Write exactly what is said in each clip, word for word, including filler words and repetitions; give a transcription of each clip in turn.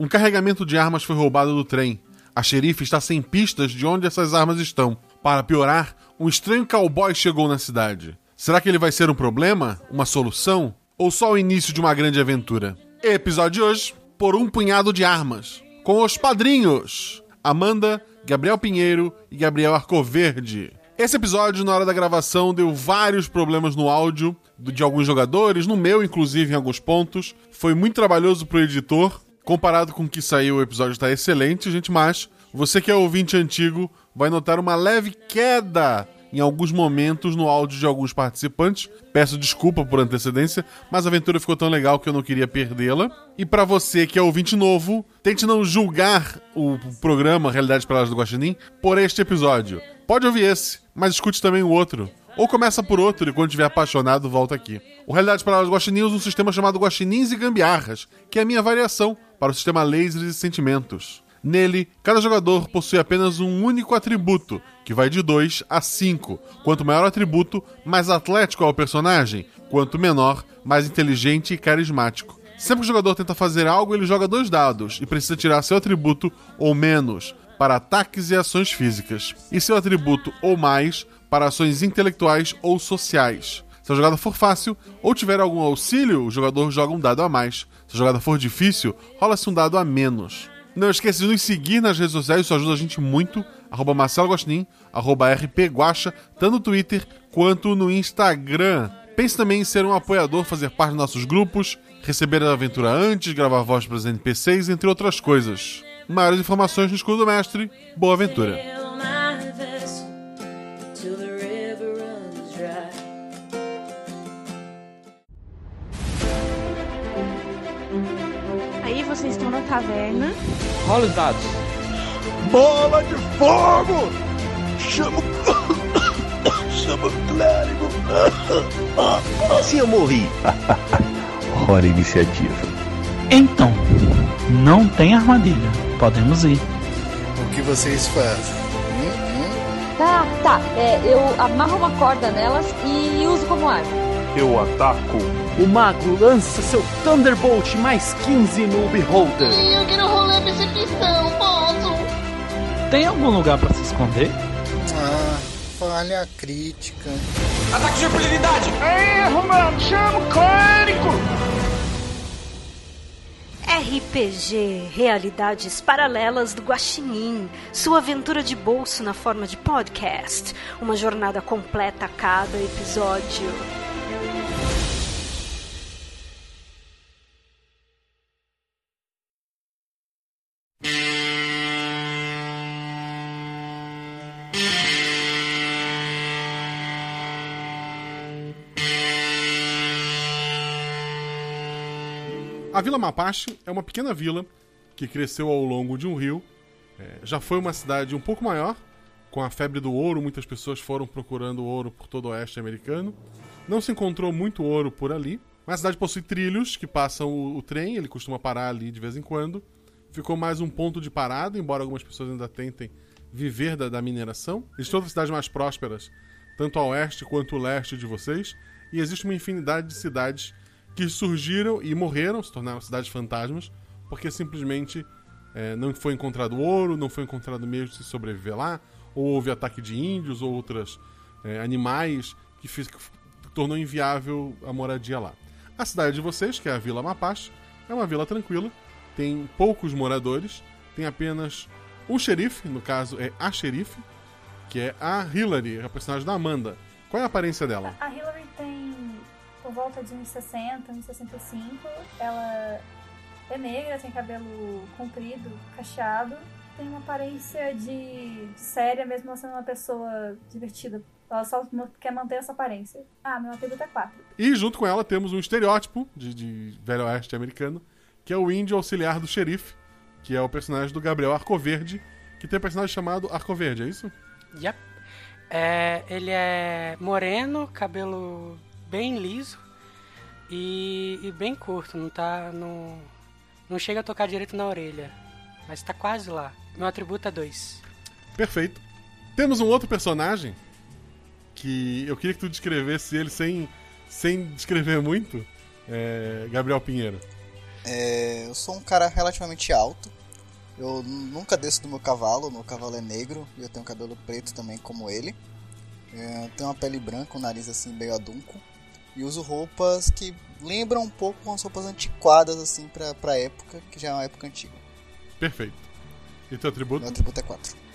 Um carregamento de armas foi roubado do trem. A xerife está sem pistas de onde essas armas estão. Para piorar, um estranho cowboy chegou na cidade. Será que ele vai ser um problema? Uma solução? Ou só o início de uma grande aventura? Episódio de hoje, Por um Punhado de Armas. Com os padrinhos Amanda, Gabriel Pinheiro e Gabriel Arcoverde. Esse episódio, na hora da gravação, deu vários problemas no áudio de alguns jogadores, no meu, inclusive, em alguns pontos. Foi muito trabalhoso pro editor. Comparado com o que saiu, o episódio está excelente, gente, mas você que é ouvinte antigo vai notar uma leve queda em alguns momentos no áudio de alguns participantes. Peço desculpa por antecedência, mas a aventura ficou tão legal que eu não queria perdê-la. E pra você que é ouvinte novo, tente não julgar o programa Realidades Paralelas do Guaxinim por este episódio. Pode ouvir esse, mas escute também o outro. Ou começa por outro e quando estiver apaixonado, volta aqui. O Realidades Paralelas do Guaxinim usa um sistema chamado Guaxinins e Gambiarras, que é a minha variação para o sistema Lasers e Sentimentos. Nele, cada jogador possui apenas um único atributo, que vai de dois a cinco. Quanto maior o atributo, mais atlético é o personagem. Quanto menor, mais inteligente e carismático. Sempre que o jogador tenta fazer algo, ele joga dois dados e precisa tirar seu atributo ou menos para ataques e ações físicas, e seu atributo ou mais para ações intelectuais ou sociais. Se a jogada for fácil ou tiver algum auxílio, o jogador joga um dado a mais. Se a jogada for difícil, rola-se um dado a menos. Não esqueça de nos seguir nas redes sociais, isso ajuda a gente muito. Arroba Marcelo Guaxinim, arroba rpguaxa, tanto no Twitter quanto no Instagram. Pense também em ser um apoiador, fazer parte dos nossos grupos, receber a aventura antes, gravar voz para os N P Cs, entre outras coisas. Maiores informações no Escudo do Mestre. Boa aventura! Aí vocês estão na taverna. Rola os dados. Bola de fogo! Chama o... Chama o clérigo. Assim eu morri. Hora iniciativa. Então, não tem armadilha. Podemos ir. O que vocês fazem? Hum, hum? Tá, tá. É, eu amarro uma corda nelas e uso como arma. Eu ataco. O mago lança seu Thunderbolt mais quinze no Beholder. Eu quero rolar percepção, posso? Tem algum lugar pra se esconder? Ah, falha crítica. Ataque de impunidade! Erro, mano! Chama o clérigo! R P G Realidades Paralelas do Guaxinim, sua aventura de bolso na forma de podcast, uma jornada completa a cada episódio. A Vila Mapache é uma pequena vila que cresceu ao longo de um rio. É, já foi uma cidade um pouco maior. Com a febre do ouro, muitas pessoas foram procurando ouro por todo o oeste americano. Não se encontrou muito ouro por ali. Mas a cidade possui trilhos que passam o, o trem, ele costuma parar ali de vez em quando. Ficou mais um ponto de parada, embora algumas pessoas ainda tentem viver da, da mineração. Existem outras cidades mais prósperas, tanto ao oeste quanto ao leste de vocês. E existe uma infinidade de cidades que surgiram e morreram, se tornaram cidades fantasmas, porque simplesmente é, não foi encontrado ouro, não foi encontrado meio de se sobreviver lá, ou houve ataque de índios ou outros é, animais que, fez, que tornou inviável a moradia lá. A cidade de vocês, que é a Vila Mapache, é uma vila tranquila, tem poucos moradores, tem apenas um xerife, no caso é a xerife, que é a Hillary, a personagem da Amanda. Qual é a aparência dela? A Hillary tem por volta de uns sessenta, uns sessenta e cinco. Ela é negra, tem cabelo comprido, cacheado. Tem uma aparência de, de séria, mesmo ela sendo uma pessoa divertida. Ela só quer manter essa aparência. Ah, meu atributo é quatro. E junto com ela temos um estereótipo de, de velho oeste americano, que é o índio auxiliar do xerife, que é o personagem do Gabriel Arcoverde, que tem um personagem chamado Arcoverde, é isso? Yep. É, ele é moreno, cabelo bem liso e, e bem curto, não tá no, não chega a tocar direito na orelha, mas tá quase lá. Meu atributo é dois. Perfeito. Temos um outro personagem que eu queria que tu descrevesse ele sem, sem descrever muito, é Gabriel Pinheiro. É, eu sou um cara relativamente alto. Eu nunca desço do meu cavalo. Meu cavalo é negro e eu tenho cabelo preto também como ele. É, eu tenho uma pele branca, um nariz assim meio adunco. E uso roupas que lembram um pouco umas roupas antiquadas assim pra, pra época, que já é uma época antiga. Perfeito. E teu atributo? Meu atributo é quatro.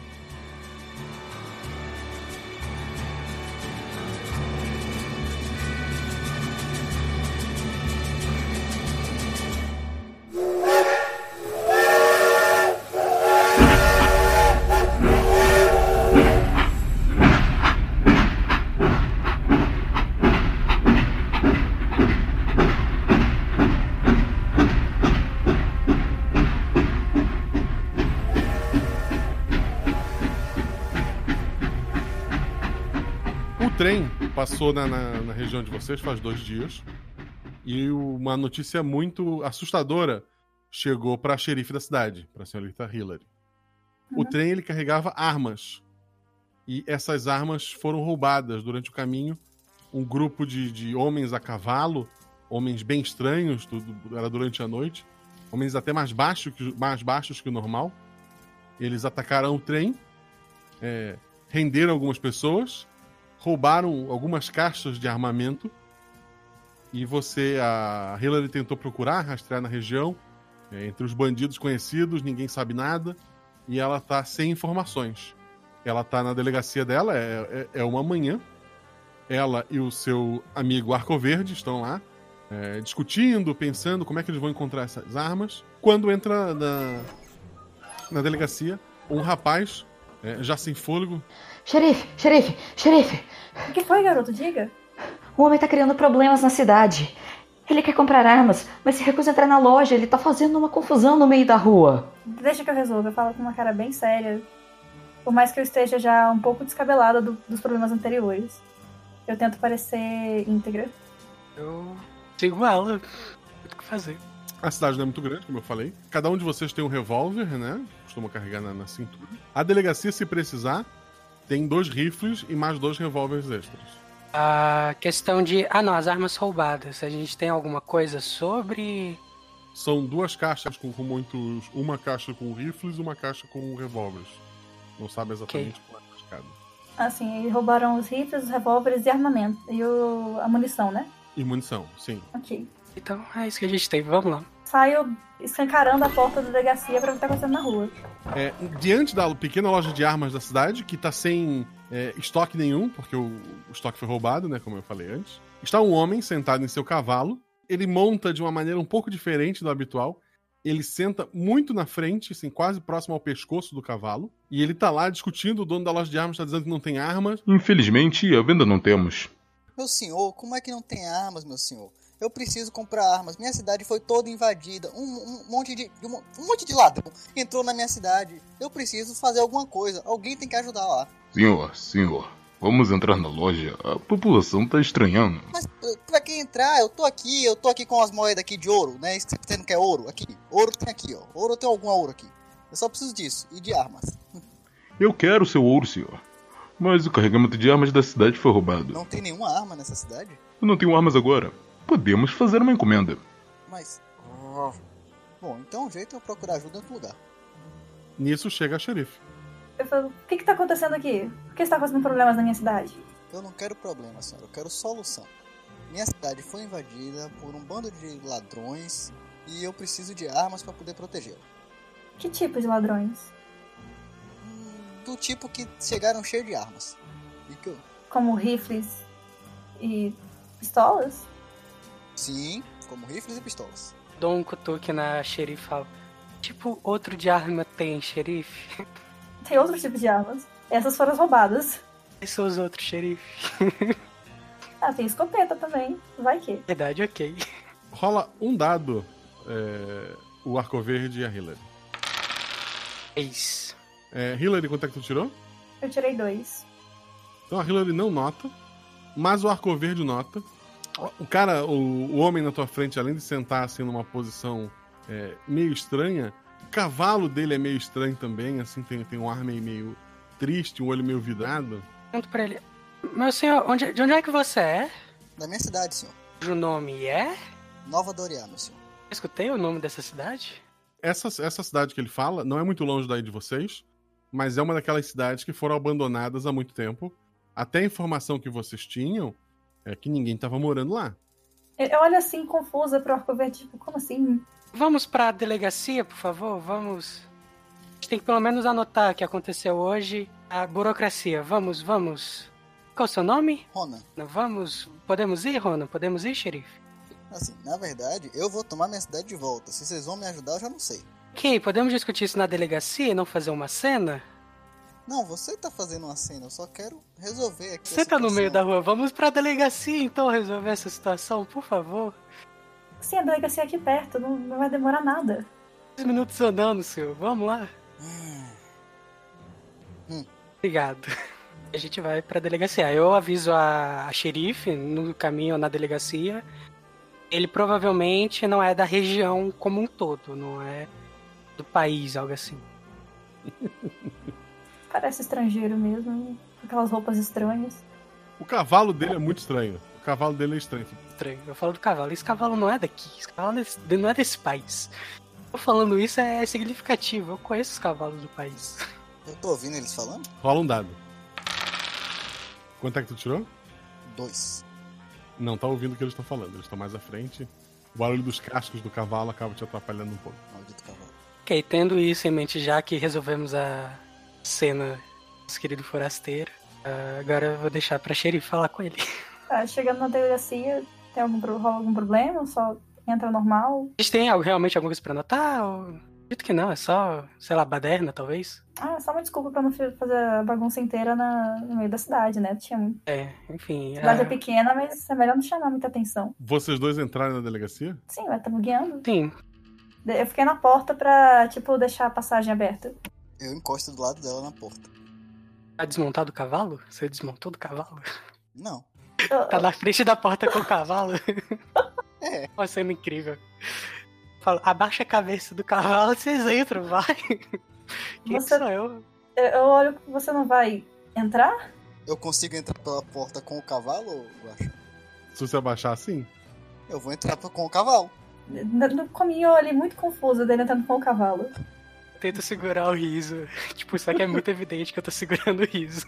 O trem passou na, na, na região de vocês faz dois dias e uma notícia muito assustadora chegou para a xerife da cidade, para a senhorita Hillary. Uhum. O trem ele carregava armas e essas armas foram roubadas durante o caminho. Um grupo de, de homens a cavalo, homens bem estranhos, tudo era durante a noite, homens até mais, baixo que, mais baixos que o normal. Eles atacaram o trem, é, renderam algumas pessoas, roubaram algumas caixas de armamento e você, a Hillary tentou procurar, rastrear na região, é, entre os bandidos conhecidos, ninguém sabe nada e ela tá sem informações. Ela tá na delegacia dela, é, é, é uma manhã, ela e o seu amigo Arcoverde estão lá, é, discutindo, pensando como é que eles vão encontrar essas armas, quando entra na, na delegacia um rapaz, é, já sem fôlego. Xerife, xerife, xerife. O que foi, garoto? Diga. O homem tá criando problemas na cidade. Ele quer comprar armas, mas se recusa a entrar na loja. Ele tá fazendo uma confusão no meio da rua. Deixa que eu resolva. Eu falo com uma cara bem séria. Por mais que eu esteja já um pouco descabelada do, dos problemas anteriores. Eu tento parecer íntegra. Eu sigo ela. O que fazer? A cidade não é muito grande, como eu falei. Cada um de vocês tem um revólver, né? Costuma carregar na, na cintura. A delegacia, se precisar, tem dois rifles e mais dois revólveres extras. A questão de... Ah, não, as armas roubadas. A gente tem alguma coisa sobre... São duas caixas com, com muitos... Uma caixa com rifles e uma caixa com revólveres. Não sabe exatamente qual é a cada. Assim, eles roubaram os rifles, os revólveres e armamento. E o, a munição, né? E munição, sim. Ok. Então é isso que a gente tem, vamos lá. Saio escancarando a porta da delegacia pra ver o que tá acontecendo na rua. É, diante da pequena loja de armas da cidade, que tá sem é, estoque nenhum, porque o, o estoque foi roubado, né, como eu falei antes, está um homem sentado em seu cavalo. Ele monta de uma maneira um pouco diferente do habitual. Ele senta muito na frente, assim, quase próximo ao pescoço do cavalo. E ele tá lá discutindo, o dono da loja de armas tá dizendo que não tem armas. Infelizmente, a venda não temos. Meu senhor, como é que não tem armas, meu senhor? Eu preciso comprar armas. Minha cidade foi toda invadida. Um, um, monte de, um, um monte de ladrão entrou na minha cidade. Eu preciso fazer alguma coisa. Alguém tem que ajudar lá. Senhor, senhor, vamos entrar na loja. A população tá estranhando. Mas pra que entrar? Eu tô aqui, eu tô aqui com as moedas aqui de ouro, né? Você não quer ouro? Aqui. Ouro tem aqui, ó. Ouro tem algum ouro aqui. Eu só preciso disso. E de armas. Eu quero seu ouro, senhor. Mas o carregamento de armas da cidade foi roubado. Não tem nenhuma arma nessa cidade? Eu não tenho armas agora. Podemos fazer uma encomenda. Mas... Bom, então o jeito é eu procurar ajuda em outro lugar. Nisso chega a xerife. Eu falo, o que que tá acontecendo aqui? Por que está causando problemas na minha cidade? Eu não quero problema, senhora. Eu quero solução. Minha cidade foi invadida por um bando de ladrões e eu preciso de armas para poder protegê-la. Que tipo de ladrões? Do tipo que chegaram cheios de armas. E que eu... Como rifles e pistolas? Sim, como rifles e pistolas. Dou um cutuque na xerife e falo, tipo outro de arma tem, xerife? Tem outros tipos de armas. Essas foram roubadas. Quais são os outros, xerife? Ah, tem escopeta também. Vai que. Verdade, ok. Rola um dado, é, o Arcoverde e a Hillary. Isso. É, Hillary, quanto é que tu tirou? Eu tirei dois. Então a Hillary não nota, mas o Arcoverde nota. O cara, o, o homem na tua frente, além de sentar assim numa posição é, meio estranha, o cavalo dele é meio estranho também, assim, tem, tem um ar meio, meio triste, um olho meio vidrado. Pergunto pra ele, meu senhor, onde, de onde é que você é? Da minha cidade, senhor. O nome é? Nova Doriá, meu senhor. Escutei o nome dessa cidade? Essa, essa cidade que ele fala não é muito longe daí de vocês, mas é uma daquelas cidades que foram abandonadas há muito tempo. Até a informação que vocês tinham é que ninguém estava morando lá. Eu olho assim, confusa pro Arco Verde, tipo, como assim? Vamos pra delegacia, por favor, vamos. A gente tem que pelo menos anotar o que aconteceu hoje. A burocracia, vamos, vamos. Qual é o seu nome? Ronan. Vamos, podemos ir, Ronan? Podemos ir, xerife? Assim, na verdade, eu vou tomar minha cidade de volta. Se vocês vão me ajudar, eu já não sei. Ok, podemos discutir isso na delegacia e não fazer uma cena? Não, você tá fazendo uma cena, eu só quero resolver aqui. Você tá no meio da rua, vamos pra delegacia então resolver essa situação, por favor. Sim, a delegacia é aqui perto, não, não vai demorar nada. dez minutos andando, senhor, vamos lá. Hum. Obrigado. A gente vai pra delegacia. Eu aviso a, a xerife no caminho na delegacia. Ele provavelmente não é da região como um todo, não é do país, algo assim. Parece estrangeiro mesmo, aquelas roupas estranhas. O cavalo dele é muito estranho. O cavalo dele é estranho. Estranho. Eu falo do cavalo. Esse cavalo não é daqui. Esse cavalo não é desse país. Eu falando isso é significativo. Eu conheço os cavalos do país. Eu tô ouvindo eles falando? Rola um dado. Quanto é que tu tirou? Dois. Não tá ouvindo o que eles estão falando. Eles estão mais à frente. O barulho dos cascos do cavalo acaba te atrapalhando um pouco. Maldito cavalo. Ok, tendo isso em mente, já que resolvemos a cena, nosso querido forasteiro, uh, agora eu vou deixar pra xerife falar com ele. Tá, chegando na delegacia, tem algum, rola algum problema? Só entra normal? A gente tem algo, realmente alguma coisa pra anotar? Ou... Acredito que não, é só, sei lá, baderna, talvez? Ah, só uma desculpa pra não fazer a bagunça inteira na, no meio da cidade, né? Tinha... É, enfim... A cidade é... é pequena, mas é melhor não chamar muita atenção. Vocês dois entraram na delegacia? Sim, vai, estamos guiando. Sim. Eu fiquei na porta pra, tipo, deixar a passagem aberta. Eu encosto do lado dela na porta. Tá desmontado o cavalo? Você desmontou do cavalo? Não. Tá na frente da porta com o cavalo? É. Uma cena incrível. Falo, abaixa a cabeça do cavalo e vocês entram, vai. Quem você... sou eu? Eu olho que você não vai entrar? Eu consigo entrar pela porta com o cavalo, ou acho? Se você abaixar assim? Eu vou entrar com o cavalo. No cominho eu olhei muito confuso dele entrando com o cavalo. Tento segurar o riso. Tipo, só que é muito evidente que eu tô segurando o riso.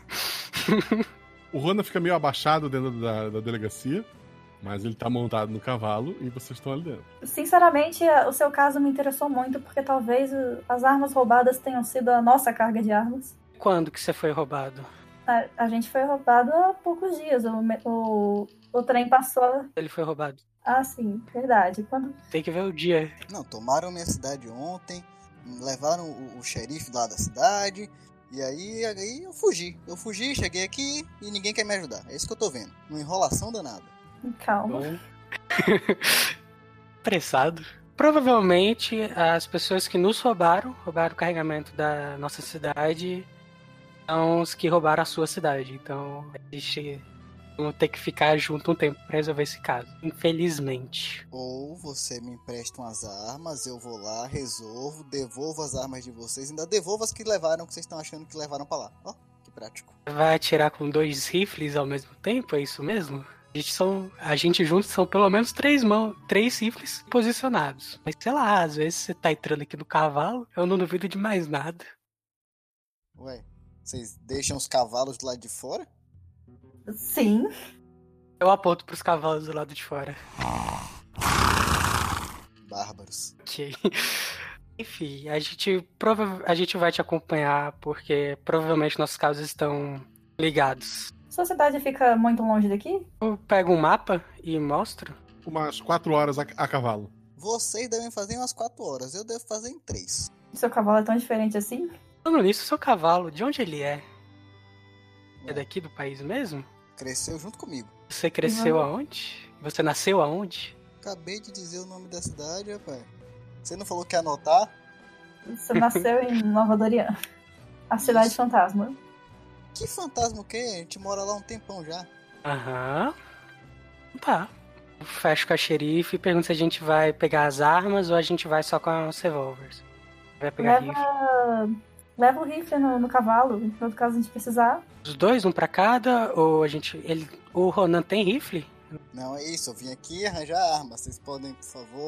O Ronan fica meio abaixado dentro da, da delegacia, mas ele tá montado no cavalo e vocês estão ali dentro. Sinceramente, o seu caso me interessou muito, porque talvez as armas roubadas tenham sido a nossa carga de armas. Quando que você foi roubado? A, a gente foi roubado há poucos dias. O, o, o trem passou... Ele foi roubado. Ah, sim, verdade. Quando... Tem que ver o dia. Não, tomaram minha cidade ontem, levaram o, o xerife lá da cidade, e aí, aí eu fugi. Eu fugi, cheguei aqui e ninguém quer me ajudar. É isso que eu tô vendo. Uma enrolação danada. Calma. Apressado. Provavelmente as pessoas que nos roubaram, roubaram o carregamento da nossa cidade, são os que roubaram a sua cidade. Então a gente vai ter que ficar junto um tempo pra resolver esse caso. Infelizmente. Ou você me empresta umas armas, eu vou lá, resolvo, devolvo as armas de vocês, ainda devolvo as que levaram, que vocês estão achando que levaram pra lá. Ó, que prático. Vai atirar com dois rifles ao mesmo tempo, é isso mesmo? A gente, são, a gente juntos são pelo menos três mãos, três rifles posicionados. Mas sei lá, às vezes você tá entrando aqui no cavalo, eu não duvido de mais nada. Ué, vocês deixam os cavalos do lado de fora? Sim. Eu aponto pros cavalos do lado de fora. Bárbaros. Ok. Enfim, a gente, prova- a gente vai te acompanhar porque provavelmente nossos casos estão ligados. Sua cidade fica muito longe daqui? Eu pego um mapa e mostro. Umas quatro horas a, a cavalo. Vocês devem fazer em umas quatro horas, eu devo fazer em três. Seu cavalo é tão diferente assim? Falando nisso, seu cavalo, de onde ele é? É daqui do país mesmo? Cresceu junto comigo. Você cresceu aonde? Você nasceu aonde? Acabei de dizer o nome da cidade, rapaz. Você não falou que ia anotar? Você nasceu em Nova Dorian. A cidade Isso. fantasma. Que fantasma o quê? A gente mora lá um tempão já. Aham. Tá. Eu fecho com a xerife e pergunto se a gente vai pegar as armas ou a gente vai só com os revólveres. Vai pegar rifle. Leva... Leva o rifle no, no cavalo, em todo caso a gente precisar. Os dois, um pra cada, ou a gente... Ele... O Ronan tem rifle? Não, é isso. Eu vim aqui arranjar arma. Vocês podem, por favor...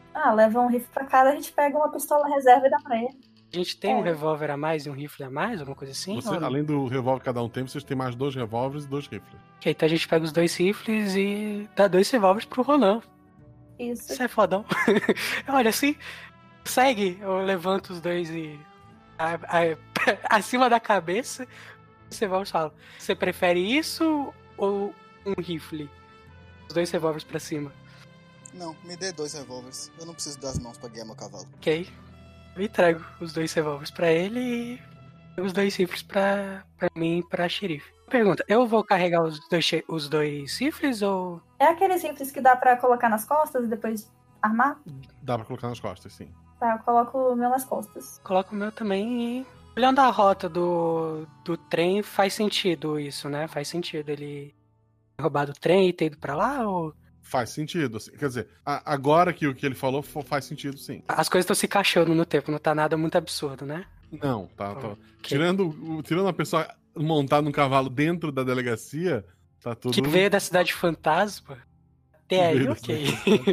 Ah, leva um rifle pra cada, a gente pega uma pistola reserva e dá pra ele. A gente tem É. um revólver a mais e um rifle a mais, alguma coisa assim? Você, ou não? além do revólver que cada um tem, vocês têm mais dois revólveres e dois rifles. Ok, então a gente pega os dois rifles e dá dois revólveres pro Ronan. Isso. Isso é fodão. Olha, assim, segue. Eu levanto os dois e... A, a, acima da cabeça, você vai falar, você prefere isso ou um rifle? Os dois revólveres pra cima. Não, me dê dois revólveres. Eu não preciso das mãos pra guiar meu cavalo. Ok. Eu entrego os dois revólveres pra ele e os dois rifles pra, pra mim e pra xerife. Pergunta, eu vou carregar os dois, che- os dois rifles ou... É aqueles rifles que dá pra colocar nas costas e depois armar? Dá pra colocar nas costas, sim. Tá, eu coloco o meu nas costas. Coloco o meu também e... Olhando a rota do, do trem, faz sentido isso, né? Faz sentido ele ter roubado o trem e ter ido pra lá ou... Faz sentido, assim. Quer dizer, a- agora que o que ele falou fo- faz sentido, sim. As coisas estão se encaixando no tempo, não tá nada muito absurdo, né? Não, tá. tá. Ok. Tirando, o- tirando a pessoa montada num cavalo dentro da delegacia, tá tudo. Que veio da cidade fantasma. Até aí, Veio da ok.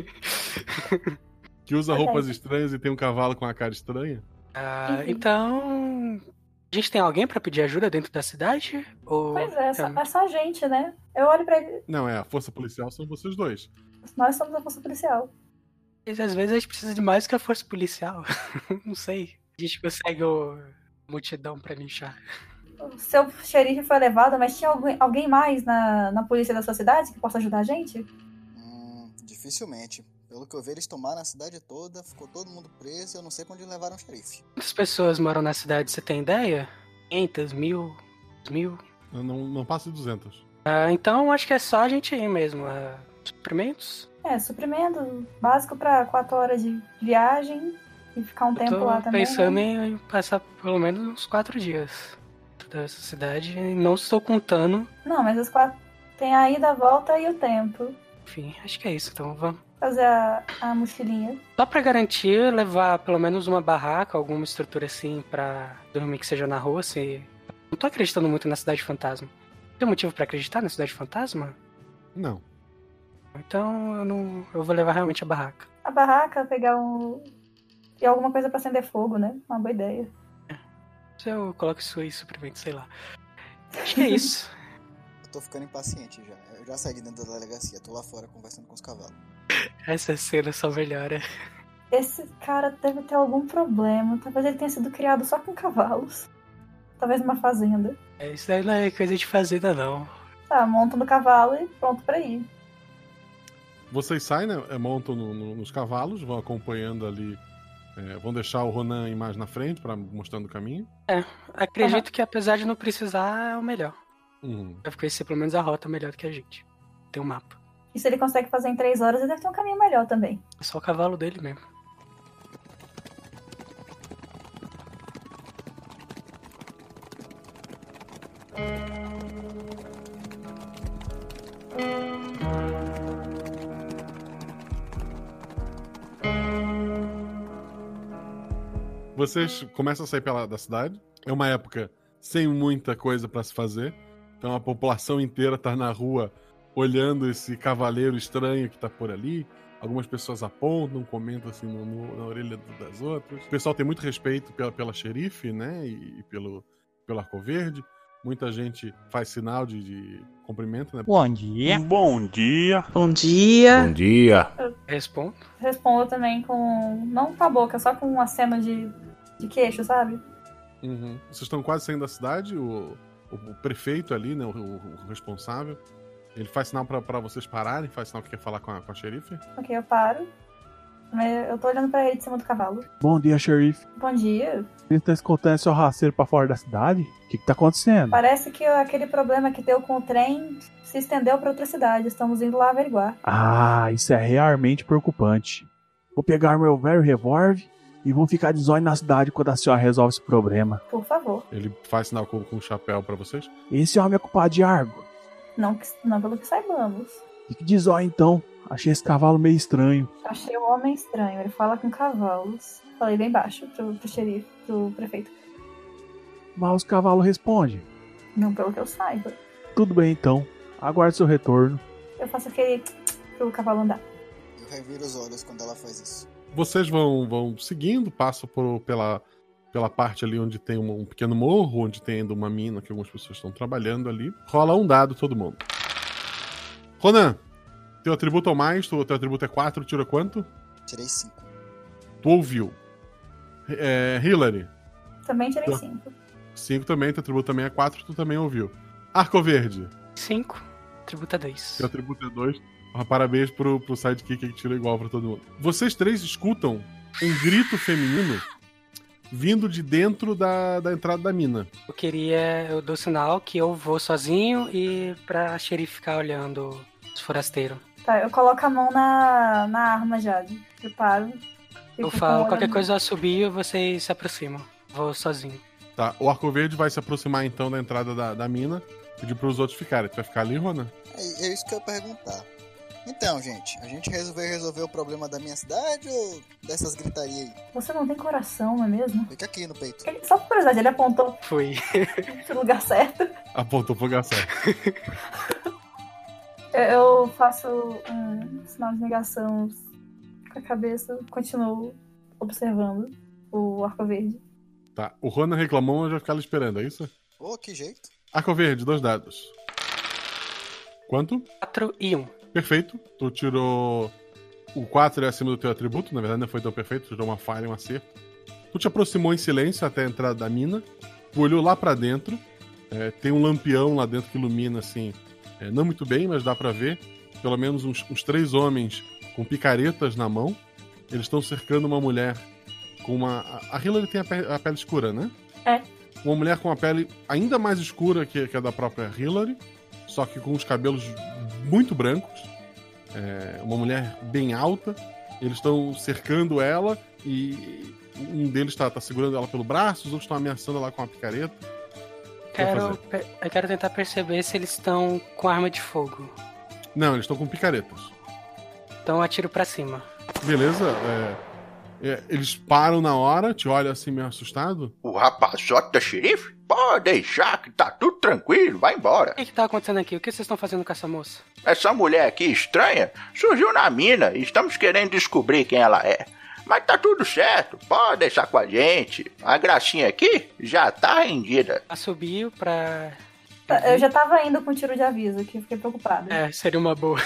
Que usa roupas estranhas e tem um cavalo com a cara estranha. Ah, então... A gente tem alguém pra pedir ajuda dentro da cidade? Ou... Pois é, é só, é só a gente, né? Eu olho pra ele. Não, é, a força policial são vocês dois. Nós somos a força policial. Mas às vezes a gente precisa de mais que a força policial. Não sei. A gente consegue o multidão pra linchar. O seu xerife foi levado, mas tinha alguém, alguém mais na, na polícia da sua cidade que possa ajudar a gente? Hum, dificilmente. Pelo que eu vi, eles tomaram a cidade toda, ficou todo mundo preso e eu não sei pra onde levaram o xerife. Quantas pessoas moram na cidade, você tem ideia? quinhentas, mil, mil? Não, não, não passa de duzentos. Ah, então acho que é só a gente ir mesmo. Ah, suprimentos? É, suprimento básico pra quatro horas de viagem e ficar um Eu tempo tô lá também. pensando né? em passar pelo menos uns quatro dias dentro dessa cidade. E não estou contando. Não, mas os quatro. Tem a ida, a volta e o tempo. Enfim, acho que é isso. Então vamos. Fazer a, a mochilinha. Só pra garantir, levar pelo menos uma barraca, alguma estrutura assim pra dormir que seja na rua, se... Não tô acreditando muito na Cidade Fantasma. Tem motivo pra acreditar na Cidade Fantasma? Não. Então eu não. Eu vou levar realmente a barraca. A barraca, pegar um. E alguma coisa pra acender fogo, né? Uma boa ideia. Se eu coloco isso aí, suprimento, sei lá. Acho que é isso. Eu tô ficando impaciente já. Eu já saí de dentro da delegacia, tô lá fora conversando com os cavalos. Essa cena só melhora. Esse cara deve ter algum problema. Talvez ele tenha sido criado só com cavalos. Talvez numa fazenda. É, isso daí não é coisa de fazenda, não. Tá, monta no cavalo e pronto pra ir. Vocês saem, né? é, Montam no- no- nos cavalos, vão acompanhando ali. é, vão deixar o Ronan mais na frente, pra, mostrando o caminho. É, acredito que apesar de não precisar, é o melhor. Uhum. Vai conhecer pelo menos a rota melhor do que a gente. Tem um mapa. E se ele consegue fazer em três horas, ele deve ter um caminho melhor também. É só o cavalo dele mesmo. Vocês começam a sair pela da cidade. É uma época sem muita coisa pra se fazer. Então a população inteira tá na rua olhando esse cavaleiro estranho que tá por ali. Algumas pessoas apontam, comentam assim no, no- na orelha do- das outras. O pessoal tem muito respeito pela, pela xerife, né? E, e pelo, pelo Arco Verde. Muita gente faz sinal de, de cumprimento, né? Bom dia. Bom dia. Bom dia. Bom dia. Respondo. Respondo também com. Não com a boca, só com um aceno de, de queixo, sabe? Uhum. Vocês estão quase saindo da cidade, o, o- o prefeito ali, né, o, o- o responsável, ele faz sinal pra, pra vocês pararem, faz sinal que quer falar com a, com a xerife. Ok, eu paro. Mas eu tô olhando pra ele de cima do cavalo. Bom dia, xerife. Bom dia. Você tá escoltando seu raceiro pra fora da cidade? O que que tá acontecendo? Parece que aquele problema que deu com o trem se estendeu pra outra cidade. Estamos indo lá averiguar. Ah, isso é realmente preocupante. Vou pegar meu velho revólver e vou ficar de zóio na cidade quando a senhora resolve esse problema. Por favor. Ele faz sinal com, com o chapéu pra vocês. Esse homem é culpado de Argo. Não, que- não pelo que saibamos. Fique de zóio então. Achei esse cavalo meio estranho. Achei o homem estranho. Ele fala com cavalos. Falei bem baixo pro, pro xerife, pro prefeito. Mas o cavalo responde. Não pelo que eu saiba. Tudo bem então. Aguarde seu retorno. Eu faço aquele pro cavalo andar. Eu reviro os olhos quando ela faz isso. Vocês vão, vão seguindo, passam por, pela, pela parte ali onde tem um, um pequeno morro, onde tem ainda uma mina que algumas pessoas estão trabalhando ali. Rola um dado todo mundo. Ronan, teu atributo ou mais, teu, teu atributo é quatro, tira quanto? Tirei cinco. Tu ouviu. É, Hillary? Também tirei cinco. cinco também, teu atributo também é quatro, tu também ouviu. Arco Verde? cinco, atributo é dois. Teu atributo é dois. Parabéns pro, pro sidekick que tira igual pra todo mundo. Vocês três escutam um grito feminino vindo de dentro da, da entrada da mina. Eu queria, eu dou sinal que eu vou sozinho e pra xerife ficar olhando os forasteiros. Tá, eu coloco a mão na, na arma já. Preparo. Eu falo, qualquer coisa eu subir, vocês se aproximam. Vou sozinho. Tá, o Arco Verde vai se aproximar então da entrada da, da mina. Pedir pros outros ficarem. Tu vai ficar ali, Rona? É, é isso que eu ia perguntar. Então, gente, a gente resolveu resolver o problema da minha cidade ou dessas gritarias aí? Você não tem coração, não é mesmo? Fica aqui no peito. Ele, só por curiosidade, ele apontou Foi. pro lugar certo. Apontou pro lugar certo. Eu faço um sinal de negação com a cabeça, continuo observando o Arco Verde. Tá, o Rona reclamou, mas vai ficar ali esperando, é isso? Pô, oh, que jeito. Arco Verde, dois dados. Quanto? quatro e um. Perfeito. Tu tirou... O quatro é acima do teu atributo, na verdade não foi tão perfeito, tu tirou uma falha e um acerto. Tu te aproximou em silêncio até a entrada da mina, tu olhou lá pra dentro, é, tem um lampião lá dentro que ilumina, assim, é, não muito bem, mas dá pra ver, pelo menos uns, uns três homens com picaretas na mão, eles estão cercando uma mulher com uma... A Hillary tem a pele, a pele escura, né? É. Uma mulher com a pele ainda mais escura que, que a da própria Hillary, só que com os cabelos muito brancos, é, uma mulher bem alta, eles estão cercando ela e um deles está tá segurando ela pelo braço, os outros estão ameaçando ela com uma picareta. Quero, eu quero tentar perceber se eles estão com arma de fogo. Não, eles estão com picaretas. Então eu atiro pra cima. Beleza, é, é, eles param na hora, te olham assim meio assustado. O rapazote da xerife? Pode deixar que tá tudo tranquilo, vai embora. O que que tá acontecendo aqui? O que vocês estão fazendo com essa moça? Essa mulher aqui estranha surgiu na mina e estamos querendo descobrir quem ela é. Mas tá tudo certo, pode deixar com a gente. A gracinha aqui já tá rendida. Ela subiu pra... Eu já tava indo com tiro de aviso aqui, fiquei preocupada. É, seria uma boa.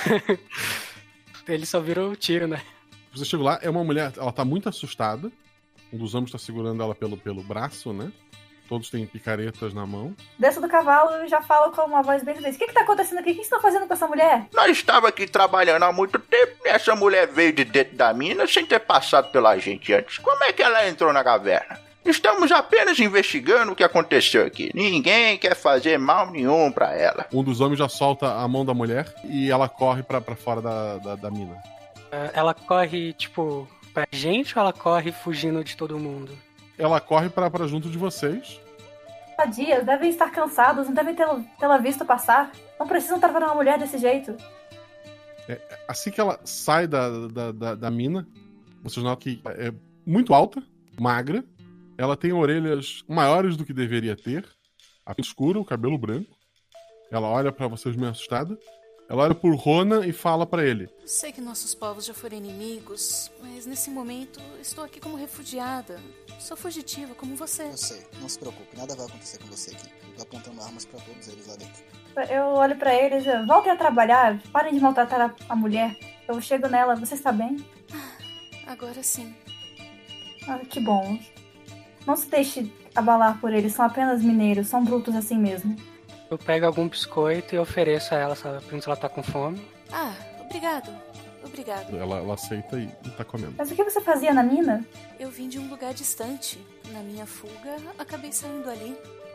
Ele só virou o tiro, né? Você chegou lá, é uma mulher, ela tá muito assustada. Um dos homens tá segurando ela pelo, pelo braço, né? Todos têm picaretas na mão. Desço do cavalo e já falo com uma voz bem difícil. O que que tá acontecendo aqui? O que vocês estão fazendo com essa mulher? Nós estávamos aqui trabalhando há muito tempo e essa mulher veio de dentro da mina sem ter passado pela gente antes. Como é que ela entrou na caverna? Estamos apenas investigando o que aconteceu aqui. Ninguém quer fazer mal nenhum pra ela. Um dos homens já solta a mão da mulher e ela corre pra, pra fora da, da, da mina. Ela corre, tipo, pra gente ou ela corre fugindo de todo mundo? Ela corre pra, pra junto de vocês. Dias, devem estar cansados, não devem tê-la visto passar. Não precisam estar vendo uma mulher desse jeito. É, assim que ela sai da, da, da, da mina, vocês notam que é muito alta, magra. Ela tem orelhas maiores do que deveria ter. A pele escura, o cabelo branco. Ela olha pra vocês meio assustada. Ela olha por Rona e fala pra ele. Sei que nossos povos já foram inimigos, mas nesse momento estou aqui como refugiada. Sou fugitiva, como você. Eu sei, não se preocupe, nada vai acontecer com você aqui. Eu tô apontando armas pra todos eles lá dentro. Eu olho pra eles, voltem a trabalhar, parem de maltratar a, a mulher. Eu chego nela, você está bem? Agora sim. Ah, que bom. Não se deixe abalar por eles, são apenas mineiros, são brutos assim mesmo. Eu pego algum biscoito e ofereço a ela, sabe? Pergunto se ela tá com fome. Ah, obrigado. Obrigado. Ela, ela aceita e, e tá comendo. Mas o que você fazia na mina? Eu vim de um lugar distante. Na minha fuga, acabei saindo ali.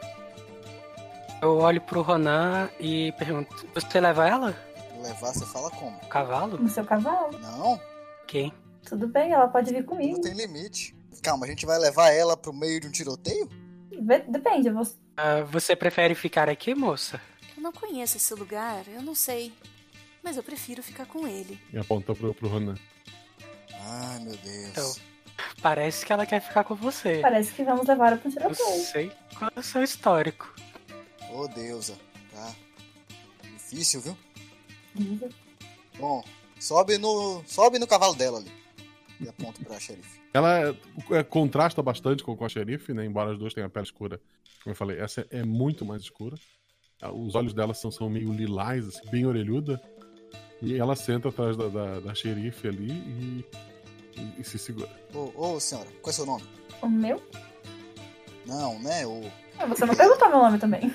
Eu olho pro Ronan e pergunto, você leva ela? Levar, você fala como? Cavalo? No seu cavalo? Não. Quem? Tudo bem, ela pode vir comigo. Não tem limite. Calma, a gente vai levar ela pro meio de um tiroteio? Depende, você... Uh, você prefere ficar aqui, moça? Eu não conheço esse lugar, eu não sei. Mas eu prefiro ficar com ele. E aponta pro, pro Ronan. Ai, meu Deus. Então, parece que ela quer ficar com você. Parece que vamos levar ela pro tiroteio. Eu sei qual é o seu histórico. Ô, oh, deusa. Tá. Difícil, viu? Uhum. Bom, sobe no, sobe no cavalo dela ali. E aponto pra xerife. Ela é, contrasta bastante com, com a xerife, né? Embora as duas tenham a pele escura. Como eu falei, essa é muito mais escura. Os olhos dela são, são meio lilás, assim, bem orelhuda. E ela senta atrás da, da, da xerife ali e, e, e se segura. Ô, ô, senhora, qual é seu nome? O meu? Não, né? O... Ah, você não perguntou meu nome também.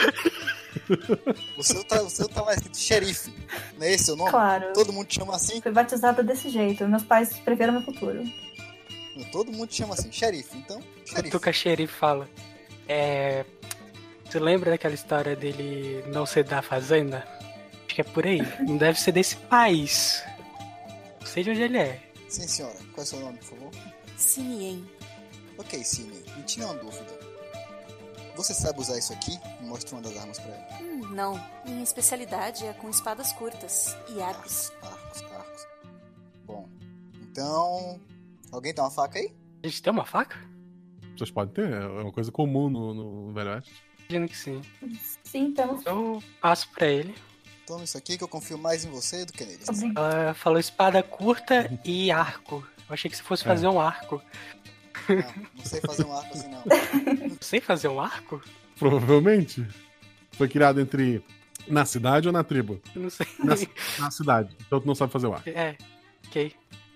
O seu tá, o seu tá lá escrito xerife. Não é esse seu nome? Claro. Todo mundo te chama assim? Fui batizada desse jeito. Meus pais preveram meu futuro. Todo mundo te chama assim, xerife. Então, xerife. Tu que a xerife fala. É... Você lembra daquela história dele não ser da fazenda? Acho que é por aí. Não deve ser desse país. Não sei de onde ele é. Sim, senhora. Qual é seu nome, por favor? Sinien. Ok, Sinien. Me tinha uma dúvida. Você sabe usar isso aqui? Mostra uma das armas pra ela. Hum, não. Minha especialidade é com espadas curtas e arcos. Arcos, arcos. Bom, então... Alguém tem uma faca aí? A gente tem uma faca? Vocês podem ter, é uma coisa comum no, no Velho Oeste. Imagino que sim. Sim, temos. Eu passo pra ele. Toma isso aqui que eu confio mais em você do que neles. Ela falou espada curta e arco. Eu achei que você fosse é. fazer um arco. Não, não sei fazer um arco assim, não. Não sei fazer um arco? Provavelmente. Foi criado entre... Na cidade ou na tribo? Eu não sei. Na, na cidade. Então tu não sabe fazer o arco. É, ok.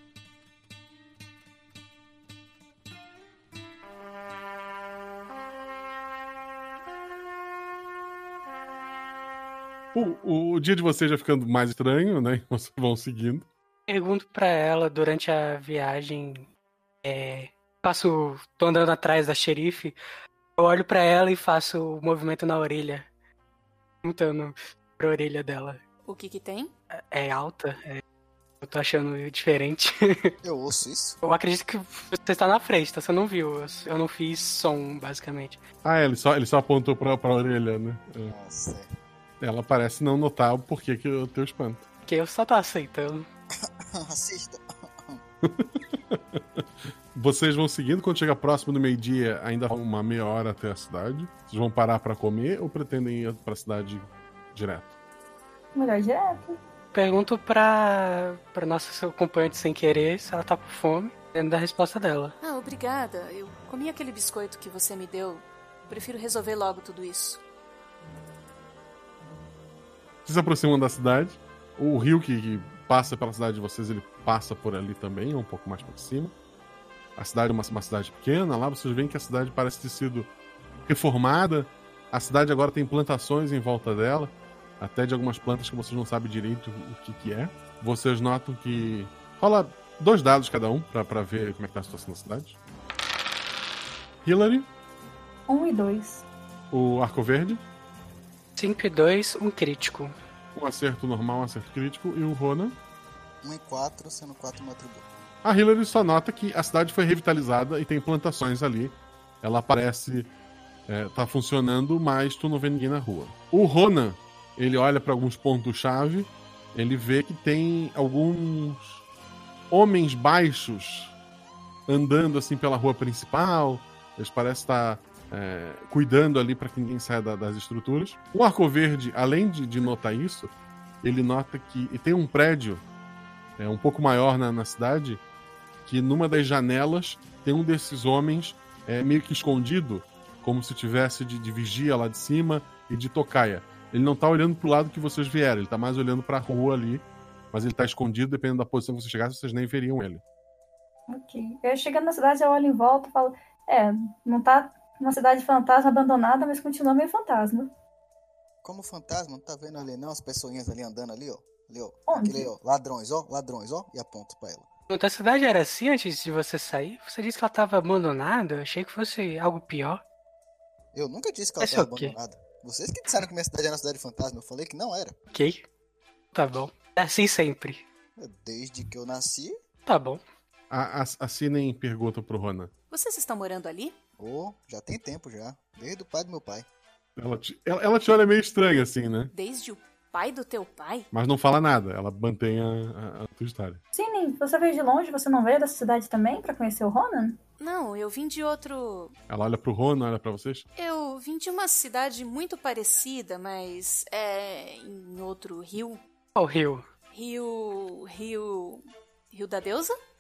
O, o dia de vocês já ficando mais estranho, né? Vocês vão seguindo. Pergunto pra ela durante a viagem. É, passo. Tô andando atrás da xerife. Eu olho pra ela e faço o movimento na orelha. Perguntando pra orelha dela. O que que tem? É alta. É, eu tô achando diferente. Eu ouço isso. Eu acredito que você está na frente, tá? Você não viu. Eu, eu não fiz som, basicamente. Ah, ele só, ele só apontou pra, pra orelha, né? Nossa. Ela parece não notar o porquê que eu tenho espanto. Que eu só tô aceitando. Assista. Vocês vão seguindo, quando chega próximo do meio-dia, ainda há uma meia hora até a cidade. Vocês vão parar pra comer ou pretendem ir pra cidade direto? Melhor direto. Pergunto pra, pra nossa acompanhante sem querer se ela tá com fome. Dentro da resposta dela. Ah, obrigada. Eu comi aquele biscoito que você me deu. Eu prefiro resolver logo tudo isso. Vocês se aproximam da cidade. O rio que, que passa pela cidade de vocês, ele passa por ali também, um pouco mais para cima. A cidade é uma, uma cidade pequena. Lá vocês veem que a cidade parece ter sido reformada. A cidade agora tem plantações em volta dela, até de algumas plantas que vocês não sabem direito o que, que é. Vocês notam que rola dois dados cada um para ver como é que tá a situação da cidade. Hillary. Um e dois. O Arco Verde. cinco e dois, um crítico. Um acerto normal, um acerto crítico. E o Ronan? um e quatro, sendo quatro no atributo. A Hillary só nota que a cidade foi revitalizada e tem plantações ali. Ela parece é, tá funcionando, mas tu não vê ninguém na rua. O Ronan, ele olha para alguns pontos-chave. Ele vê que tem alguns homens baixos andando assim pela rua principal. Eles parecem estar... É, cuidando ali para que ninguém saia da, das estruturas. O Arco Verde, além de, de notar isso, ele nota que e tem um prédio é, um pouco maior na, na cidade, que numa das janelas tem um desses homens é, meio que escondido, como se tivesse de, de vigia lá de cima e de tocaia. Ele não tá olhando pro lado que vocês vieram, ele tá mais olhando pra rua ali, mas ele tá escondido, dependendo da posição que você chegasse, vocês nem veriam ele. Ok. Eu chegando na cidade, eu olho em volta e falo, é, não tá uma cidade fantasma abandonada, mas continua meio fantasma. Como fantasma? Não tá vendo ali não? As pessoinhas ali andando ali, ó. Ali, ó. Onde? Aquele, ó. Ladrões, ó. Ladrões, ó. E aponto pra ela. A cidade era assim antes de você sair? Você disse que ela tava abandonada? Eu achei que fosse algo pior. Eu nunca disse que ela Esse tava é o quê? abandonada. Vocês que disseram que minha cidade era uma cidade fantasma. Eu falei que não era. Ok. Tá bom. É assim sempre. Desde que eu nasci... Tá bom. A, a, a Sinem pergunta pro Ronan. Vocês estão morando ali? Oh, já tem tempo já. Desde o pai do meu pai. Ela te, ela, ela te olha meio estranha assim, né? Desde o pai do teu pai? Mas não fala nada, ela mantém a, a, a tua história. Sim, você veio de longe, você não veio dessa cidade também pra conhecer o Ronan? Não, eu vim de outro... Ela olha pro Ronan, olha pra vocês? Eu vim de uma cidade muito parecida, mas é em outro rio. Qual rio? Rio... Rio... Rio da Deusa?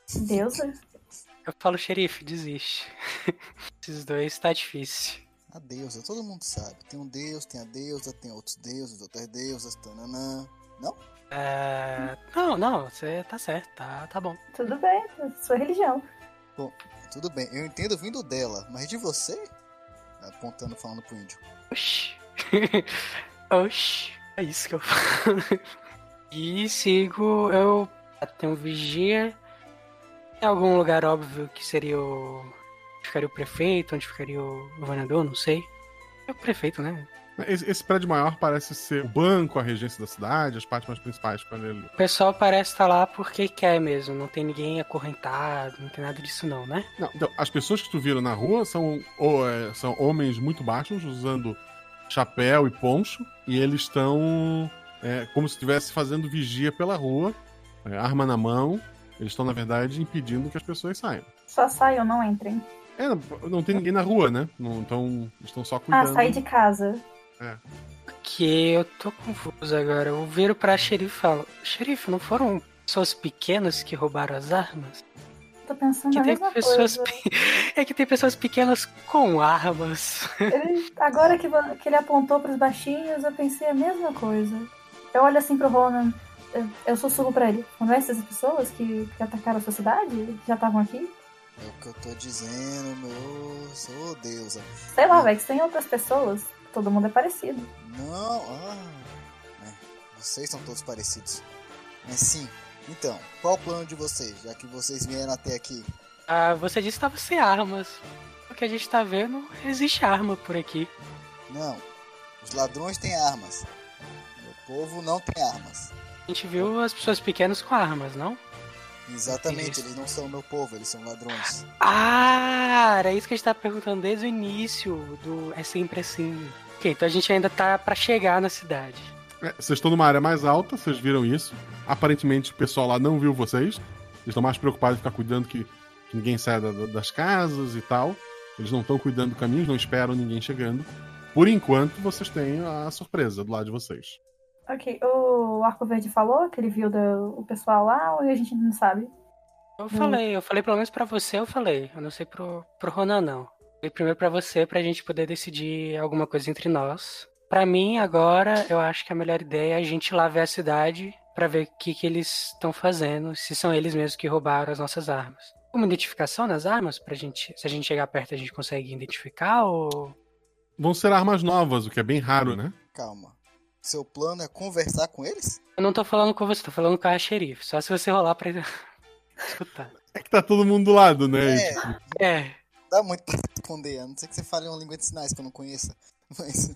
Deusa? Eu falo, xerife, desiste. Esses dois tá difícil. A deusa, todo mundo sabe. Tem um deus, tem a deusa, tem outros deuses, outras deusas, tananã. Não? É... Não, não, você tá certo, tá, tá bom. Tudo bem, sua religião. Bom, tudo bem, eu entendo vindo dela, mas de você? Apontando, falando pro índio. Oxi. Oxi. É isso que eu falo. E sigo, eu tenho um vigia. Em algum lugar óbvio que seria o... Onde ficaria o prefeito, onde ficaria o governador, não sei. É o prefeito, né? Esse, esse prédio maior parece ser o banco, a regência da cidade, as partes mais principais para ele. O pessoal parece estar lá porque quer mesmo, não tem ninguém acorrentado, não tem nada disso não, né? Não, então, as pessoas que tu viram na rua são, ou, é, são homens muito baixos, usando chapéu e poncho, e eles estão é, como se estivesse fazendo vigia pela rua, é, arma na mão. Eles estão, na verdade, impedindo que as pessoas saiam. Só saiam, não entrem. É, não, não tem ninguém na rua, né? Não, então, estão só cuidando. Ah, sair de casa. É. Que eu tô confuso agora. Eu viro pra xerife e falo: xerife, não foram pessoas pequenas que roubaram as armas? Tô pensando que na tem mesma pessoas coisa. Pe... É que tem pessoas pequenas com armas. Ele, agora que, que ele apontou pros baixinhos, eu pensei a mesma coisa. Eu olho assim pro Ronan, eu, eu sussurro pra ele: não é essas pessoas que, que atacaram a sua cidade? Que já estavam aqui? É o que eu tô dizendo, meu... Sou deusa. Sei lá, velho, que tem outras pessoas. Todo mundo é parecido. Não, ah... É, vocês são todos parecidos. Mas sim, então, qual o plano de vocês, já que vocês vieram até aqui? Ah, você disse que estava sem armas. O que a gente tá vendo, existe arma por aqui. Não, os ladrões têm armas. Meu povo não tem armas. A gente viu as pessoas pequenas com armas, não? Exatamente, eles não são meu povo, eles são ladrões. Ah, era isso que a gente tava perguntando desde o início do É Sempre Assim. Ok, então a gente ainda tá pra chegar na cidade. É, vocês estão numa área mais alta, vocês viram isso. Aparentemente o pessoal lá não viu vocês. Eles estão mais preocupados em ficar cuidando que, que ninguém saia da, das casas e tal. Eles não estão cuidando do caminho, não esperam ninguém chegando. Por enquanto, vocês têm a surpresa do lado de vocês. Ok, o Arco Verde falou que ele viu do, o pessoal lá, ou a gente não sabe? Eu falei, eu falei pelo menos pra você, eu falei. Eu não sei pro, pro Ronan, não. Eu falei primeiro pra você, pra gente poder decidir alguma coisa entre nós. Pra mim, agora, eu acho que a melhor ideia é a gente ir lá ver a cidade pra ver o que, que eles estão fazendo, se são eles mesmos que roubaram as nossas armas. Uma identificação nas armas, pra gente, se a gente chegar perto a gente consegue identificar, ou... Vão ser armas novas, o que é bem raro, né? Calma. Seu plano é conversar com eles? Eu não tô falando com você, tô falando com a xerife. Só se você rolar pra escutar. É que tá todo mundo do lado, né? É. Tipo... é. Dá muito pra responder, a não ser que você fale uma língua de sinais que eu não conheça. Mas...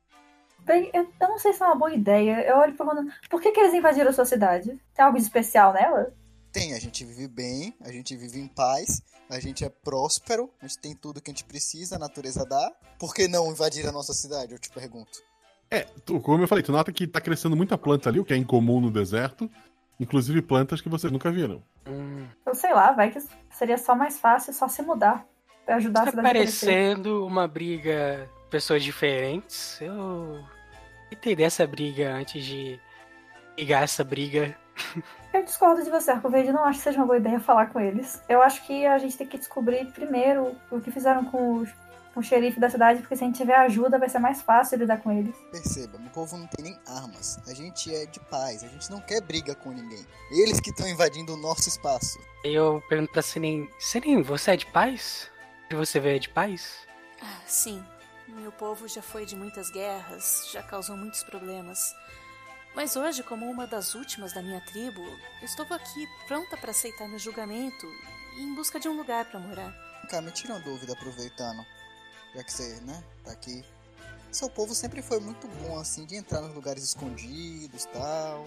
Bem, eu, eu não sei se é uma boa ideia. Eu olho pro Ronan. Por que, que eles invadiram a sua cidade? Tem algo de especial nela? Tem, a gente vive bem, a gente vive em paz, a gente é próspero, a gente tem tudo que a gente precisa, a natureza dá. Por que não invadir a nossa cidade, eu te pergunto? É, tu, como eu falei, tu nota que tá crescendo muita planta ali, o que é incomum no deserto. Inclusive plantas que vocês nunca viram. Hum. Eu sei lá, vai que seria só mais fácil só se mudar. Pra ajudar tá a cidade a crescer. parecendo uma briga de pessoas diferentes. Eu entendi essa briga antes de ligar essa briga. Eu discordo de você, Arco Verde. Não acho que seja uma boa ideia falar com eles. Eu acho que a gente tem que descobrir primeiro o que fizeram com o, com o xerife da cidade, porque se a gente tiver ajuda vai ser mais fácil lidar com eles. Perceba, meu povo não tem nem armas. A gente é de paz, a gente não quer briga com ninguém. Eles que estão invadindo o nosso espaço. Eu pergunto pra Senin, Senin, você é de paz? Você veio de paz? Ah, sim. Meu povo já foi de muitas guerras, já causou muitos problemas. Mas hoje, como uma das últimas da minha tribo, eu estou aqui pronta para aceitar meu julgamento e em busca de um lugar para morar. Cara, me tira uma dúvida, aproveitando, já que você, né, tá aqui. Seu povo sempre foi muito bom, assim, de entrar nos lugares escondidos e tal.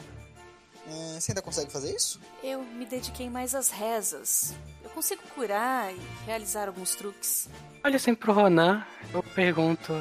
É, você ainda consegue fazer isso? Eu me dediquei mais às rezas. Eu consigo curar e realizar alguns truques. Olha sempre pro Ronan, eu pergunto...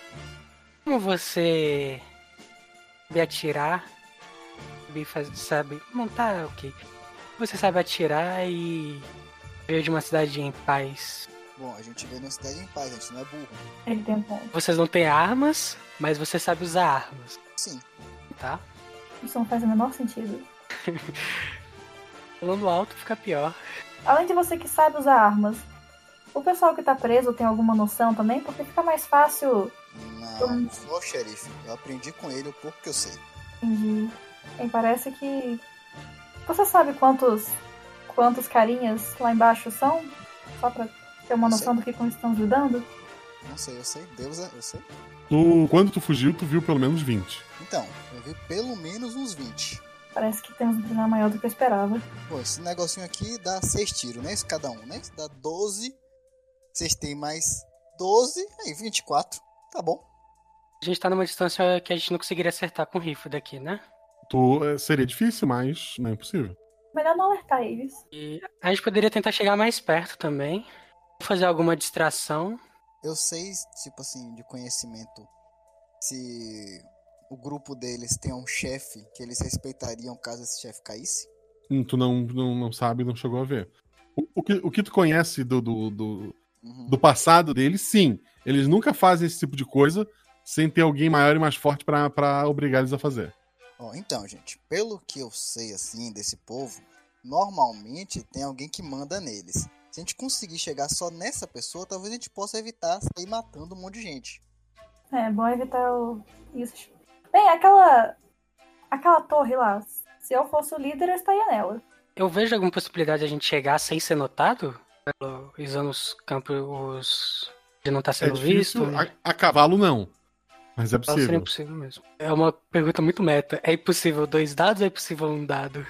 Como você... sabe atirar? Sabe, fazer, sabe montar, ok. Você sabe atirar e... veio de uma cidade em paz. Bom, a gente veio numa cidade em paz, a gente não é burro. Ele tem um ponto. Vocês não têm armas, mas você sabe usar armas. Sim. Tá? Isso não faz o menor sentido. Falando alto fica pior. Além de você que sabe usar armas, o pessoal que tá preso tem alguma noção também? Porque fica mais fácil... Não, sou o xerife. Eu aprendi com ele o pouco que eu sei. Entendi. Bem, parece que... Você sabe quantos quantos carinhas lá embaixo são? Só pra ter uma noção do que eles estão ajudando? Não sei, eu sei. Deus, eu sei. Tu, quando tu fugiu, tu viu pelo menos vinte. Então, eu vi pelo menos uns vinte. Parece que temos um problema maior do que eu esperava. Pô, esse negocinho aqui dá seis tiros, né? Isso cada um, né? Isso dá doze. Vocês têm mais doze. Aí, vinte e quatro. Tá bom. A gente tá numa distância que a gente não conseguiria acertar com o rifle daqui, né? Tu, é, seria difícil, mas não é impossível. Melhor não alertar eles. E a gente poderia tentar chegar mais perto também. Fazer alguma distração. Eu sei, tipo assim, de conhecimento, se o grupo deles tem um chefe que eles respeitariam caso esse chefe caísse. Hum, tu não, não, não sabe, não chegou a ver. O, o, que, o que tu conhece do, do, do, uhum. do passado deles, sim. Eles nunca fazem esse tipo de coisa sem ter alguém maior e mais forte pra, pra obrigar eles a fazer. Oh, então, gente, pelo que eu sei, assim, desse povo, normalmente tem alguém que manda neles. Se a gente conseguir chegar só nessa pessoa, talvez a gente possa evitar sair matando um monte de gente. É, bom evitar o... isso. Bem, aquela... aquela torre lá, se eu fosse o líder, eu estaria nela. Eu vejo alguma possibilidade de a gente chegar sem ser notado? Usando os campos... Os... de não estar sendo é difícil, visto? A, a cavalo não. Mas é possível. Seria impossível mesmo. É uma pergunta muito meta. É impossível dois dados ou é possível um dado?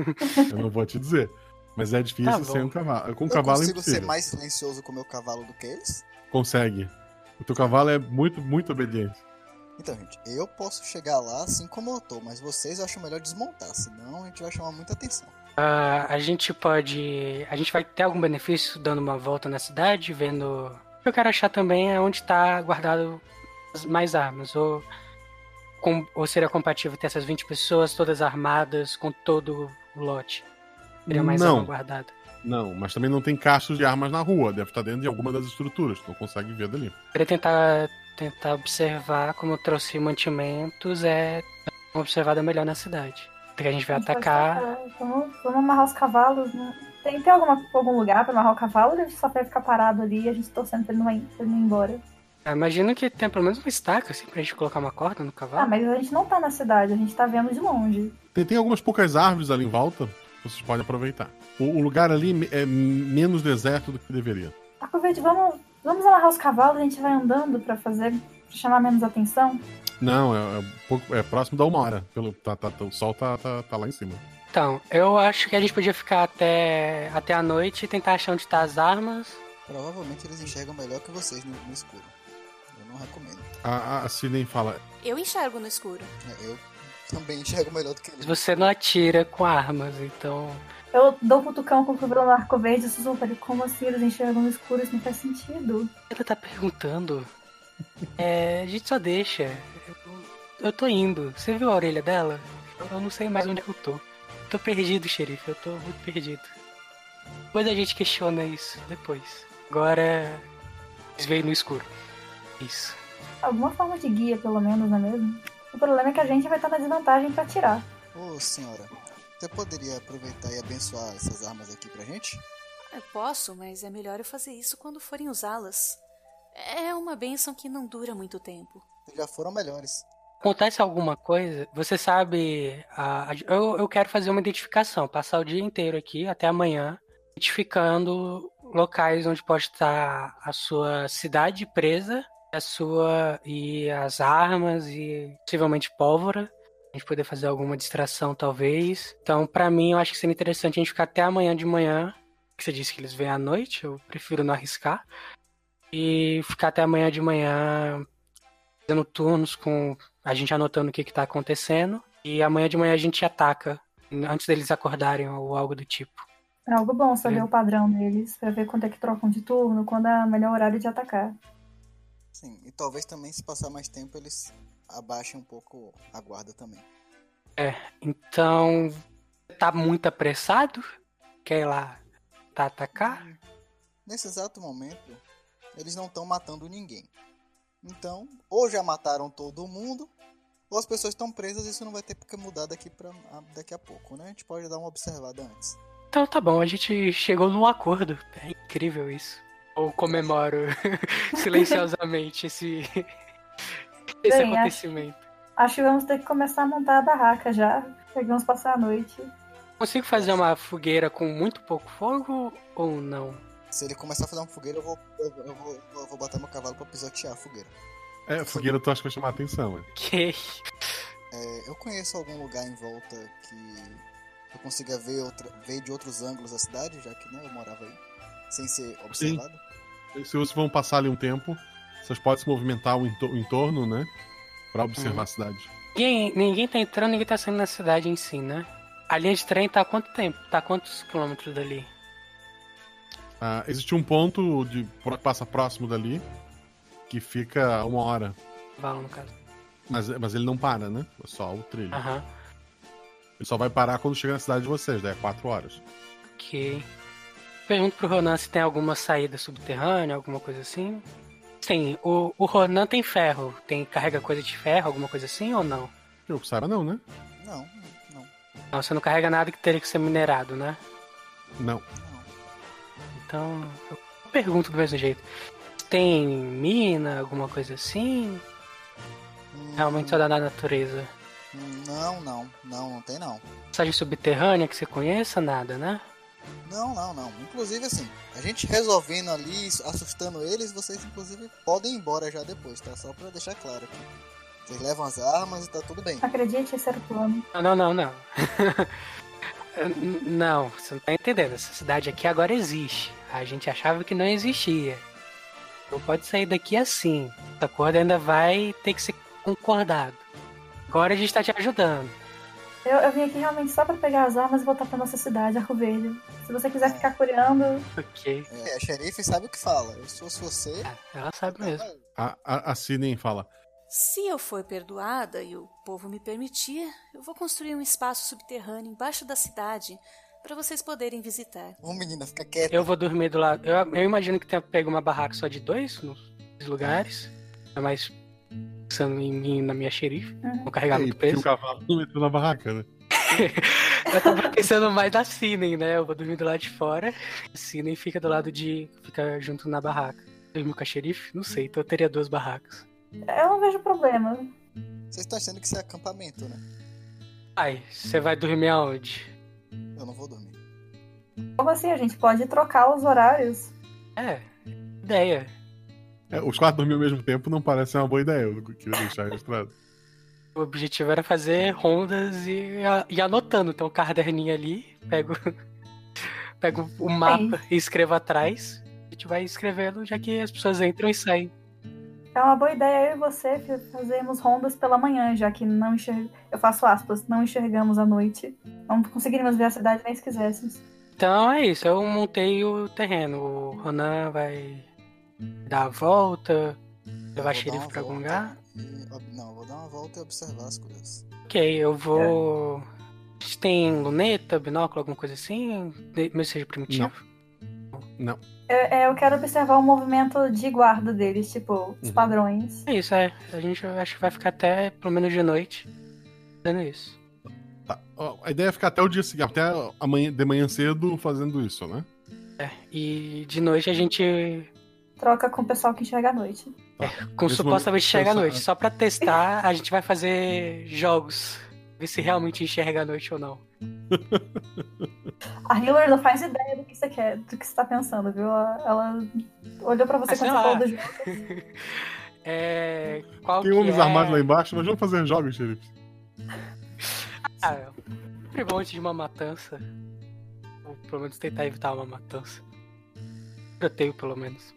Eu não vou te dizer. Mas é difícil tá sem um cavalo. Com um eu cavalo é impossível. Eu consigo ser mais impossível. silencioso com o meu cavalo do que eles? Consegue. O teu cavalo é muito, muito obediente. Então, gente, eu posso chegar lá assim como eu tô, mas vocês eu acho melhor desmontar, senão a gente vai chamar muita atenção. Uh, a gente pode... A gente vai ter algum benefício dando uma volta na cidade, vendo... O que eu quero achar também é onde tá guardado mais armas, ou, com, ou seria compatível ter essas vinte pessoas todas armadas com todo o lote? Teria mais não. arma guardada? Não, mas também não tem caixas de armas na rua, deve estar dentro de alguma das estruturas, tu não consegue ver dali. Queria tentar, tentar observar como eu trouxe mantimentos, é uma observada melhor na cidade. Porque a gente vai a gente atacar... Vamos, vamos amarrar os cavalos, né? Tem, tem alguma, algum lugar pra amarrar o cavalo ou a gente só vai ficar parado ali e a gente torcendo pra ele não ir, pra ele não ir embora? Eu imagino que tem pelo menos uma estaca, assim, pra gente colocar uma corda no cavalo. Ah, mas a gente não tá na cidade, a gente tá vendo de longe. Tem, tem algumas poucas árvores ali em volta, vocês podem aproveitar. O, o lugar ali é menos deserto do que deveria. Arco Verde, vamos, vamos amarrar os cavalos, a gente vai andando pra fazer, pra chamar menos atenção? Não, é, é, pouco, é próximo da uma hora, pelo, tá, tá, tá, o sol tá, tá, tá lá em cima. Então, eu acho que a gente podia ficar até, até a noite e tentar achar onde tá as armas. Provavelmente eles enxergam melhor que vocês no, no escuro. Eu não recomendo. A, a Sidney fala... Eu enxergo no escuro. É, eu também enxergo melhor do que eles. Você não atira com armas, então... Eu dou um cutucão com o cobrão no arco verde e sussurro, como assim eles enxergam no escuro? Isso não faz sentido. Ela tá perguntando. É, a gente só deixa. Eu, eu tô indo. Você viu a orelha dela? Eu não sei mais onde eu tô. Tô perdido, xerife. Eu tô muito perdido. Depois a gente questiona isso. Depois. Agora... Eles veem no escuro. Isso. Alguma forma de guia, pelo menos, não é mesmo? O problema é que a gente vai estar na desvantagem pra atirar. Ô, senhora, você poderia aproveitar e abençoar essas armas aqui pra gente? Eu posso, mas é melhor eu fazer isso quando forem usá-las. É uma bênção que não dura muito tempo. Já foram melhores. Acontece alguma coisa, você sabe... A, a, eu, eu quero fazer uma identificação, passar o dia inteiro aqui, até amanhã, identificando locais onde pode estar a sua cidade presa, a sua e as armas e possivelmente pólvora. A gente poder fazer alguma distração, talvez. Então, pra mim, eu acho que seria interessante a gente ficar até amanhã de manhã. Que você disse que eles vêm à noite, eu prefiro não arriscar. E ficar até amanhã de manhã fazendo turnos com a gente anotando o que, que tá acontecendo. E amanhã de manhã a gente ataca, antes deles acordarem ou algo do tipo. É algo bom saber é. o padrão deles, pra ver quando é que trocam de turno, quando é o melhor horário de atacar. Sim, e talvez também se passar mais tempo eles abaixem um pouco a guarda também. É, então... Tá muito apressado? Quer ir lá tá atacar? Nesse exato momento, eles não estão matando ninguém. Então, ou já mataram todo mundo, ou as pessoas estão presas e isso não vai ter porque mudar daqui, pra, daqui a pouco, né? A gente pode dar uma observada antes. Então tá bom, a gente chegou num acordo. É incrível isso. Eu comemoro silenciosamente esse, esse Bem, acontecimento. Acho, acho que vamos ter que começar a montar a barraca já. Vamos passar a noite. Consigo fazer uma fogueira com muito pouco fogo ou não? Se ele começar a fazer uma fogueira, eu vou, eu, eu vou, eu vou botar meu cavalo pra pisotear a fogueira. É, fogueira tu acha que vai chamar a atenção, né? Ok. É, eu conheço algum lugar em volta que eu consiga ver, outra, ver de outros ângulos a cidade, já que né, eu morava aí, sem ser observado? Sim. Se vocês vão passar ali um tempo, vocês podem se movimentar o entor- o entorno, né? Pra observar Uhum. a cidade. Ninguém, ninguém tá entrando, ninguém tá saindo na cidade em si, né? A linha de trem tá há quanto tempo? Tá a quantos quilômetros dali? Ah, existe um ponto de que passa próximo dali que fica uma hora. Vala, no caso. Mas, mas ele não para, né? É só o trilho. Aham. Ele só vai parar quando chega na cidade de vocês, daí é quatro horas. Ok. Pergunto pro Ronan se tem alguma saída subterrânea, alguma coisa assim. Sim, o, o Ronan tem ferro. Tem, carrega coisa de ferro, alguma coisa assim ou não? Eu saiba não, né? Não, não. Não, você não carrega nada que teria que ser minerado, né? Não. Então, eu pergunto do mesmo jeito. Tem mina, alguma coisa assim? Hum, Realmente só da natureza. Não, não, não, não tem não. Passagem subterrânea que você conheça, nada, né? Não, não, não. Inclusive, assim, a gente resolvendo ali, assustando eles, vocês, inclusive, podem ir embora já depois, tá? Só pra deixar claro aqui. Vocês levam as armas e tá tudo bem. Acredite, esse era o plano. Não, não, não, não. Não, você não tá entendendo. Essa cidade aqui agora existe. A gente achava que não existia. Não pode sair daqui assim. Esse acordo ainda vai ter que ser concordado. Agora a gente tá te ajudando. Eu, eu vim aqui realmente só pra pegar as armas e voltar pra nossa cidade, Arco Verde. Se você quiser ficar curiando... Ok. É, a xerife sabe o que fala. Eu sou se você... Ela sabe mesmo. A, a, a Sidney fala: Se eu for perdoada e o povo me permitir, eu vou construir um espaço subterrâneo embaixo da cidade para vocês poderem visitar. Ô menina, fica quieta. Eu vou dormir do lado. Eu, eu imagino que tenha pego uma barraca só de dois nos lugares. É mais pensando em mim, na minha xerife. Vou carregar "Ei, muito porque peso. o cavalo não entrou na barraca, né? Eu tava pensando mais da Sidney, né? Eu vou dormir do lado de fora. A Sidney fica do lado de. Fica junto na barraca. Dormir com a xerife? Não sei, então eu teria duas barracas. Eu não vejo problema. Vocês estão achando que isso é acampamento, né? Ai, você vai dormir aonde? Eu não vou dormir. Como assim? A gente pode trocar os horários. É, ideia. É, os quatro dormir ao mesmo tempo não parece uma boa ideia, eu queria deixar registrado. O objetivo era fazer rondas e ir anotando. Tem um caderninho ali, pego, pego o mapa e escrevo atrás. A gente vai escrevendo, já que as pessoas entram e saem. É uma boa ideia eu e você fazermos rondas pela manhã, já que não enxergamos... Eu faço aspas, não enxergamos à noite. Não conseguiríamos ver a cidade nem se quiséssemos. Então é isso, eu montei o terreno. O Ronan vai dar a volta, levar a xerife pra algum lugar. E, não, eu vou dar uma volta e observar as coisas. Ok, eu vou... A gente tem luneta, binóculo, alguma coisa assim? Mesmo seja primitivo? Não. Eu, eu quero observar o movimento de guarda deles, tipo, os Uhum. padrões. É isso, é. A gente acho que vai ficar até pelo menos de noite fazendo isso. Tá. Ó, a ideia é ficar até o dia seguinte, até amanhã, de manhã cedo fazendo isso, né? É, e de noite a gente... Troca com o pessoal que enxerga à noite. É, com Nesse supostamente momento, enxerga à pensa- noite. Só pra testar, a gente vai fazer jogos. Ver se realmente enxerga à noite ou não. A Hillary não faz ideia do que você quer, do que você tá pensando, viu? Ela, ela olhou pra você Ah, quando sei você lá. falou do jogo. É... Qual Tem que homens é... armados lá embaixo, nós vamos fazer jogos, xerife. Ah, é sempre bom antes de uma matança. Ou pelo menos tentar evitar uma matança. Eu tenho, pelo menos.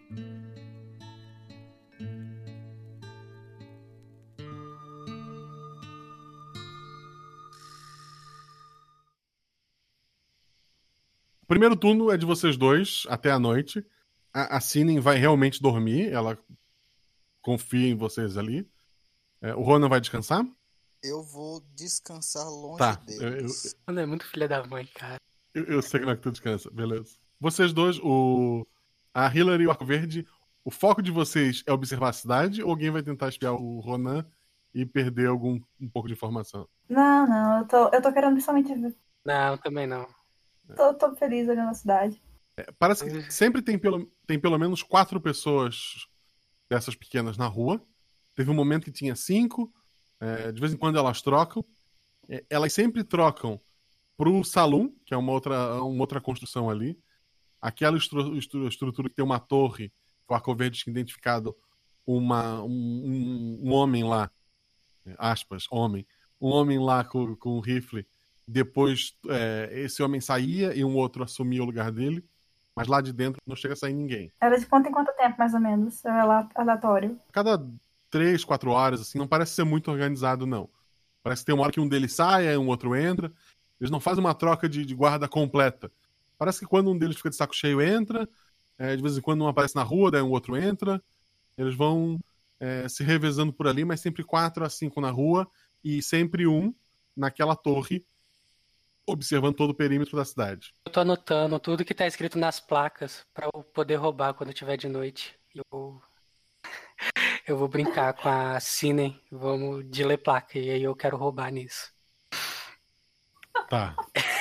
O primeiro turno é de vocês dois, até a noite. A, a Sinen vai realmente dormir, ela confia em vocês ali. É, o Ronan vai descansar? Eu vou descansar longe Tá, deles. Mano, é muito filha da mãe, cara. Eu, eu sei que não é que tu descansa, beleza. Vocês dois, o a Hillary e o Arco Verde, o foco de vocês é observar a cidade ou alguém vai tentar espiar o Ronan e perder algum um pouco de informação? Não, não, eu tô, eu tô querendo principalmente ver. Não, também não. Tô, tô feliz olhando a cidade. É, parece que sempre tem pelo, tem pelo menos quatro pessoas dessas pequenas na rua. Teve um momento que tinha cinco. É, de vez em quando elas trocam. É, elas sempre trocam pro salão, que é uma outra, uma outra construção ali. Aquela estru, estru, estrutura que tem uma torre, o Arco Verde tinha identificado uma, um, um, um homem lá, aspas, homem, um homem lá com, com um rifle. Depois é, esse homem saía e um outro assumia o lugar dele, mas lá de dentro não chega a sair ninguém. Era de quanto em quanto tempo, mais ou menos? É aleatório. Cada três, quatro horas, assim, não parece ser muito organizado, não. Parece que tem uma hora que um deles sai, aí um outro entra. Eles não fazem uma troca de, de guarda completa. Parece que quando um deles fica de saco cheio, entra. É, de vez em quando um aparece na rua, daí um outro entra. Eles vão é, se revezando por ali, mas sempre quatro a cinco na rua e sempre um naquela torre, observando todo o perímetro da cidade. Eu tô anotando tudo que tá escrito nas placas pra eu poder roubar quando tiver de noite. Eu, eu vou brincar com a Cinem, vamos de ler placa, e aí eu quero roubar nisso. Tá.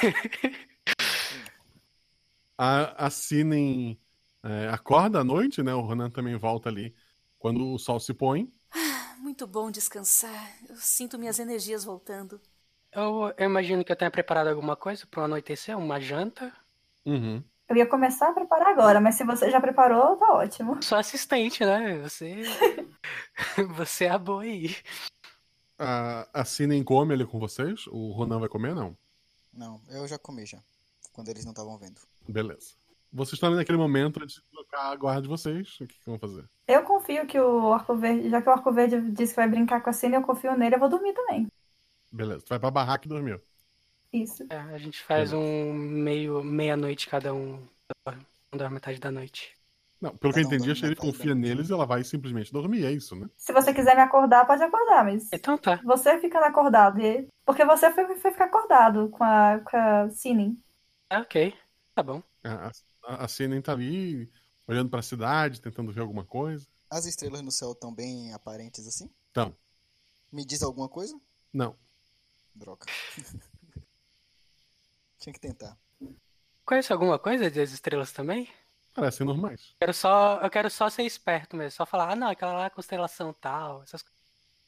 A, a Cinem é, acorda à noite, né? O Ronan também volta ali quando o sol se põe. Ah, muito bom descansar. Eu sinto minhas energias voltando. Eu, eu imagino que eu tenha preparado alguma coisa pro anoitecer, uma janta. Uhum. Eu ia começar a preparar agora, mas se você já preparou, tá ótimo. Sou assistente, né? Você, você é a boa aí. A, a Cinem come ali com vocês? O Ronan vai comer, não? Não, eu já comi já. Quando eles não estavam vendo. Beleza. Vocês estão ali naquele momento de trocar a guarda de vocês. O que, que vão fazer? Eu confio que o Arco Verde, já que o Arco Verde disse que vai brincar com a Cine, eu confio nele, eu vou dormir também. Beleza, tu vai pra barraca e dormiu. Isso. É, a gente faz Beleza. um meio, meia-noite cada um, um dorme metade da noite. Não, pelo que eu Cada um entendi, a dorme Xerife metade confia da noite. neles e ela vai simplesmente dormir, é isso, né? Se você quiser me acordar, pode acordar, mas Então tá. você ficando acordado. e- Porque você foi, foi ficar acordado com a, com a Cine. Ah, ok. Tá bom. A, a, a Cinem tá ali, olhando pra cidade, tentando ver alguma coisa. As estrelas no céu estão bem aparentes assim? Então, Me diz alguma coisa? não. Droga. Tinha que tentar. Conhece alguma coisa das estrelas também? Parecem normais. Quero só, eu quero só ser esperto mesmo. Só falar, ah, não, aquela lá é constelação tal. Essas coisas.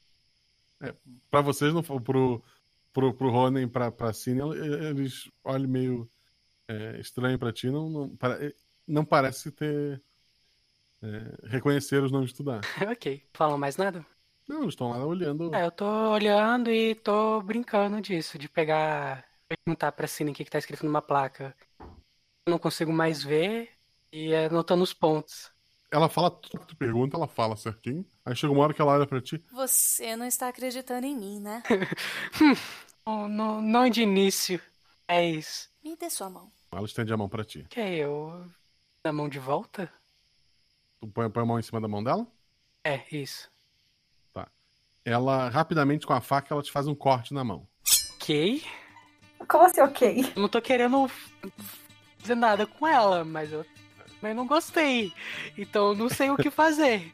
É, pra vocês, não, pro, pro, pro Ronan e pra, pra Cine, eles olham meio é, estranho pra ti. Não, não, pare- não parece ter... É, reconhecer os nomes de estudar. Ok. Falam mais nada? Não, eles estão lá olhando. É, eu tô olhando e tô brincando disso, de pegar, perguntar pra Cine o que que tá escrito numa placa. Eu não consigo mais ver e anotando os pontos. Ela fala tudo que tu pergunta, ela fala certinho. Aí chega uma hora que ela olha pra ti. Você não está acreditando em mim, né? não, não, não de início. É isso. Me dê sua mão. Ela estende a mão pra ti. Que é eu? Na mão de volta? Tu põe, põe a mão em cima da mão dela? É, isso. Tá. Ela, rapidamente, com a faca, ela te faz um corte na mão. Ok. Como assim, ok? Eu não tô querendo fazer nada com ela, mas eu mas não gostei. Então eu não sei o que fazer.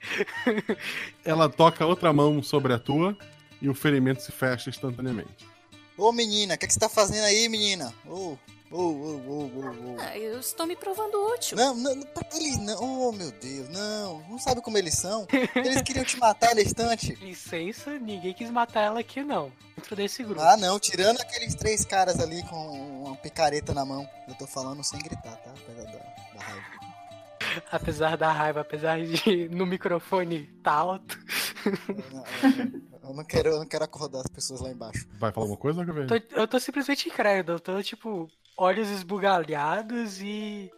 Ela toca outra mão sobre a tua e o ferimento se fecha instantaneamente. Ô menina, o que, é que você tá fazendo aí, menina? Ô, ô, ô, ô, ô, ô. Ah, eu estou me provando útil. Não, não, não, pra eles não. Oh, meu Deus, não. Não sabe como eles são. Eles queriam te matar na estante. Licença, ninguém quis matar ela aqui não. Dentro desse grupo. Ah, não. Tirando aqueles três caras ali com uma picareta na mão. Eu tô falando sem gritar, tá? Apesar da, da raiva. Apesar da raiva, apesar de no microfone tá alto. Eu não, eu, eu não quero, eu não quero acordar as pessoas lá embaixo. Vai falar alguma coisa, Gabriel? Tô, eu tô simplesmente incrédulo. Eu tô tipo, olhos esbugalhados e...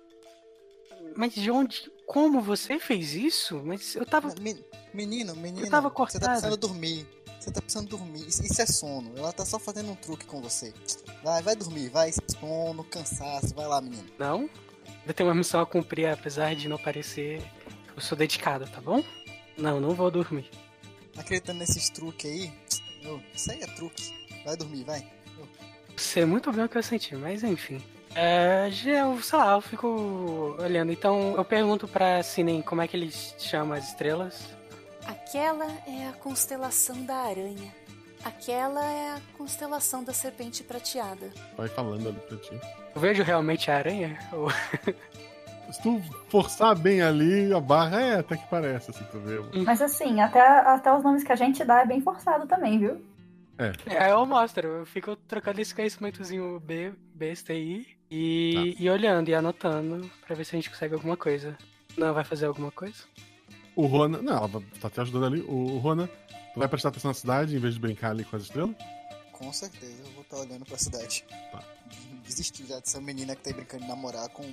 Mas de onde... Como você fez isso? Mas eu tava... Menino, menino, eu tava você cortado. tá precisando dormir. Você tá precisando dormir. Isso, isso é sono. Ela tá só fazendo um truque com você. Vai, vai dormir. Vai, sono, cansaço. Vai lá, menino. Não? Eu tenho uma missão a cumprir, apesar de não parecer... Eu sou dedicado, tá bom? Não, não vou dormir. Acreditando nesses truques aí... Oh, isso aí é truque. Vai dormir, vai. Oh. Sei muito bem o que eu senti, mas enfim. É, eu, sei lá, eu fico olhando. Então eu pergunto pra Cinem como é que eles chamam as estrelas. Aquela é a constelação da aranha. Aquela é a constelação da serpente prateada. Vai falando ali pra ti. Eu vejo realmente a aranha? Ou... Se tu forçar bem ali, a barra é até que parece, assim, tu vê. Mas assim, até, até os nomes que a gente dá é bem forçado também, viu? É. É, eu mostro. Eu fico trocando esse conhecimentozinho B, besta aí e, Tá. e olhando e anotando pra ver se a gente consegue alguma coisa. Não vai fazer alguma coisa? O Rona... Não, ela tá te ajudando ali. O Rona, tu vai prestar atenção na cidade em vez de brincar ali com as estrelas? Com certeza, eu vou estar olhando pra cidade. Tá. Desisti já dessa menina que tá aí brincando de namorar com...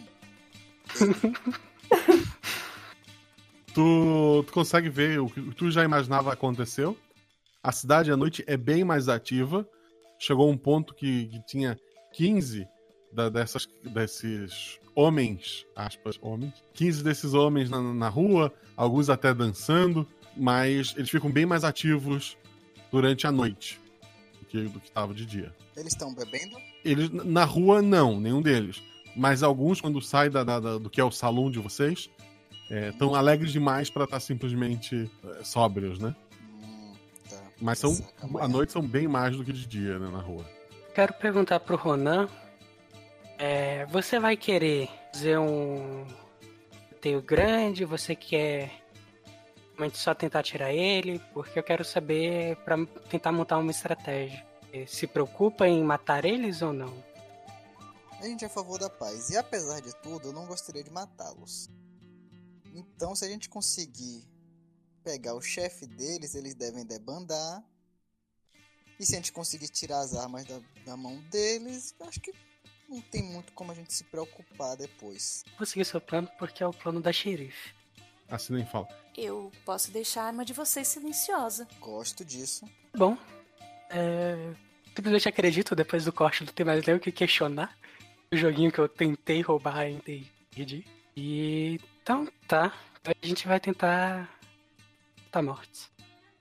tu, tu consegue ver o que tu já imaginava aconteceu. A cidade à noite é bem mais ativa. Chegou um ponto que, que tinha quinze da, dessas, desses homens, aspas, homens, quinze desses homens na, na rua, alguns até dançando, mas eles ficam bem mais ativos durante a noite do que do que estava de dia. Eles estão bebendo? Eles, na rua, não, nenhum deles. Mas alguns, quando saem da, da, da, do que é o salão de vocês, estão é, alegres demais para estar simplesmente é, sóbrios, né? Hum, tá. Mas são, à noite são bem mais do que de dia, né, na rua. Quero perguntar pro Ronan. É, você vai querer fazer um teio grande? Você quer realmente só tentar tirar ele? Porque eu quero saber para tentar montar uma estratégia. Se preocupa em matar eles ou não? A gente é a favor da paz. E apesar de tudo, eu não gostaria de matá-los. Então, se a gente conseguir pegar o chefe deles, eles devem debandar. E se a gente conseguir tirar as armas da, da mão deles, acho que não tem muito como a gente se preocupar depois. Vou seguir seu plano porque é o plano da xerife. Assim nem fala. Eu posso deixar a arma de vocês silenciosa. Gosto disso. Bom, é... simplesmente acredito, depois do corte não tem mais nem o que questionar. O joguinho que eu tentei roubar e perdi. E então tá. Então a gente vai tentar tá mortos.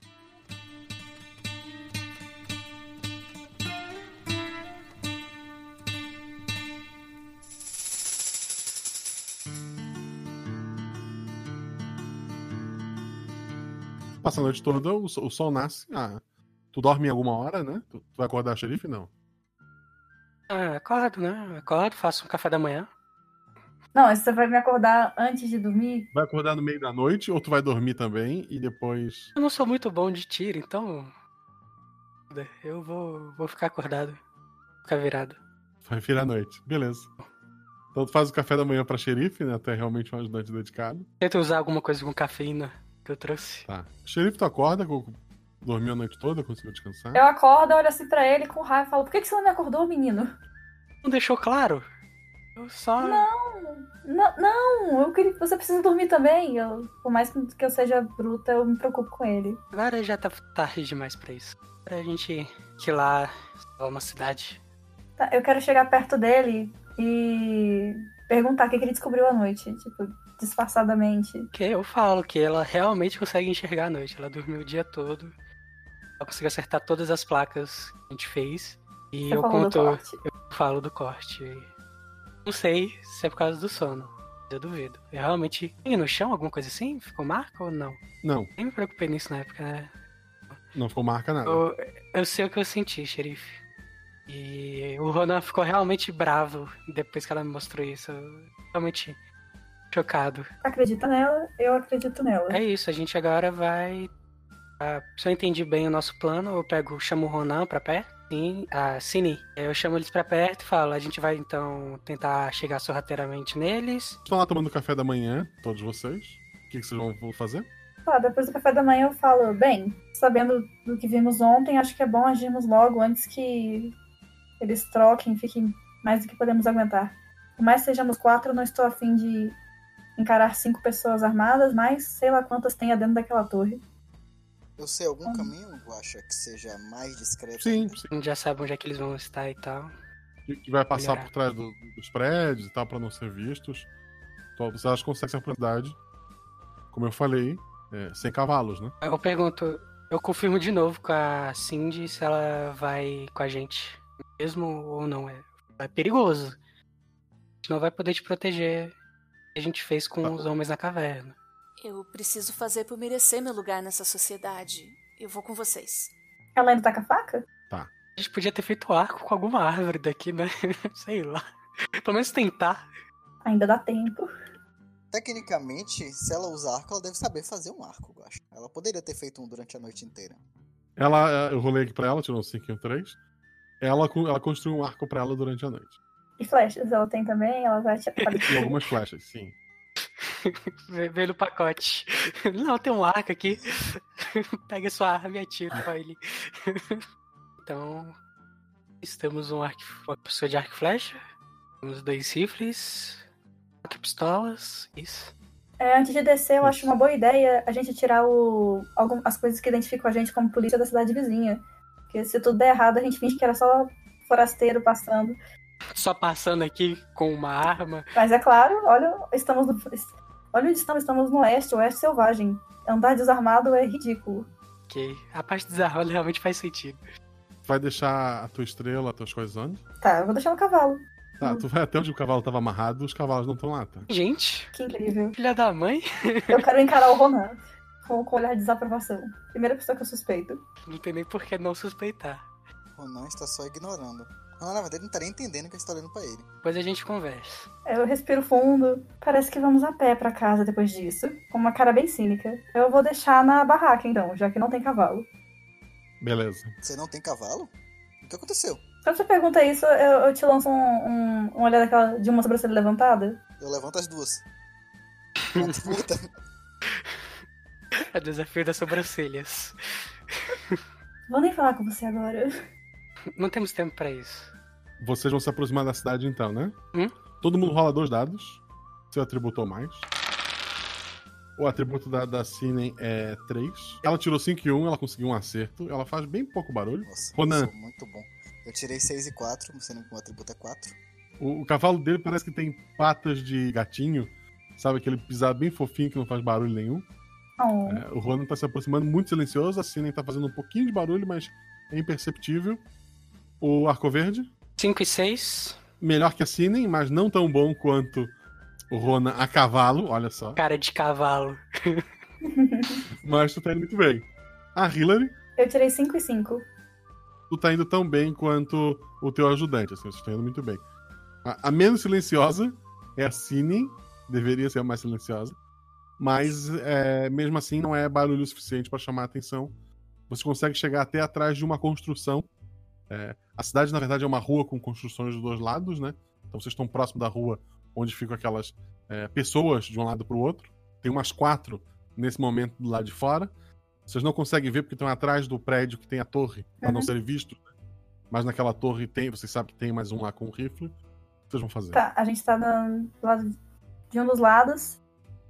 Passa a noite toda, o sol, o sol nasce. Ah, tu dorme em alguma hora, né? Tu, tu vai acordar a xerife? Não. Ah, acordo, né? Acordo, faço um café da manhã. Não, você vai me acordar antes de dormir? Vai acordar no meio da noite ou tu vai dormir também e depois... Eu não sou muito bom de tiro, então... Eu vou, vou ficar acordado. Ficar virado. Vai virar a noite, beleza. Então tu faz o café da manhã pra xerife, né? Tu é realmente um ajudante dedicado. Tenta usar alguma coisa com cafeína que eu trouxe. Tá. Xerife, tu acorda, dormiu a noite toda, conseguiu descansar? Eu acordo, olho assim pra ele com raiva e falo, por que, que você não me acordou, menino? Não deixou claro? Eu só... Não, não, não, eu queria, você precisa dormir também. Eu, por mais que eu seja bruta, eu me preocupo com ele. Agora já tá tarde demais pra isso. Pra gente ir lá, uma cidade. Tá, eu quero chegar perto dele e perguntar o que, que ele descobriu à noite, tipo, disfarçadamente. Que eu falo que ela realmente consegue enxergar à noite. Ela dormiu o dia todo. Ela conseguiu acertar todas as placas que a gente fez. E Você eu falou do conto. corte. Eu falo do corte. Não sei se é por causa do sono. Eu duvido. Eu realmente. E no chão, alguma coisa assim? Ficou marca ou não? Não. Nem me preocupei nisso na época, né? Não ficou marca nada. Eu, eu sei o que eu senti, xerife. E o Ronan ficou realmente bravo depois que ela me mostrou isso. Eu, realmente chocado. Acredita nela, eu acredito nela. É isso, a gente agora vai... Uh, se eu entendi bem o nosso plano, eu pego, chamo o Ronan pra perto. Sim, a Cine. Eu chamo eles pra perto e falo, a gente vai então tentar chegar sorrateiramente neles. Estão lá tomando café da manhã, todos vocês. O que, que vocês vão fazer? Tá, depois do café da manhã eu falo, bem, sabendo do que vimos ontem, acho que é bom agirmos logo antes que eles troquem, fiquem mais do que podemos aguentar. Por mais que sejamos quatro, eu não estou a fim de encarar cinco pessoas armadas, mas sei lá quantas tem dentro daquela torre. Eu sei algum caminho, Guaxa, que seja mais discreto? Sim, sim. A gente já sabe onde é que eles vão estar e tal. Que, que vai passar Melhorar. por trás do, dos prédios e tal, pra não ser vistos. Então, você acha que consegue essa oportunidade, como eu falei, é, sem cavalos, né? Eu pergunto, eu confirmo de novo com a Cindy se ela vai com a gente mesmo ou não. É, é perigoso. A gente não vai poder te proteger o que a gente fez com Tá. os homens na caverna. Eu preciso fazer por merecer meu lugar nessa sociedade. Eu vou com vocês. Ela ainda tá com a faca? Tá. A gente podia ter feito arco com alguma árvore daqui, né? Sei lá. Pelo menos tentar. Ainda dá tempo. Tecnicamente, se ela usar arco, ela deve saber fazer um arco, eu acho. Ela poderia ter feito um durante a noite inteira. Ela, eu rolei aqui pra ela, tirou um cinco e um três. Ela, ela construiu um arco pra ela durante a noite. E flechas ela tem também? Ela vai atirar. E algumas flechas, sim. Veio no pacote. Não, tem um arco aqui. Pega sua arma e atira com ele. Então, estamos um arco, uma pessoa de arco e flecha. Temos dois rifles. Quatro pistolas. Isso. É, antes de descer, eu acho uma boa ideia a gente tirar o, algum, as coisas que identificam a gente como polícia da cidade vizinha. Porque se tudo der errado, a gente finge que era só forasteiro passando. Só passando aqui com uma arma. Mas é claro, olha, estamos no, olha onde estamos, estamos no oeste, oeste selvagem. Andar desarmado é ridículo. Ok, a parte desarmada realmente faz sentido. Vai deixar a tua estrela, as tuas coisas onde? Tá, eu vou deixar no cavalo. Tá, tu vai até onde o cavalo tava amarrado, os cavalos não estão lá, tá? Gente, que incrível. Filha da mãe. Eu quero encarar o Ronan com, com olhar de desaprovação. Primeira pessoa que eu suspeito. Não tem nem por que não suspeitar. Ronan está só ignorando. Ronan, na verdade, não tá nem entendendo que eu estou olhando pra ele. Depois a gente conversa. Eu respiro fundo. Parece que vamos a pé pra casa depois disso. Com uma cara bem cínica. Eu vou deixar na barraca, então, já que não tem cavalo. Beleza. Você não tem cavalo? O que aconteceu? Quando você pergunta isso, eu, eu te lanço um, um, um olhar daquela, de uma sobrancelha levantada. Eu levanto as duas. Puta. É o desafio das sobrancelhas. Vou nem falar com você agora. Não temos tempo pra isso. Vocês vão se aproximar da cidade então, né? Hum? Todo mundo rola dois dados. Seu atributo ou mais. O atributo da, da Cinem é três. Ela tirou cinco e um, ela conseguiu um acerto. Ela faz bem pouco barulho. Nossa, Ronan. Muito bom. Eu tirei seis e quatro, sendo que o atributo é quatro. O, o cavalo dele parece que tem patas de gatinho. Sabe, aquele pisar bem fofinho que não faz barulho nenhum. Oh. É, o Ronan tá se aproximando muito silencioso. A Cinem tá fazendo um pouquinho de barulho, mas é imperceptível. O Arco Verde. cinco e seis. Melhor que a Cinem, mas não tão bom quanto o Ronan a cavalo, olha só. Cara de cavalo. Mas tu tá indo muito bem. A Hillary. Eu tirei cinco e cinco. Tu tá indo tão bem quanto o teu ajudante, assim, vocês estão indo muito bem. A, a menos silenciosa é a Cinem, deveria ser a mais silenciosa, mas é, mesmo assim não é barulho suficiente para chamar a atenção. Você consegue chegar até atrás de uma construção. É, a cidade, na verdade, é uma rua com construções dos dois lados, né? Então vocês estão próximo da rua onde ficam aquelas é, pessoas de um lado para o outro. Tem umas quatro nesse momento do lado de fora. Vocês não conseguem ver porque estão atrás do prédio que tem a torre, para uhum. não serem vistos. Mas naquela torre tem, vocês sabem que tem mais um lá com um rifle. O que vocês vão fazer? Tá, a gente tá do lado de um dos lados.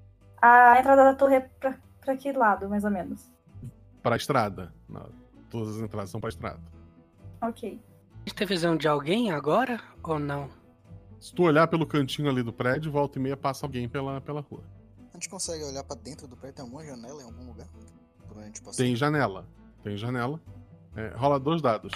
A entrada da torre é pra, pra que lado, mais ou menos? Para a estrada. Não, todas as entradas são para a estrada. Ok. A gente tem visão de alguém agora ou não? Se tu olhar pelo cantinho ali do prédio, volta e meia passa alguém pela, pela rua. A gente consegue olhar pra dentro do prédio? Tem alguma janela em algum lugar? Por onde a gente possa... Tem janela. Tem janela. É, rola dois dados.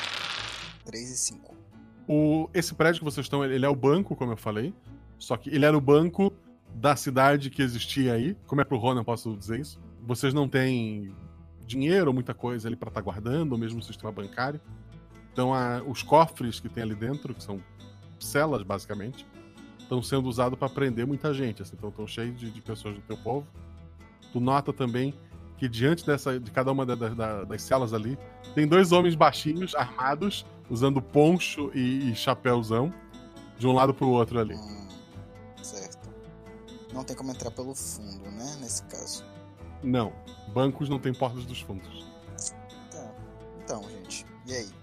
três e cinco. O, esse prédio que vocês estão, ele é o banco, como eu falei. Só que ele era o banco da cidade que existia aí. Como é pro Ronan, posso dizer isso? Vocês não têm dinheiro ou muita coisa ali pra estar guardando, ou mesmo o sistema bancário. Então a, os cofres que tem ali dentro, que são celas, basicamente, estão sendo usados para prender muita gente. Assim, então estão cheios de, de pessoas do teu povo. Tu nota também que diante dessa, de cada uma da, da, das celas ali, tem dois homens baixinhos, armados, usando poncho e, e chapéuzão, de um lado pro outro ali. Hum, certo. Não tem como entrar pelo fundo, né, nesse caso. Não. Bancos não tem portas dos fundos. Tá. Então, gente, e aí?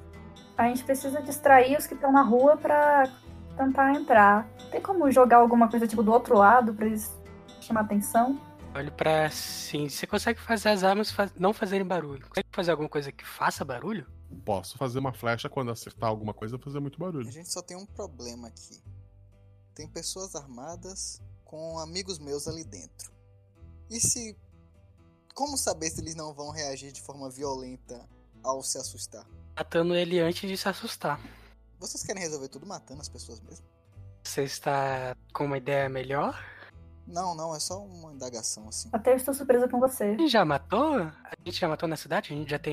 A gente precisa distrair os que estão na rua pra tentar entrar. Tem como jogar alguma coisa tipo do outro lado pra eles chamar atenção? Olhe pra sim. Você consegue fazer as armas faz... não fazerem barulho? Consegue fazer alguma coisa que faça barulho? Posso fazer uma flecha quando acertar alguma coisa fazer muito barulho. A gente só tem um problema aqui. Tem pessoas armadas com amigos meus ali dentro. E se... Como saber se eles não vão reagir de forma violenta ao se assustar? Matando ele antes de se assustar. Vocês querem resolver tudo matando as pessoas mesmo? Você está com uma ideia melhor? Não, não, é só uma indagação assim. Até eu estou surpresa com você. A gente já matou? A gente já matou na cidade? A gente já tem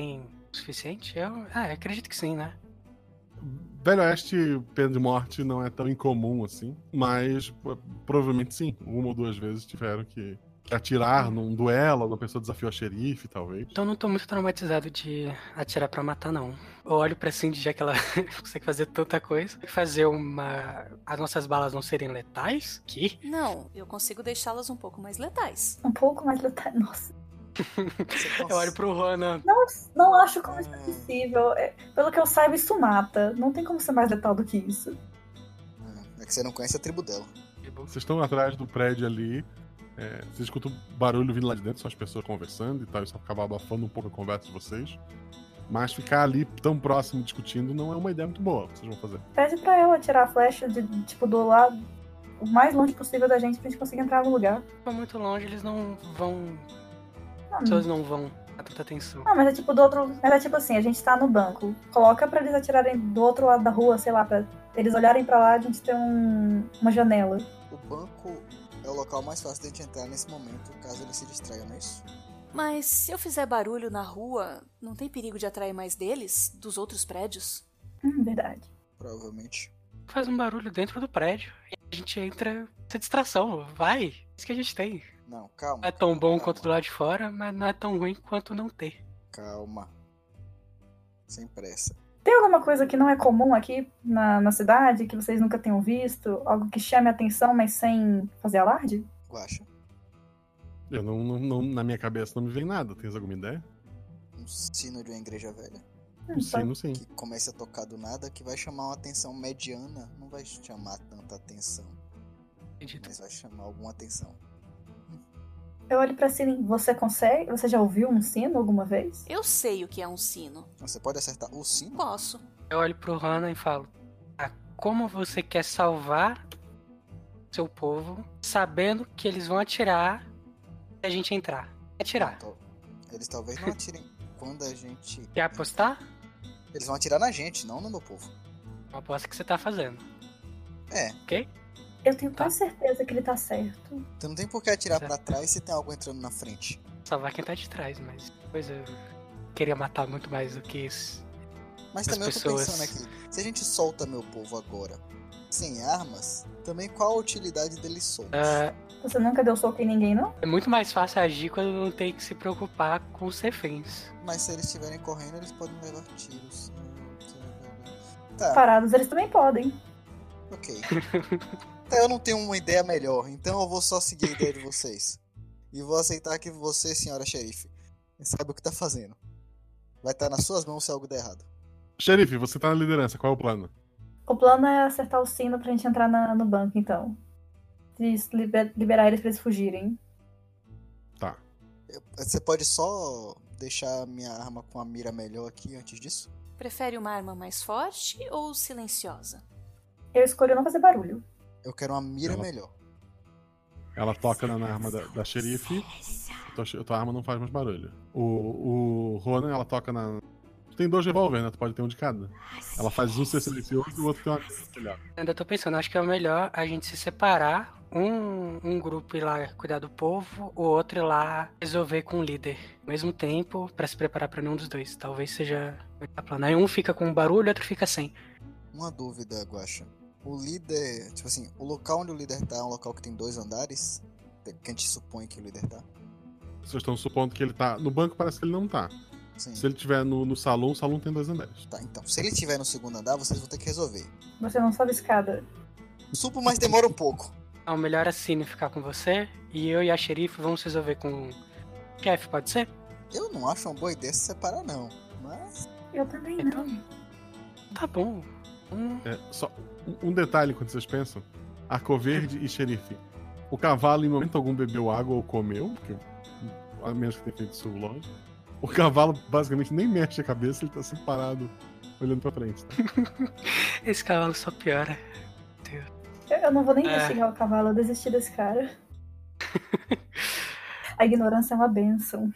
suficiente? Eu ah, acredito que sim, né? Velho Oeste, pena de morte não é tão incomum assim, mas pô, provavelmente sim. Uma ou duas vezes tiveram que, que atirar num duelo, uma pessoa desafiou a xerife, talvez. Então não tô muito traumatizado de atirar pra matar, não. Eu olho pra Cindy, já que ela consegue fazer tanta coisa. Fazer uma... As nossas balas não serem letais? Que? Não, eu consigo deixá-las um pouco mais letais. Um pouco mais letais? Nossa. Eu olho pro Ronan. Não, não acho como isso é possível. É, pelo que eu saiba, isso mata. Não tem como ser mais letal do que isso. É que você não conhece a tribo dela. Vocês estão atrás do prédio ali. É, vocês escutam barulho vindo lá de dentro, são as pessoas conversando e tal. Isso acaba abafando um pouco a conversa de vocês. Mas ficar ali tão próximo discutindo não é uma ideia muito boa. O que vocês vão fazer? Pede pra ela tirar a flecha de, tipo, do lado o mais longe possível da gente pra gente conseguir entrar no lugar. Se for muito longe, eles não vão. As pessoas não vão dar tanta atenção. Não, mas é tipo do outro. Mas é tipo assim, a gente tá no banco. Coloca pra eles atirarem do outro lado da rua, sei lá, pra eles olharem pra lá, a gente tem um, uma janela. O banco é o local mais fácil de a gente entrar nesse momento, caso eles se distraiam, não é isso? Mas se eu fizer barulho na rua, não tem perigo de atrair mais deles? Dos outros prédios? Hum, verdade. Provavelmente. Faz um barulho dentro do prédio e a gente entra sem distração. Vai! Isso que a gente tem. Não, calma. Não é tão calma, bom calma. quanto do lado de fora, mas não é tão ruim quanto não ter. Calma. Sem pressa. Tem alguma coisa que não é comum aqui na, na cidade, que vocês nunca tenham visto? Algo que chame a atenção, mas sem fazer alarde? Guaxa. Eu não, não, não- na minha cabeça não me vem nada. Tens alguma ideia? Um sino de uma igreja velha. Um sino, sim. Que comece a tocar do nada, que vai chamar uma atenção mediana. Não vai chamar tanta atenção. Acredito. Mas vai chamar alguma atenção. Eu olho pra Celine. Você consegue? Você já ouviu um sino alguma vez? Eu sei o que é um sino. Você pode acertar o sino? Posso. Eu olho pro Hannah e falo: ah, como você quer salvar seu povo sabendo que eles vão atirar se a gente entrar? Atirar. Então, eles talvez não atirem quando a gente... Quer apostar? Eles vão atirar na gente, não no meu povo. Uma aposta que você tá fazendo. É. Ok? Eu tenho quase certeza que ele tá certo. Tu não tem por que atirar Certo. pra trás se tem algo entrando na frente. Salvar quem tá de trás, mas depois eu queria matar muito mais do que isso. Mas As também eu tô pessoas- pensando aqui, se a gente solta meu povo agora sem armas, também qual a utilidade deles soltos? Ah, Você nunca deu soco em ninguém, não? é muito mais fácil agir quando não tem que se preocupar com os reféns. Mas se eles estiverem correndo, eles podem levar tiros. Tá, Parados eles também podem. ok. Tá, eu não tenho uma ideia melhor, então eu vou só seguir a ideia de vocês. E vou aceitar que você, senhora xerife, sabe o que tá fazendo. Vai estar nas suas mãos se algo der errado. Xerife, você tá na liderança, qual é o plano? O plano é acertar o sino pra gente entrar na- no banco, então. E liber- liberar eles pra eles fugirem. Tá. Eu- Você pode só deixar minha arma com a mira melhor aqui antes disso? Prefere uma arma mais forte ou silenciosa? Eu escolho não fazer barulho. Eu quero uma mira Ela- melhor. Ela toca na, na arma da, da xerife. Tua, xe- tua arma não faz mais barulho. O, o Ronan, ela toca na. Tu tem dois revólveres, né? Tu pode ter um de cada. Ela faz um ser silencioso e o outro tem uma telhada. Ainda tô pensando, acho que é melhor a gente se separar. Um, um grupo ir lá cuidar do povo, o outro ir lá resolver com o líder. Ao mesmo tempo, pra se preparar pra nenhum dos dois. Talvez seja o melhor plano. Aí um fica com barulho, outro fica sem. Uma dúvida, Guaxa. O líder, tipo assim, o local onde o líder tá é um local que tem dois andares? Que a gente supõe que o líder tá? Vocês estão supondo que ele tá. No banco parece que ele não tá. Sim. Se ele estiver no, no salão, o salão tem dois andares. Tá, então. Se ele estiver no segundo andar, vocês vão ter que resolver. Você não sobe escada. Supo, mas demora um pouco. Então, melhor assim ficar com você. E eu e a xerife vamos resolver com o chefe, pode ser? Eu não acho uma boa ideia se separar, não. Mas. Eu também Então, não. tá bom. Hum, É, só um, um detalhe quando vocês pensam: Arco Verde e xerife. O cavalo, em momento algum, bebeu água ou comeu, porque, a menos que tenha feito isso longe. O cavalo basicamente nem mexe a cabeça, ele tá separado, olhando pra frente. Tá? Esse cavalo só piora. Eu, eu não vou nem É. investigar o cavalo, eu desisti desse cara. A ignorância é uma bênção.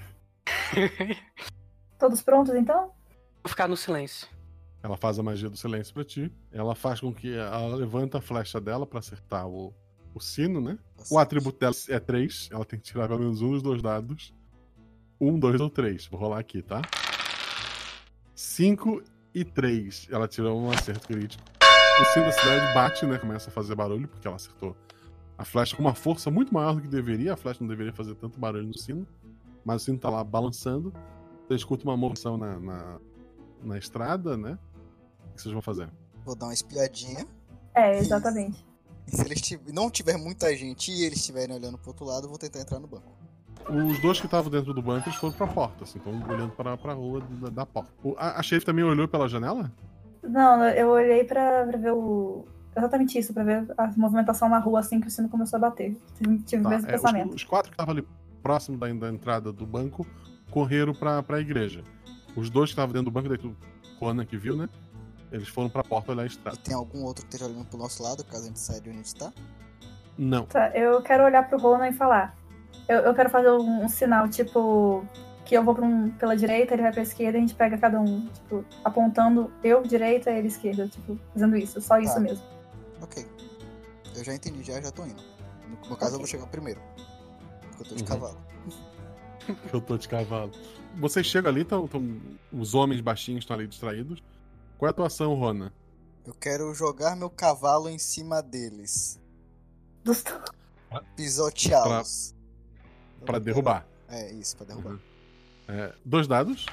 Todos prontos, então? Vou ficar no silêncio. Ela faz a magia do silêncio pra ti. Ela faz com que ela levanta a flecha dela pra acertar o, o sino, né? O atributo dela é três. Ela tem que tirar pelo menos um dos dois dados. Um, dois ou três. Vou rolar aqui, tá? cinco e três. Ela tirou um acerto crítico. O sino da cidade bate, né? Começa a fazer barulho, porque ela acertou a flecha com uma força muito maior do que deveria. A flecha não deveria fazer tanto barulho no sino, mas o sino tá lá balançando. Você escuta uma moção na, na, na estrada, né? O que vocês vão fazer? Vou dar uma espiadinha. É, exatamente. E se eles tiver, não tiver muita gente e eles estiverem olhando pro outro lado, eu vou tentar entrar no banco. Os dois que estavam dentro do banco, eles foram pra porta, assim, estão olhando pra, pra rua da, da porta. O, a, a xerife também olhou pela janela? Não, eu olhei pra, pra ver o... Exatamente isso, pra ver a movimentação na rua assim que o sino começou a bater. Tive, tive Tá, o mesmo é, pensamento. Os, os quatro que estavam ali próximo da, da entrada do banco correram pra, pra igreja. Os dois que estavam dentro do banco, daí o Conan que viu, né? Eles foram pra porta olhar a estrada. E tem algum outro que esteja olhando pro nosso lado, caso a gente saia de onde a gente tá? Não. Tá, eu quero olhar pro Ronan e falar. Eu, eu quero fazer um, um sinal, tipo... Que eu vou pra um, pela direita, ele vai pra esquerda, a gente pega cada um, tipo, apontando eu direita e ele esquerda, tipo, fazendo isso, só isso Tá. mesmo. Ok. Eu já entendi, já, já tô indo. No meu caso, okay. Eu vou chegar primeiro. Porque eu tô de uhum. cavalo. Eu tô de cavalo. Vocês chegam ali, tão, tão, os homens baixinhos estão ali distraídos. Qual é a tua ação, Rona? Eu quero jogar meu cavalo em cima deles. Dos... Pisoteá-los. Pra, pra derrubar. Quero... É, isso, pra derrubar. Uhum. É, dois dados.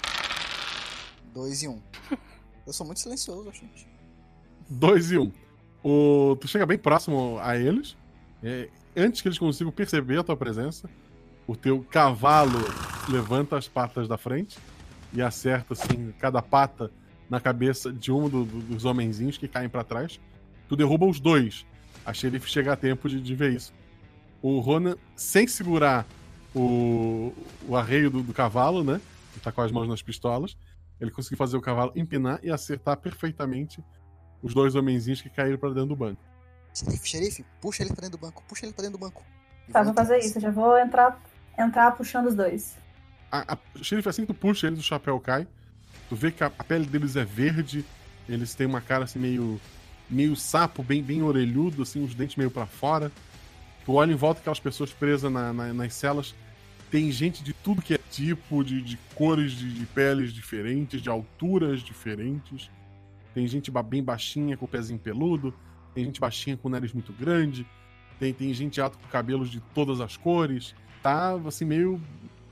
Dois e um. Eu sou muito silencioso, gente. Dois e um. O... Tu chega bem próximo a eles. É, antes que eles consigam perceber a tua presença, o teu cavalo levanta as patas da frente e acerta, assim, cada pata na cabeça de um do, do, dos homenzinhos que caem pra trás. Tu derruba os dois. A xerife chega a tempo de, de ver isso. O Ronan, sem segurar o, o arreio do, do cavalo, né? Que tá com as mãos nas pistolas. Ele conseguiu fazer o cavalo empinar e acertar perfeitamente os dois homenzinhos que caíram pra dentro do banco. Xerife, xerife, puxa ele pra dentro do banco, puxa ele pra dentro do banco. Tá, vou fazer isso, eu já vou entrar, entrar puxando os dois. A, a xerife, assim que tu puxa eles, o chapéu cai. Tu vê que a, a pele deles é verde, eles têm uma cara assim meio, meio sapo, bem, bem orelhudo, assim, os dentes meio pra fora. Tu olha em volta aquelas pessoas presas na, na, nas celas. Tem gente de tudo que é tipo, de, de cores de, de peles diferentes, de alturas diferentes. Tem gente bem baixinha com o pezinho peludo. Tem gente baixinha com o nariz muito grande. Tem, tem gente alta com cabelos de todas as cores. Tá, assim, meio...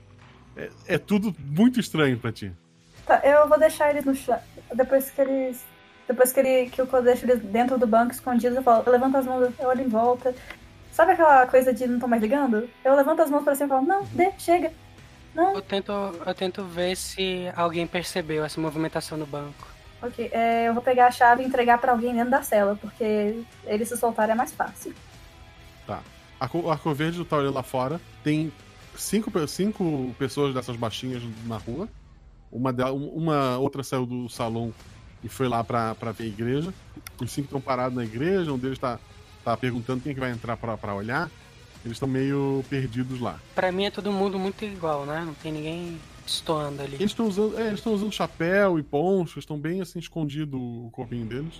É, é tudo muito estranho pra ti. Tá, eu vou deixar eles no chão. Depois que eles... Depois que, ele, que eu deixo eles dentro do banco, escondidos, eu falo, eu levanto as mãos, eu olho em volta. Sabe aquela coisa de não tô mais ligando? Eu levanto as mãos pra cima e falo, não, dê, chega. Não. Eu tento, eu tento ver se alguém percebeu essa movimentação no banco. Ok, é, eu vou pegar a chave e entregar pra alguém dentro da cela, porque eles se soltarem é mais fácil. Tá. O Arco Verde tá olhando lá fora. Tem cinco, cinco pessoas dessas baixinhas na rua. Uma, delas, uma outra saiu do salão e foi lá pra, pra ver a igreja. Os cinco estão parados na igreja. Um deles tá, tá perguntando quem é que vai entrar pra, pra olhar. Eles estão meio perdidos lá. Pra mim é todo mundo muito igual, né? Não tem ninguém destoando ali. Eles estão usando, é, eles estão usando chapéu e poncho. Estão bem assim, escondido o corpinho deles.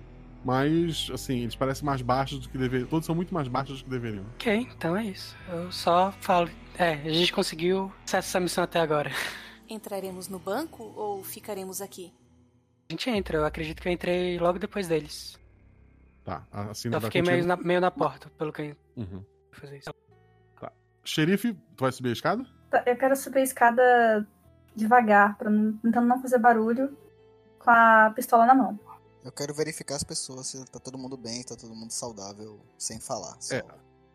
Mas, assim, eles parecem mais baixos do que deveriam. Todos são muito mais baixos do que deveriam. Ok, então é isso. Eu só falo. É, a gente conseguiu acessar essa missão até agora. Entraremos no banco ou ficaremos aqui? A gente entra, eu acredito que eu entrei logo depois deles. Tá, assim eu fiquei meio na, meio na porta, pelo que eu uhum. fazer isso. Tá. Xerife, tu vai subir a escada? Tá, eu quero subir a escada devagar, pra não, tentando não fazer barulho, com a pistola na mão. Eu quero verificar as pessoas, se tá todo mundo bem, se tá todo mundo saudável, sem falar. Só. É.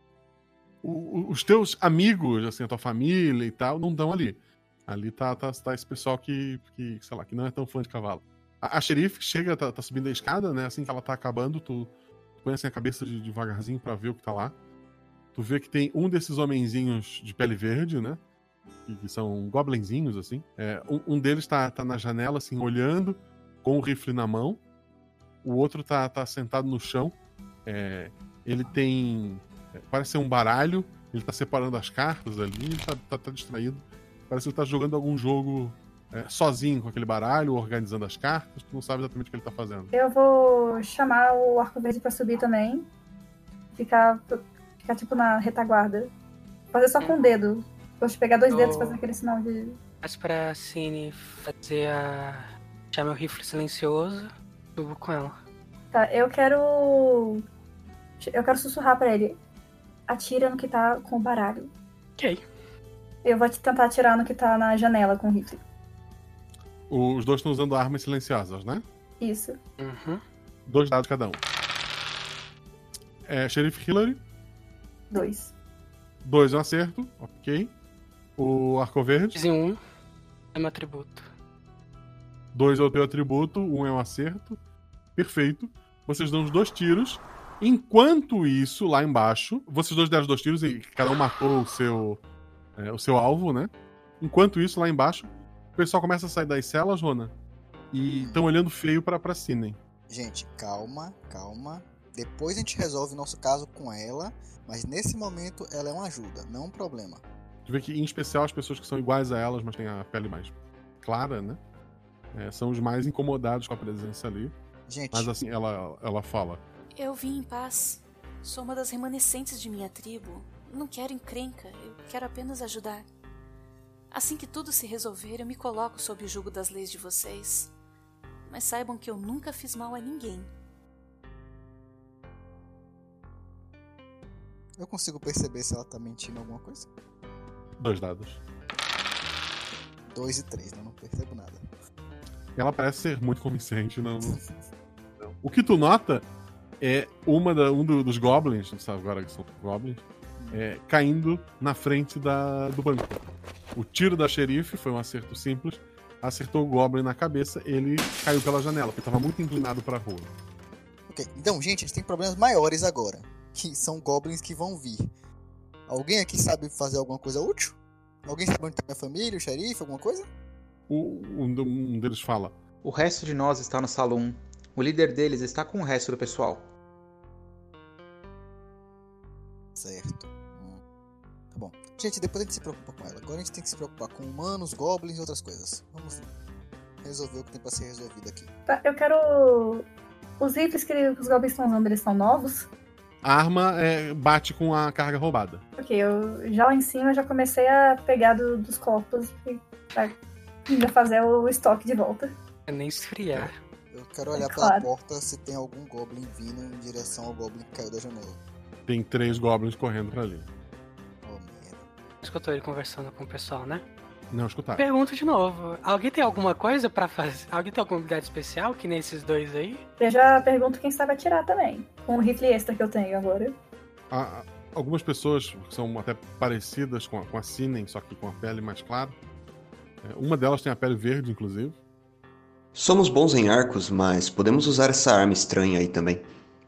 O, os teus amigos, assim, a tua família e tal, não estão ali. Ali tá, tá, tá esse pessoal que, que, sei lá, que não é tão fã de cavalo. A, a xerife chega, tá, tá subindo a escada, né? Assim que ela tá acabando, tu, tu põe assim a cabeça de, devagarzinho pra ver o que tá lá. Tu vê que tem um desses homenzinhos de pele verde, né? Que, que são goblinzinhos, assim. É, um, um deles tá, tá na janela, assim, olhando, com o rifle na mão. O outro tá, tá sentado no chão. É, ele tem... É, parece ser um baralho. Ele tá separando as cartas ali. Ele tá, tá, tá distraído. Parece que ele tá jogando algum jogo é, sozinho com aquele baralho, organizando as cartas. Tu não sabe exatamente o que ele tá fazendo. Eu vou chamar o Arco Verde pra subir também. Ficar, ficar tipo na retaguarda. Fazer só com o dedo. Gosto de pegar dois Eu... dedos e fazer aquele sinal de... Mas pra Cine fazer a Chama o rifle silencioso, subo com ela. Tá, eu quero... Eu quero sussurrar pra ele. Atira no que tá com o baralho. Ok. Eu vou tentar atirar no que tá na janela com o rifle. Os dois estão usando armas silenciosas, né? Isso. Uhum. Dois dados cada um. É, Sheriff Hillary? Dois. Dois é um acerto, ok. O Arco Verde? Fiz um, é meu atributo. Dois é o teu atributo, um é um acerto. Perfeito. Vocês dão os dois tiros. Enquanto isso, lá embaixo, vocês dois deram os dois tiros e cada um matou o seu, é, o seu alvo, né? Enquanto isso, lá embaixo, o pessoal começa a sair das celas, Rona, e estão olhando feio pra, pra Sidney. Gente, calma, calma. Depois a gente resolve o nosso caso com ela, mas nesse momento ela é uma ajuda, não um problema. Tu vê que, em especial, as pessoas que são iguais a elas, mas têm a pele mais clara, né? É, são os mais incomodados com a presença ali. Gente. Mas assim, ela, ela fala... Eu vim em paz. Sou uma das remanescentes de minha tribo. Não quero encrenca, eu quero apenas ajudar. Assim que tudo se resolver, eu me coloco sob o jugo das leis de vocês. Mas saibam que eu nunca fiz mal a ninguém. Eu consigo perceber se ela tá mentindo alguma coisa? Dois dados. Dois e três, né? Não percebo nada. Ela parece ser muito convincente, não. não. O que tu nota é uma da, um do, dos goblins, não sabe agora que são goblins, é, caindo na frente da, do banco. O tiro da xerife foi um acerto simples, acertou o goblin na cabeça, ele caiu pela janela, porque estava muito inclinado para a rua. Ok, então, gente, a gente tem problemas maiores agora, que são goblins que vão vir. Alguém aqui sabe fazer alguma coisa útil? Alguém sabe onde está minha família, o xerife, alguma coisa? O, um, um deles fala: o resto de nós está no salão. O líder deles está com o resto do pessoal. Certo. Hum. Tá bom. Gente, depois a gente se preocupa com ela. Agora a gente tem que se preocupar com humanos, goblins e outras coisas. Vamos resolver o que tem pra ser resolvido aqui. Tá, eu quero... Os rifles que os goblins estão usando, eles são novos? A arma é, bate com a carga roubada. Ok, eu já lá em cima já comecei a pegar do, dos corpos e pra ainda fazer o estoque de volta. É nem esfriar. Eu quero olhar é pela claro. porta se tem algum goblin vindo em direção ao goblin que caiu da janela. Tem três goblins correndo pra ali. Oh, merda. Escutou ele conversando com o pessoal, né? Não escutaram. Pergunto de novo. Alguém tem alguma coisa pra fazer? Alguém tem alguma habilidade especial que nem esses dois aí? Eu já pergunto quem sabe atirar também. Com o rifle extra que eu tenho agora. Há algumas pessoas que são até parecidas com a, com a Sidney, só que com a pele mais clara. Uma delas tem a pele verde, inclusive. Somos bons em arcos, mas podemos usar essa arma estranha aí também.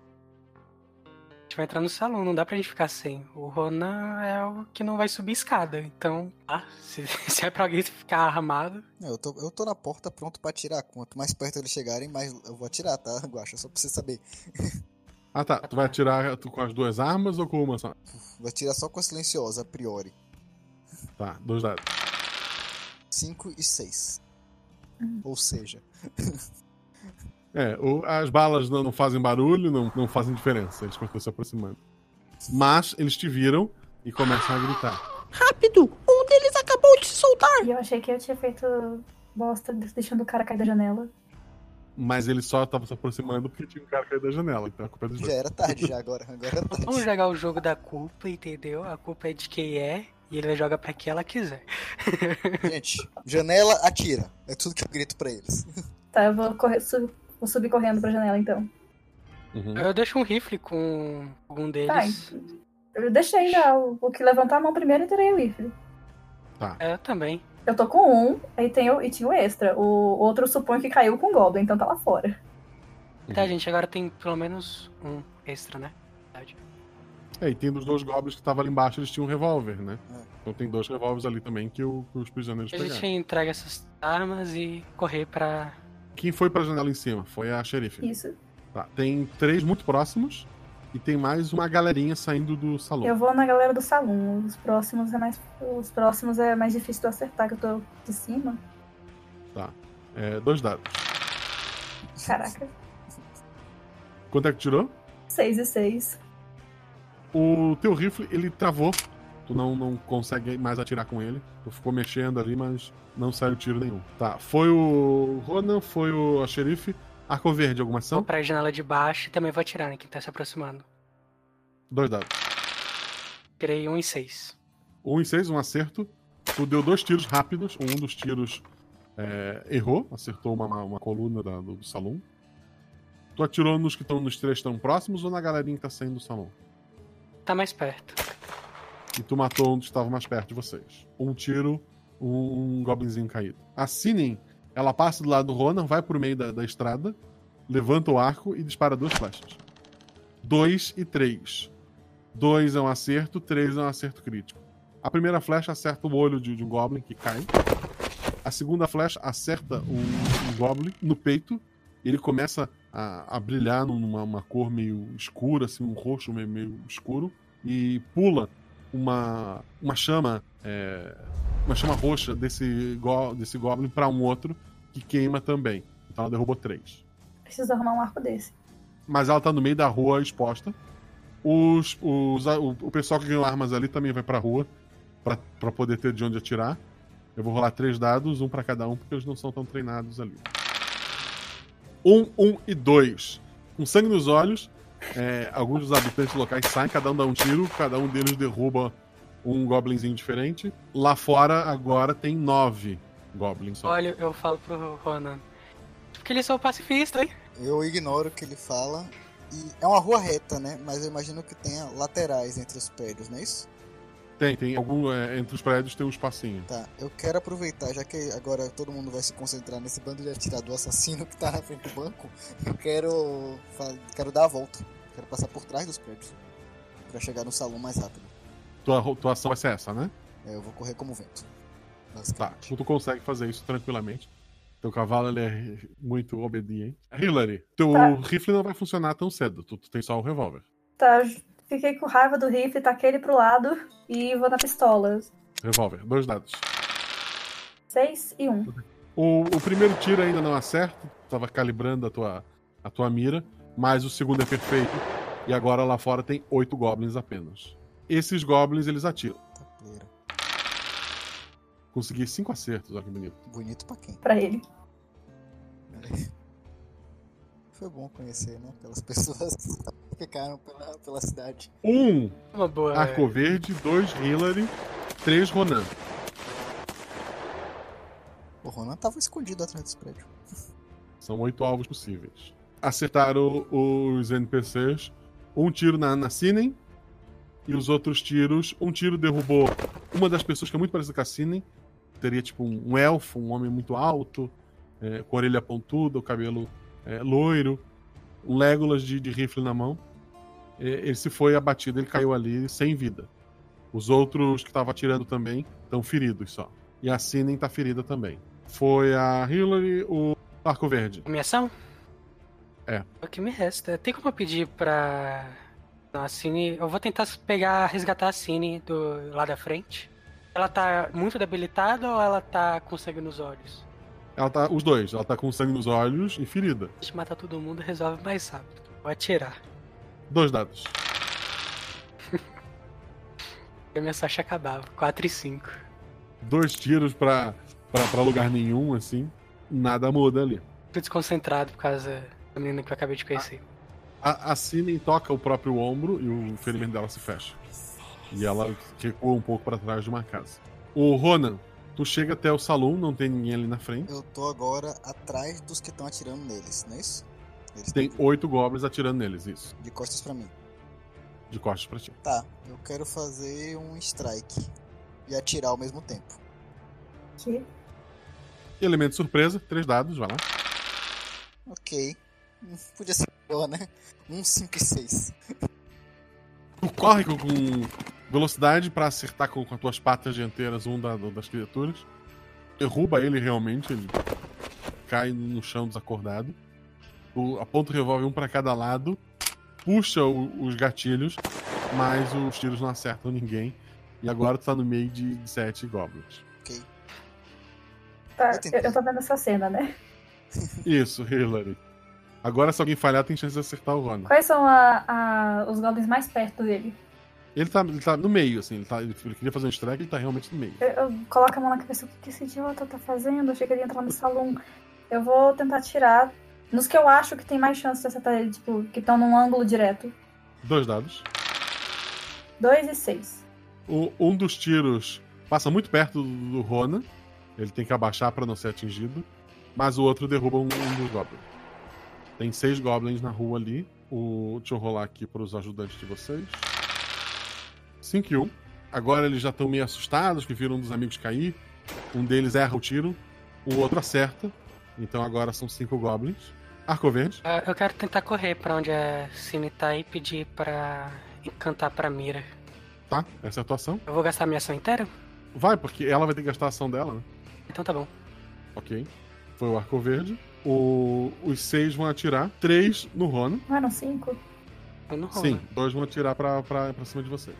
A gente vai entrar no salão, não dá pra gente ficar sem. O Ronan é o que não vai subir escada, então... Ah, se, se é pra alguém ficar armado... Eu tô, eu tô na porta pronto pra atirar. Quanto mais perto eles chegarem, mais eu vou atirar, tá, Guaxa? Só pra você saber. Ah tá, tu vai atirar tu, com as duas armas ou com uma só? Vou atirar só com a silenciosa, a priori. Tá, dois dados. cinco e seis. Hum. Ou seja... É, o, as balas não, não fazem barulho, não, não fazem diferença, eles continuam se aproximando. Mas eles te viram e começam a gritar. Rápido! Um deles acabou de se soltar! E eu achei que eu tinha feito bosta deixando o cara cair da janela. Mas ele só tava se aproximando porque tinha um cara caído da janela, então a culpa é dos dois. Já era tarde já agora, agora era tarde. Vamos jogar o jogo da culpa, entendeu? A culpa é de quem é e ele joga pra quem ela quiser. Gente, janela, atira. É tudo que eu grito pra eles. Tá, eu vou, correr, sub, vou subir correndo pra janela então. Uhum. Eu deixo um rifle com um deles. Tá, eu deixei já. O que levantar a mão primeiro eu terei o rifle. Tá. É, eu também. Eu tô com um, aí tem o, e tinha o extra. O outro eu suponho que caiu com o Goblin, então tá lá fora. Tá, gente, agora tem pelo menos um extra, né? Verdade. É, e tem dos dois goblins que estavam ali embaixo, eles tinham um revólver, né? É. Então tem dois revólveres ali também que, o, que os prisioneiros pegaram. A gente entrega essas armas e correr pra... Quem foi pra janela em cima? Foi a xerife. Isso. Tá, tem três muito próximos e tem mais uma galerinha saindo do salão. Eu vou na galera do salão. Os próximos é mais, os próximos é mais difícil de acertar, que eu tô de cima. Tá. É, dois dados. Caraca. Quanto é que tirou? Seis e seis. O teu rifle, ele travou Tu não, não consegue mais atirar com ele. Tu ficou mexendo ali, mas não saiu tiro nenhum. Tá, foi o Ronan, foi o a xerife. Arco verde, alguma ação? Vou pra janela de baixo e também vou atirar, né? Quem tá se aproximando. Dois dados. Tirei um e seis. Um e seis, um acerto. Tu deu dois tiros rápidos. Um dos tiros é, errou, acertou uma, uma coluna da, do, do salão. Tu atirou nos que estão nos três que estão próximos ou na galerinha que tá saindo do salão? Tá mais perto. E tu matou um dos que estava mais perto de vocês. Um tiro, um, um goblinzinho caído. A Sinen, ela passa do lado do Ronan, vai pro meio da, da estrada, levanta o arco e dispara duas flechas. Dois e três. Dois é um acerto, três é um acerto crítico. A primeira flecha acerta o olho de, de um goblin que cai. A segunda flecha acerta um, um goblin no peito. Ele começa a, a brilhar numa uma cor meio escura, assim, um roxo meio, meio escuro. E pula uma, uma chama é, uma chama roxa desse, go, desse goblin para um outro que queima também. Então ela derrubou três. Preciso arrumar um arco desse. Mas ela tá no meio da rua exposta. Os, os, o, o pessoal que ganhou armas ali também vai pra rua pra, pra poder ter de onde atirar. Eu vou rolar três dados, um pra cada um, porque eles não são tão treinados ali. Um, um e dois. Com sangue nos olhos, é, alguns dos habitantes locais saem, cada um dá um tiro, cada um deles derruba um goblinzinho diferente. Lá fora, agora, tem nove goblins só. Olha, eu falo pro Ronan. Porque eles são pacifistas, hein? Eu ignoro o que ele fala. E é uma rua reta, né? Mas eu imagino que tenha laterais entre os prédios, não é isso? Tem, tem. Algum, é, entre os prédios tem um espacinho. Tá, eu quero aproveitar, já que agora todo mundo vai se concentrar nesse bando de atirador assassino que tá na frente do banco, eu quero, quero dar a volta. Quero passar por trás dos prédios. Pra chegar no salão mais rápido. Tua, tua ação vai ser essa, né? É, eu vou correr como vento. Tá, tu consegue fazer isso tranquilamente. Teu cavalo ele é muito obediente. Hillary, teu tá. rifle não vai funcionar tão cedo. Tu, tu tem só o revólver. Tá, fiquei com raiva do rifle, taquei ele pro lado e vou na pistola. Revólver, dois dados. Seis e um. O, o primeiro tiro ainda não acerta. Tu tava calibrando a tua, a tua mira. Mas o segundo é perfeito. E agora lá fora tem oito goblins apenas. Esses goblins eles atiram. Consegui cinco acertos, olha que bonito. Bonito pra quem? Pra ele. Foi bom conhecer, né? Aquelas pessoas que ficaram pela, pela cidade. Um Uma boa, Arco é. Verde, dois Hillary, três Ronan. O Ronan tava escondido atrás desse prédio. São oito alvos possíveis. Acertaram os N P Cs. Um tiro na, na Sinen. E os outros tiros... Um tiro derrubou uma das pessoas que é muito parecida com a Sinen. Teria tipo um, um elfo, um homem muito alto, é, com a orelha pontuda, o cabelo é, loiro. Um Legolas de, de rifle na mão. É, ele se foi abatido, ele caiu ali sem vida. Os outros que estavam atirando também estão feridos só. E a Sinen tá ferida também. Foi a Hillary, o Arco Verde. Minha ação? É. O que me resta? Tem como eu pedir pra... a Cine... Eu vou tentar pegar, resgatar a Cine do lá da frente. Ela tá muito debilitada ou ela tá com sangue nos olhos? Ela tá... Os dois. Ela tá com sangue nos olhos e ferida. Deixa eu matar todo mundo e resolve mais rápido. Vou atirar. Dois dados. A minha sorte acabava. quatro e cinco. Dois tiros pra, pra, pra lugar nenhum, assim. Nada muda ali. Tô desconcentrado por causa da menina que eu acabei de conhecer. A, a Sinen toca o próprio ombro e o ferimento dela se fecha. E ela recua um pouco pra trás de uma casa. O Ronan, tu chega até o salão, não tem ninguém ali na frente. Eu tô agora atrás dos que estão atirando neles, não é isso? Eles tem tão... oito goblins atirando neles, isso. De costas pra mim. De costas pra ti. Tá, eu quero fazer um strike. E atirar ao mesmo tempo. Que? E elemento surpresa, três dados, vai lá. Ok. Podia ser pior, né? um, cinco e seis. Tu corre com, com velocidade pra acertar com, com as tuas patas dianteiras um da, das criaturas. Derruba ele realmente, ele cai no chão desacordado. Tu aponta o revólver um pra cada lado, puxa o, os gatilhos, mas os tiros não acertam ninguém. E agora tu tá no meio de, de sete goblins. Ok. Tá, eu, eu tô vendo essa cena, né? Isso, Hillary. Agora, se alguém falhar, tem chance de acertar o Ronan. Quais são a, a, os goblins mais perto dele? Ele tá, ele tá no meio, assim. Ele, tá, ele queria fazer um strike, ele tá realmente no meio. Eu, eu coloco a mão na cabeça. O que, que esse idiota tá fazendo? Eu achei que ele ia entrar no salão. Eu vou tentar atirar nos que eu acho que tem mais chance de acertar ele, tipo, que estão num ângulo direto. Dois dados. Dois e seis. O, um dos tiros passa muito perto do, do Ronan. Ele tem que abaixar pra não ser atingido. Mas o outro derruba um, um dos goblins. Tem seis goblins na rua ali. O, deixa eu rolar aqui pros ajudantes de vocês. cinco e um. Agora eles já estão meio assustados, que viram um dos amigos cair. Um deles erra o tiro. O outro acerta. Então agora são cinco goblins. Arco verde. Uh, eu quero tentar correr pra onde a Cine tá e pedir pra encantar pra Mira. Tá, essa é a tua ação. Eu vou gastar minha ação inteira? Vai, porque ela vai ter que gastar a ação dela, né? Então tá bom. Ok. Foi o arco verde. O... Os seis vão atirar. Três no Ronan. Ah, não, cinco? No Ronan. Sim, dois vão atirar pra, pra, pra cima de vocês.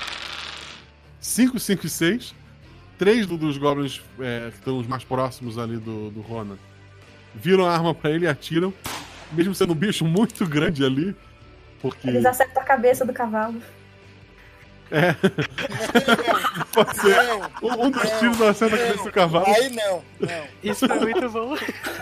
Cinco, cinco e seis. Três do, dos goblins é, que estão os mais próximos ali do, do Ronan viram a arma pra ele e atiram. Mesmo sendo um bicho muito grande ali. Porque... Eles acertam a cabeça do cavalo. É. Pode ser. Um, um dos não, tiros acerta não, a cabeça do cavalo. Aí não, não. Isso é muito bom.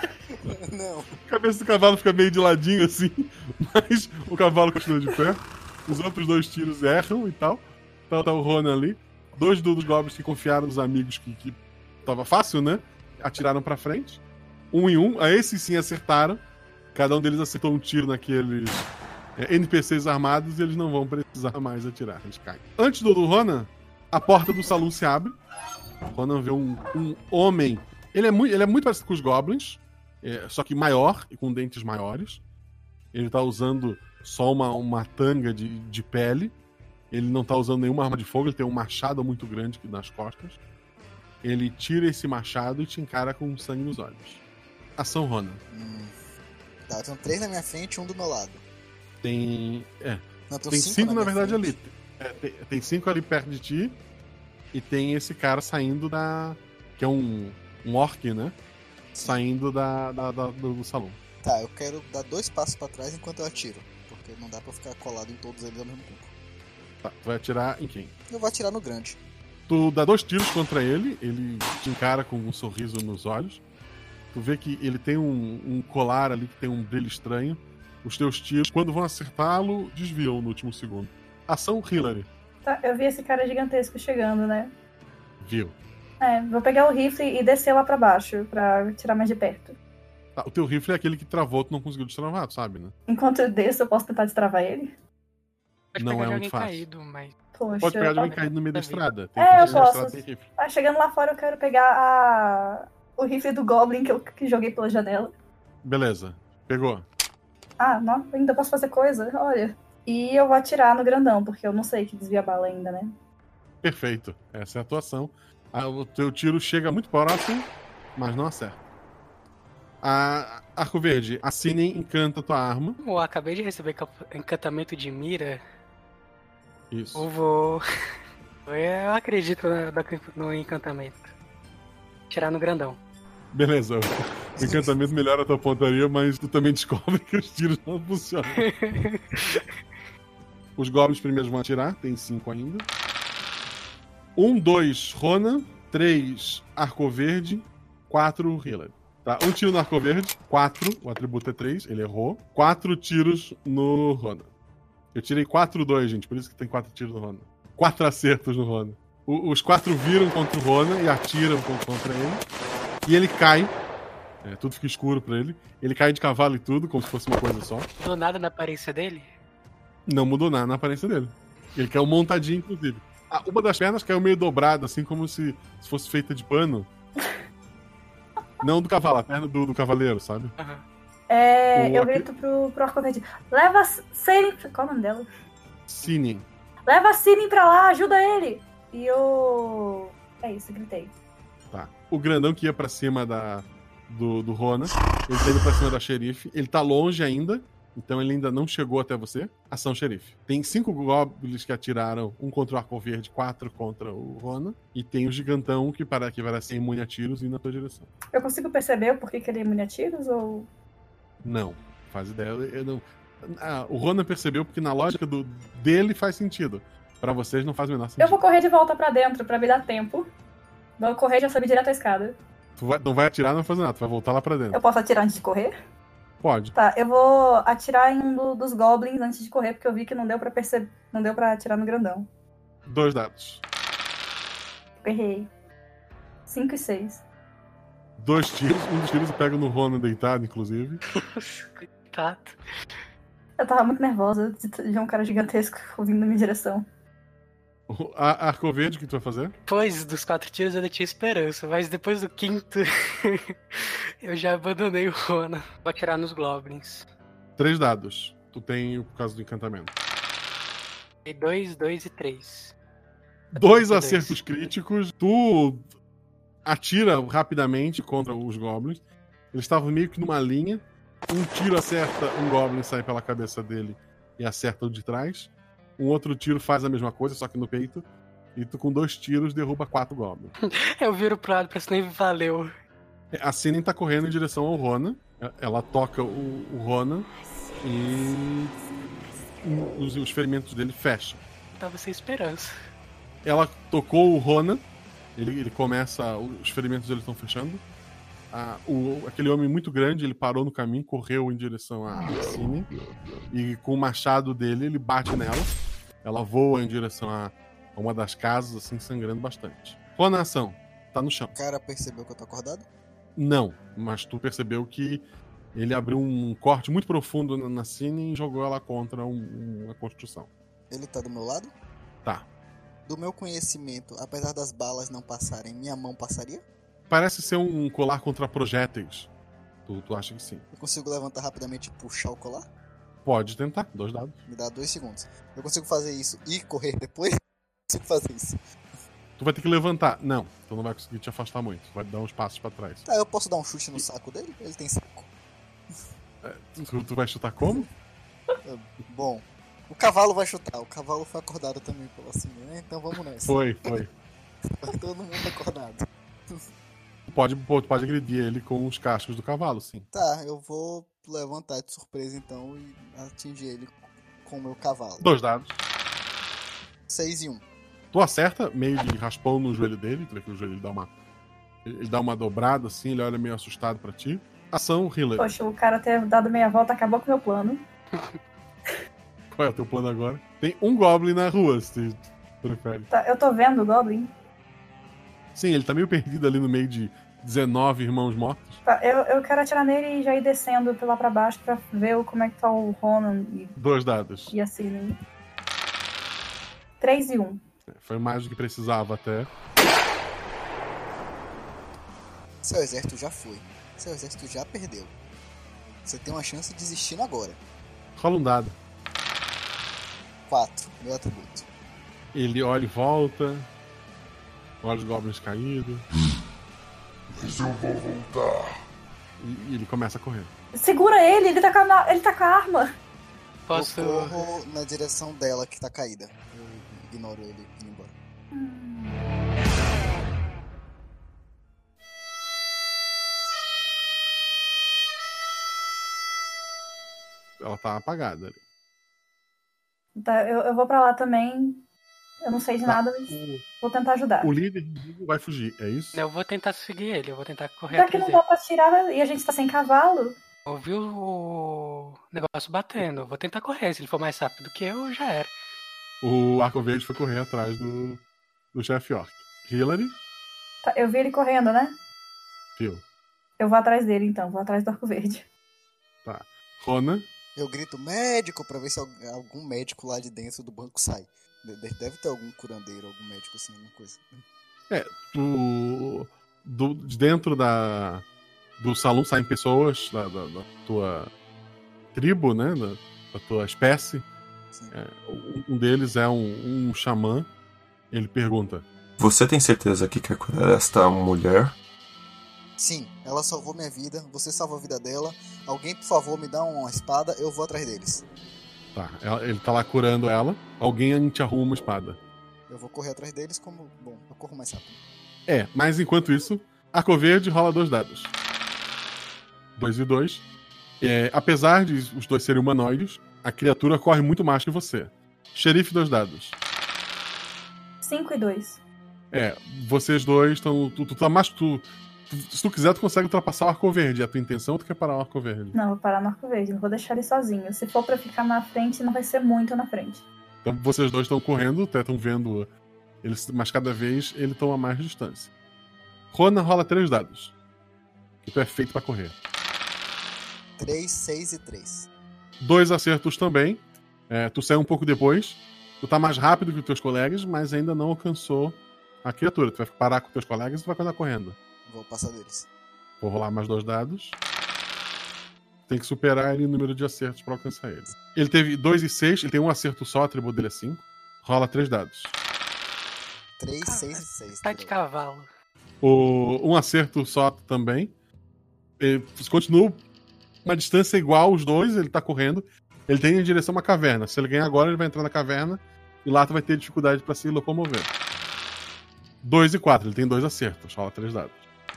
Não. A cabeça do cavalo fica meio de ladinho assim, mas o cavalo continua de pé. Os outros dois tiros erram e tal. Então tá o Ronan ali. Dois dos goblins que confiaram nos amigos que, que tava fácil, né? Atiraram pra frente. Um em um. A esses sim acertaram. Cada um deles acertou um tiro naqueles é, N P Cs armados e eles não vão precisar mais atirar. Eles caem. Antes do, do Ronan, a porta do salão se abre. O Ronan vê um, um homem. Ele é, muito, ele é muito parecido com os goblins, é, só que maior e com dentes maiores. Ele tá usando só uma, uma tanga de, de pele. Ele não tá usando nenhuma arma de fogo, ele tem um machado muito grande aqui nas costas. Ele tira esse machado e te encara com sangue nos olhos. Ação Ronan. Hum. Tá, tem três na minha frente e um do meu lado. Tem. É. Não, tem cinco, cinco na, na verdade, frente. ali. É, tem, tem cinco ali perto de ti. E tem esse cara saindo da. Que é um, um orc, né? Saindo da, da, da, do, do salão. Tá, eu quero dar dois passos pra trás enquanto eu atiro. Porque não dá pra ficar colado em todos eles ao mesmo tempo. Tá, tu vai atirar em quem? Eu vou atirar no grande. Tu dá dois tiros contra ele, ele te encara com um sorriso nos olhos. Tu vê que ele tem um, um colar ali que tem um brilho estranho. Os teus tiros, quando vão acertá-lo, desviam no último segundo. Ação Hillary. Tá, eu vi esse cara gigantesco chegando, né? Viu. É, vou pegar o rifle e descer lá pra baixo, pra tirar mais de perto. Tá, o teu rifle é aquele que travou, tu não conseguiu destravar, tu sabe, né? Enquanto eu desço, eu posso tentar destravar ele? Pode não pegar é de muito fácil. Caído, mas... Poxa, pode pegar de alguém eu... caído no meio da estrada. Tem é, eu estrada, posso. Ah, chegando lá fora, eu quero pegar a... o rifle do Goblin que eu que joguei pela janela. Beleza, pegou. Ah, não, ainda posso fazer coisa, olha. E eu vou atirar no grandão, porque eu não sei que desvia a bala ainda, né? Perfeito, essa é a atuação. Ah, o teu tiro chega muito próximo, mas não acerta. A Arco Verde, a Cine encanta tua arma. Eu acabei de receber encantamento de mira. Isso. Eu vou... Eu acredito no encantamento. Tirar no grandão. Beleza, o encantamento melhora a tua pontaria, mas tu também descobre que os tiros não funcionam. Os goblins primeiros vão atirar, tem cinco ainda. Um, dois, Ronan. Três, Arco Verde. Quatro, Hillary. Tá, um tiro no Arco Verde. Quatro, o atributo é três, ele errou. Quatro tiros no Ronan. Eu tirei quatro, dois, gente, por isso que tem quatro tiros no Ronan. Quatro acertos no Ronan. O, os quatro viram contra o Ronan e atiram contra ele. E ele cai. É, tudo fica escuro pra ele. Ele cai de cavalo e tudo, como se fosse uma coisa só. Mudou nada na aparência dele? Não mudou nada na aparência dele. Ele caiu montadinho, inclusive. Ah, uma das pernas caiu meio dobrada, assim como se, se fosse feita de pano. Não do cavalo, a perna do, do cavaleiro, sabe? Uhum. É, o eu arco... grito pro, pro Arco Verde. Leva a Cine... Qual é o nome dela? Cine. Leva a Cine pra lá, ajuda ele! E eu... É isso, gritei. Tá. O grandão que ia pra cima da, do, do Ronan, ele tá indo pra cima da xerife. Ele tá longe ainda, então ele ainda não chegou até você. Ação xerife. Tem cinco goblins que atiraram, um contra o Arco Verde, quatro contra o Ronan. E tem o gigantão que, para, que vai ser imune a tiros indo na tua direção. Eu consigo perceber o porquê que ele é imune a tiros, ou... Não, faz ideia. Eu não... Ah, o Ronan percebeu porque na lógica do, dele faz sentido. Pra vocês não faz o menor sentido. Eu vou correr de volta pra dentro pra me dar tempo. Vou correr e já subir direto a escada. Tu vai, não vai atirar, não vai fazer nada. Tu vai voltar lá pra dentro. Eu posso atirar antes de correr? Pode. Tá, eu vou atirar em um do, dos goblins antes de correr, porque eu vi que não deu pra perceber. Não deu pra atirar no grandão. Dois dados. Errei. Cinco e seis. Dois tiros. Um dos tiros pega no Ronan deitado, inclusive. Coitado. Eu tava muito nervosa de ver um cara gigantesco vindo na minha direção. A Arco Verde, o que tu vai fazer? Depois dos quatro tiros eu ainda tinha esperança, mas depois do quinto eu já abandonei o Ronan. Vou atirar nos goblins. Três dados. Tu tem por causa do encantamento. E dois, dois e três. Dois acertos críticos. Tu atira rapidamente contra os goblins. Eles estavam meio que numa linha. Um tiro acerta um goblin, sai pela cabeça dele e acerta o de trás. Um outro tiro faz a mesma coisa, só que no peito. E tu com dois tiros derruba quatro goblins. Eu viro pro lado pra se nem valeu. A Sinen tá correndo em direção ao Ronan. Ela toca o, o Ronan e os, os ferimentos dele fecham. Tava sem esperança. Ela tocou o Ronan. Ele, ele começa... Os ferimentos dele estão fechando. Ah, o, aquele homem muito grande, ele parou no caminho, correu em direção à Sinen. E com o machado dele, ele bate nela. Ela voa em direção a, a uma das casas, assim, sangrando bastante. Ronan, ação. Tá no chão. O cara percebeu que eu tô acordado? Não, mas tu percebeu que ele abriu um corte muito profundo na, na Sinen e jogou ela contra um, uma construção. Ele tá do meu lado? Tá. Do meu conhecimento, apesar das balas não passarem, minha mão passaria? Parece ser um colar contra projéteis. Tu, tu acha que sim. Eu consigo levantar rapidamente e puxar o colar? Pode tentar, dois dados. Me dá dois segundos. Eu consigo fazer isso e correr depois? Eu consigo fazer isso. Tu vai ter que levantar. Não, tu não vai conseguir te afastar muito. Tu vai dar uns passos pra trás. Tá, eu posso dar um chute no saco dele? Ele tem saco. É, tu, tu vai chutar como? É, bom, o cavalo vai chutar. O cavalo foi acordado também pela cima, né? Então vamos nessa. Foi, foi. Tá todo mundo acordado. Pode, pode agredir ele com os cascos do cavalo, sim. Tá, eu vou levantar de surpresa então e atingir ele com o meu cavalo. Dois dados. Seis e um. Tu acerta, meio de raspão no joelho dele. Tu vê que o joelho ele dá uma. Ele dá uma dobrada assim, ele olha meio assustado pra ti. Ação, Hillary. Poxa, o cara ter dado meia volta acabou com o meu plano. Qual é o teu plano agora? Tem um Goblin na rua, se tu prefere. Tá, eu tô vendo o Goblin. Sim, ele tá meio perdido ali no meio de dezenove irmãos mortos. Tá, eu, eu quero atirar nele e já ir descendo lá pra baixo pra ver como é que tá o Ronan e, Dois dados. e a Sinen. Três e um. Foi mais do que precisava até. Seu exército já foi. Seu exército já perdeu. Você tem uma chance desistindo agora. Rola um dado. Quatro, meu atributo. Ele olha e volta. Olha os goblins caídos. Mas eu vou voltar. E, e ele começa a correr. Segura ele, ele tá com a, ele tá com a arma. Posso... Eu corro na direção dela que tá caída. Eu ignoro ele indo embora. Hum. Ela tá apagada ali. Tá, eu, eu vou pra lá também. Eu não sei de Tá. nada, mas vou tentar ajudar. O líder vai fugir, é isso? Eu vou tentar seguir ele, eu vou tentar correr Já que atrás não dele. dá pra tirar e a gente tá sem cavalo. Ouviu o negócio batendo, eu vou tentar correr. Se ele for mais rápido que eu, já era. O Arco Verde foi correr atrás do, do chefe Orc. Hillary, Tá, eu vi ele correndo, né? Phil. Eu vou atrás dele então, vou atrás do Arco Verde. Tá. Ronan. Eu grito médico pra ver se algum médico lá de dentro do banco sai. Deve ter algum curandeiro, algum médico assim, alguma coisa. É, tu. Do, de dentro da, do salão saem pessoas da, da, da tua tribo, né? Da, da tua espécie. É, um deles é um, um xamã. Ele pergunta: Você tem certeza que quer curar esta mulher? Sim, ela salvou minha vida, você salvou a vida dela. Alguém, por favor, me dá uma espada, eu vou atrás deles. Tá, ela, ele tá lá curando ela. Alguém te arruma uma espada. Eu vou correr atrás deles como... Bom, eu corro mais rápido. É, mas enquanto isso, Arco Verde rola dois dados. Dois e dois. É, apesar de os dois serem humanoides, a criatura corre muito mais que você. Xerife, dois dados. cinco e dois. É, vocês dois estão. Tu, tu tá mais. Tu, tu, se tu quiser, tu consegue ultrapassar o arco verde. A tua intenção tu quer parar o arco verde. Não, vou parar no arco verde, não vou deixar ele sozinho. Se for pra ficar na frente, não vai ser muito na frente. Então vocês dois estão correndo, até estão vendo eles, mas cada vez ele toma mais distância. Ronan rola três dados. Que tu é feito pra correr. três, seis e três. Dois acertos também. É, tu sai um pouco depois. Tu tá mais rápido que os teus colegas, mas ainda não alcançou a criatura. Tu vai parar com os teus colegas e tu vai continuar correndo. Vou passar deles. Vou rolar mais dois dados. Tem que superar ele o número de acertos pra alcançar ele. Ele teve dois e seis, ele tem um acerto só, a tribo dele é cinco. Rola três dados. três, seis e seis. Tá de cavalo. O, um acerto só também. Ele continua uma distância igual os dois, ele tá correndo. Ele tem em direção a uma caverna. Se ele ganhar agora, ele vai entrar na caverna e lá tu vai ter dificuldade pra se locomover. dois e quatro, ele tem dois acertos. Rola três dados.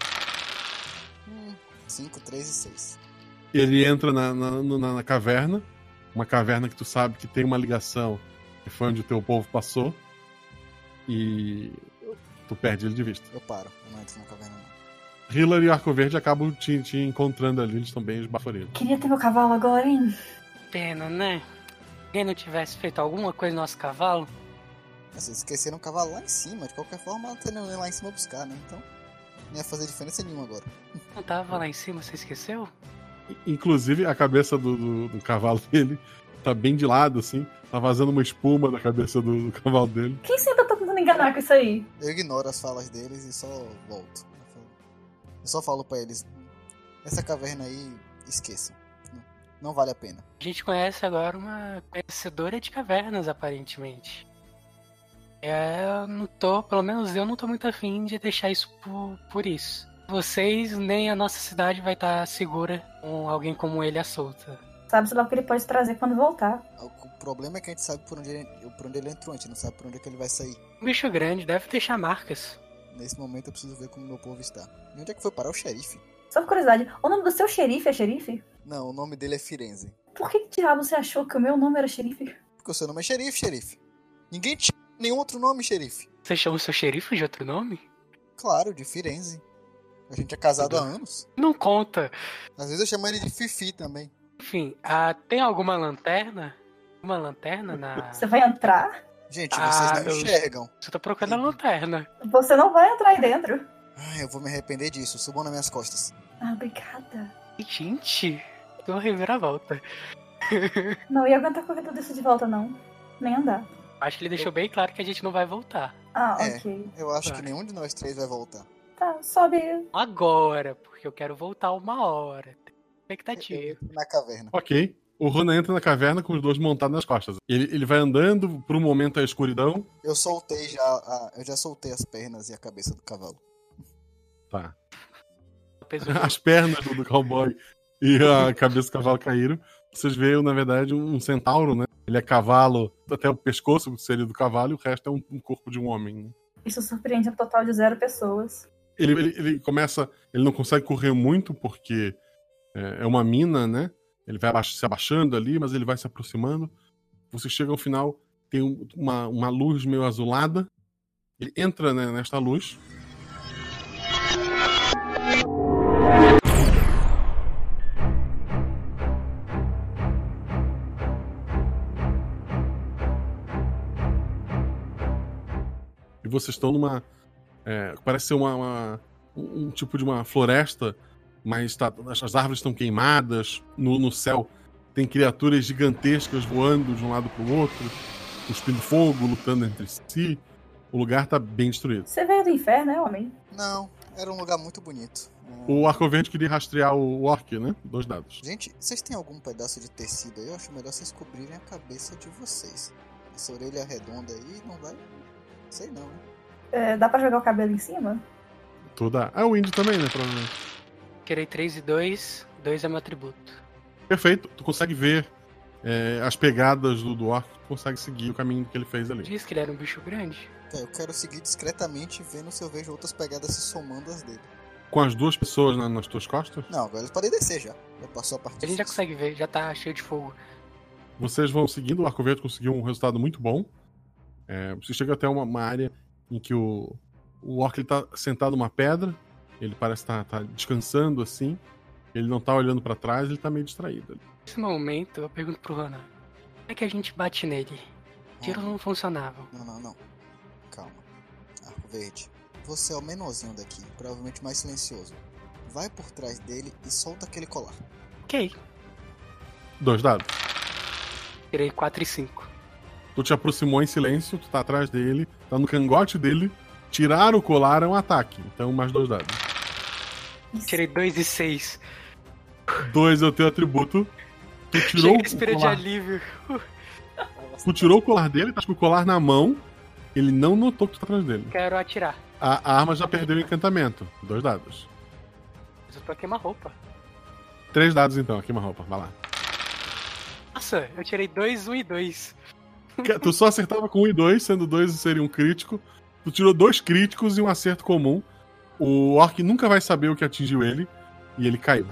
cinco, três e seis. Ele entra na, na, na, na caverna. Uma caverna que tu sabe que tem uma ligação, que foi onde o teu povo passou. E tu perde ele de vista. Eu paro, eu não entro na caverna não. Hillary e Arco Verde acabam te, te encontrando ali, eles estão bem esbaforidos. Queria ter meu cavalo agora, hein? Pena, né? Se alguém não tivesse feito alguma coisa no nosso cavalo. Vocês esqueceram o cavalo lá em cima. De qualquer forma, ela tá indo lá em cima buscar, né? Então, não ia fazer diferença nenhuma agora. Não tava lá em cima, você esqueceu? Inclusive, a cabeça do, do, do cavalo dele tá bem de lado, assim. Tá vazando uma espuma da cabeça do, do cavalo dele. Quem sempre tá tentando enganar com isso aí? Eu ignoro as falas deles e só volto. Eu só falo pra eles: essa caverna aí, esqueçam. Não vale a pena. A gente conhece agora uma conhecedora de cavernas, aparentemente. É, eu não tô, pelo menos eu não tô muito afim de deixar isso por, por isso. Vocês, nem a nossa cidade vai estar segura com alguém como ele à solta. Sabe-se lá o que ele pode trazer quando voltar. O problema é que a gente sabe por onde ele, por onde ele entrou, a gente não sabe por onde é que ele vai sair. Um bicho grande, deve deixar marcas. Nesse momento eu preciso ver como meu povo está. E onde é que foi parar o xerife? Só por curiosidade, o nome do seu xerife é xerife? Não, o nome dele é Firenze. Por que diabo você achou que o meu nome era xerife? Porque o seu nome é xerife, xerife. Ninguém tinha nenhum outro nome, xerife. Você chama o seu xerife de outro nome? Claro, de Firenze. A gente é casado há anos. Não conta. Às vezes eu chamo ele de Fifi também. Enfim, ah, tem alguma lanterna? Uma lanterna na... Você vai entrar? Gente, vocês ah, não enxergam. Você tá procurando a lanterna. Você não vai entrar aí dentro. Ai, eu vou me arrepender disso. Subam nas minhas costas. Ah, obrigada. Gente, tô uma reviravolta. Não ia aguentar correr tudo isso de volta, não. Nem andar. Acho que ele deixou bem claro que a gente não vai voltar. Ah, é, ok. Eu acho tá. que nenhum de nós três vai voltar. Tá, sobe. Agora, porque eu quero voltar uma hora. Expectativa. Na caverna. Ok. O Ronan entra na caverna com os dois montados nas costas. Ele, ele vai andando, por um momento a escuridão. Eu soltei já. A, eu já soltei as pernas e a cabeça do cavalo. Tá. As pernas do, do cowboy e a cabeça do cavalo caíram. Vocês veem, na verdade, um centauro, né? Ele é cavalo, até o pescoço seria do cavalo, e o resto é um, um corpo de um homem. Né? Isso surpreende um total de zero pessoas. Ele, ele, ele começa. Ele não consegue correr muito porque é, é uma mina, né? Ele vai abaix, se abaixando ali, mas ele vai se aproximando. Você chega ao final, tem um, uma, uma luz meio azulada. Ele entra, né, nesta luz. E vocês estão numa... É, parece ser uma, uma, um tipo de uma floresta, mas tá, as árvores estão queimadas. No, no céu tem criaturas gigantescas voando de um lado para o outro, cuspindo fogo, lutando entre si. O lugar tá bem destruído. Você veio do inferno, né, homem? Não, era um lugar muito bonito. O Arco Verde queria rastrear o orc, né? Dois dados. Gente, vocês têm algum pedaço de tecido aí? Eu acho melhor vocês cobrirem a cabeça de vocês. Essa orelha redonda aí não vai... Sei não, né? É, dá pra jogar o cabelo em cima? Toda... Ah, o índio também, né? Provavelmente. Querei três e dois. dois é meu atributo. Perfeito. Tu consegue ver é, as pegadas do, do orc. Tu consegue seguir o caminho que ele fez ali. Diz que ele era um bicho grande. É, eu quero seguir discretamente, vendo se eu vejo outras pegadas se somando às dele. Com as duas pessoas na, nas tuas costas? Não, agora eles podem descer já. Já passou a parte. A gente já consegue ver, já tá cheio de fogo. Vocês vão seguindo, o Arco Verde conseguiu um resultado muito bom. É, você chega até uma, uma área em que o, o orc ele tá sentado numa pedra, ele parece estar tá, tá descansando assim, ele não tá olhando pra trás, ele tá meio distraído. Nesse momento, eu pergunto pro Ronan, como é que a gente bate nele? Tiros não funcionavam. Não, não, não. Calma. Arco Verde, você é o menorzinho daqui, provavelmente mais silencioso. Vai por trás dele e solta aquele colar. Ok. Dois dados. Tirei quatro e cinco. Tu te aproximou em silêncio, tu tá atrás dele, tá no cangote dele. Tirar o colar é um ataque, então mais dois dados. Tirei dois e seis. Dois é o teu atributo. Tu tirou o Chega, colar. de alívio. Tu tirou o colar dele, tá com o colar na mão. Ele não notou que tu tá atrás dele. Quero atirar. A, a arma já perdeu o encantamento. Dois dados. Mas eu tô a queima-roupa. Três dados então, aqui uma roupa, vai lá. Nossa, eu tirei dois, um e dois. Tu só acertava com um e dois, sendo dois seria um crítico. Tu tirou dois críticos e um acerto comum. O orc nunca vai saber o que atingiu ele. E ele caiu.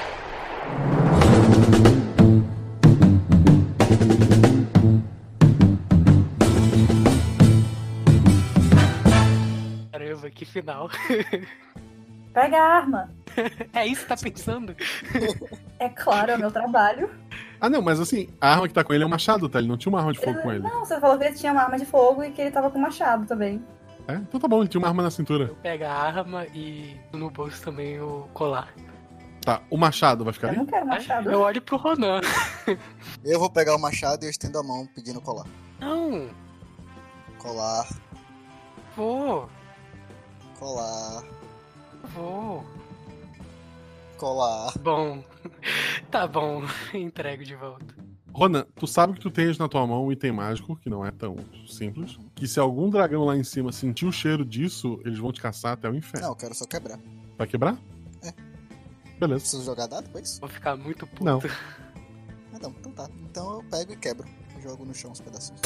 Caramba, que final. Pega a arma. É isso que tá pensando? É claro, é o meu trabalho. Ah, não, mas assim, a arma que tá com ele é um machado, tá? Ele não tinha uma arma de fogo com ele. Não, você falou que ele tinha uma arma de fogo e que ele tava com machado também. É? Então tá bom, ele tinha uma arma na cintura. Pega a arma e no bolso também o colar. Tá, o machado vai ficar Eu ali? não quero machado. Eu olho pro Ronan. Eu vou pegar o machado e eu estendo a mão pedindo colar. Não. Colar. Vou. Colar. Vou. Colar. Bom. Tá bom. Entrego de volta. Ronan, tu sabe que tu tens na tua mão um item mágico, que não é tão simples, que se algum dragão lá em cima sentir o cheiro disso, eles vão te caçar até o inferno. Não, eu quero só quebrar. Vai quebrar? É. Beleza. Preciso jogar dado depois? Vou ficar muito puto. Não. Ah, não, então tá. Então eu pego e quebro. Eu jogo no chão os pedacinhos.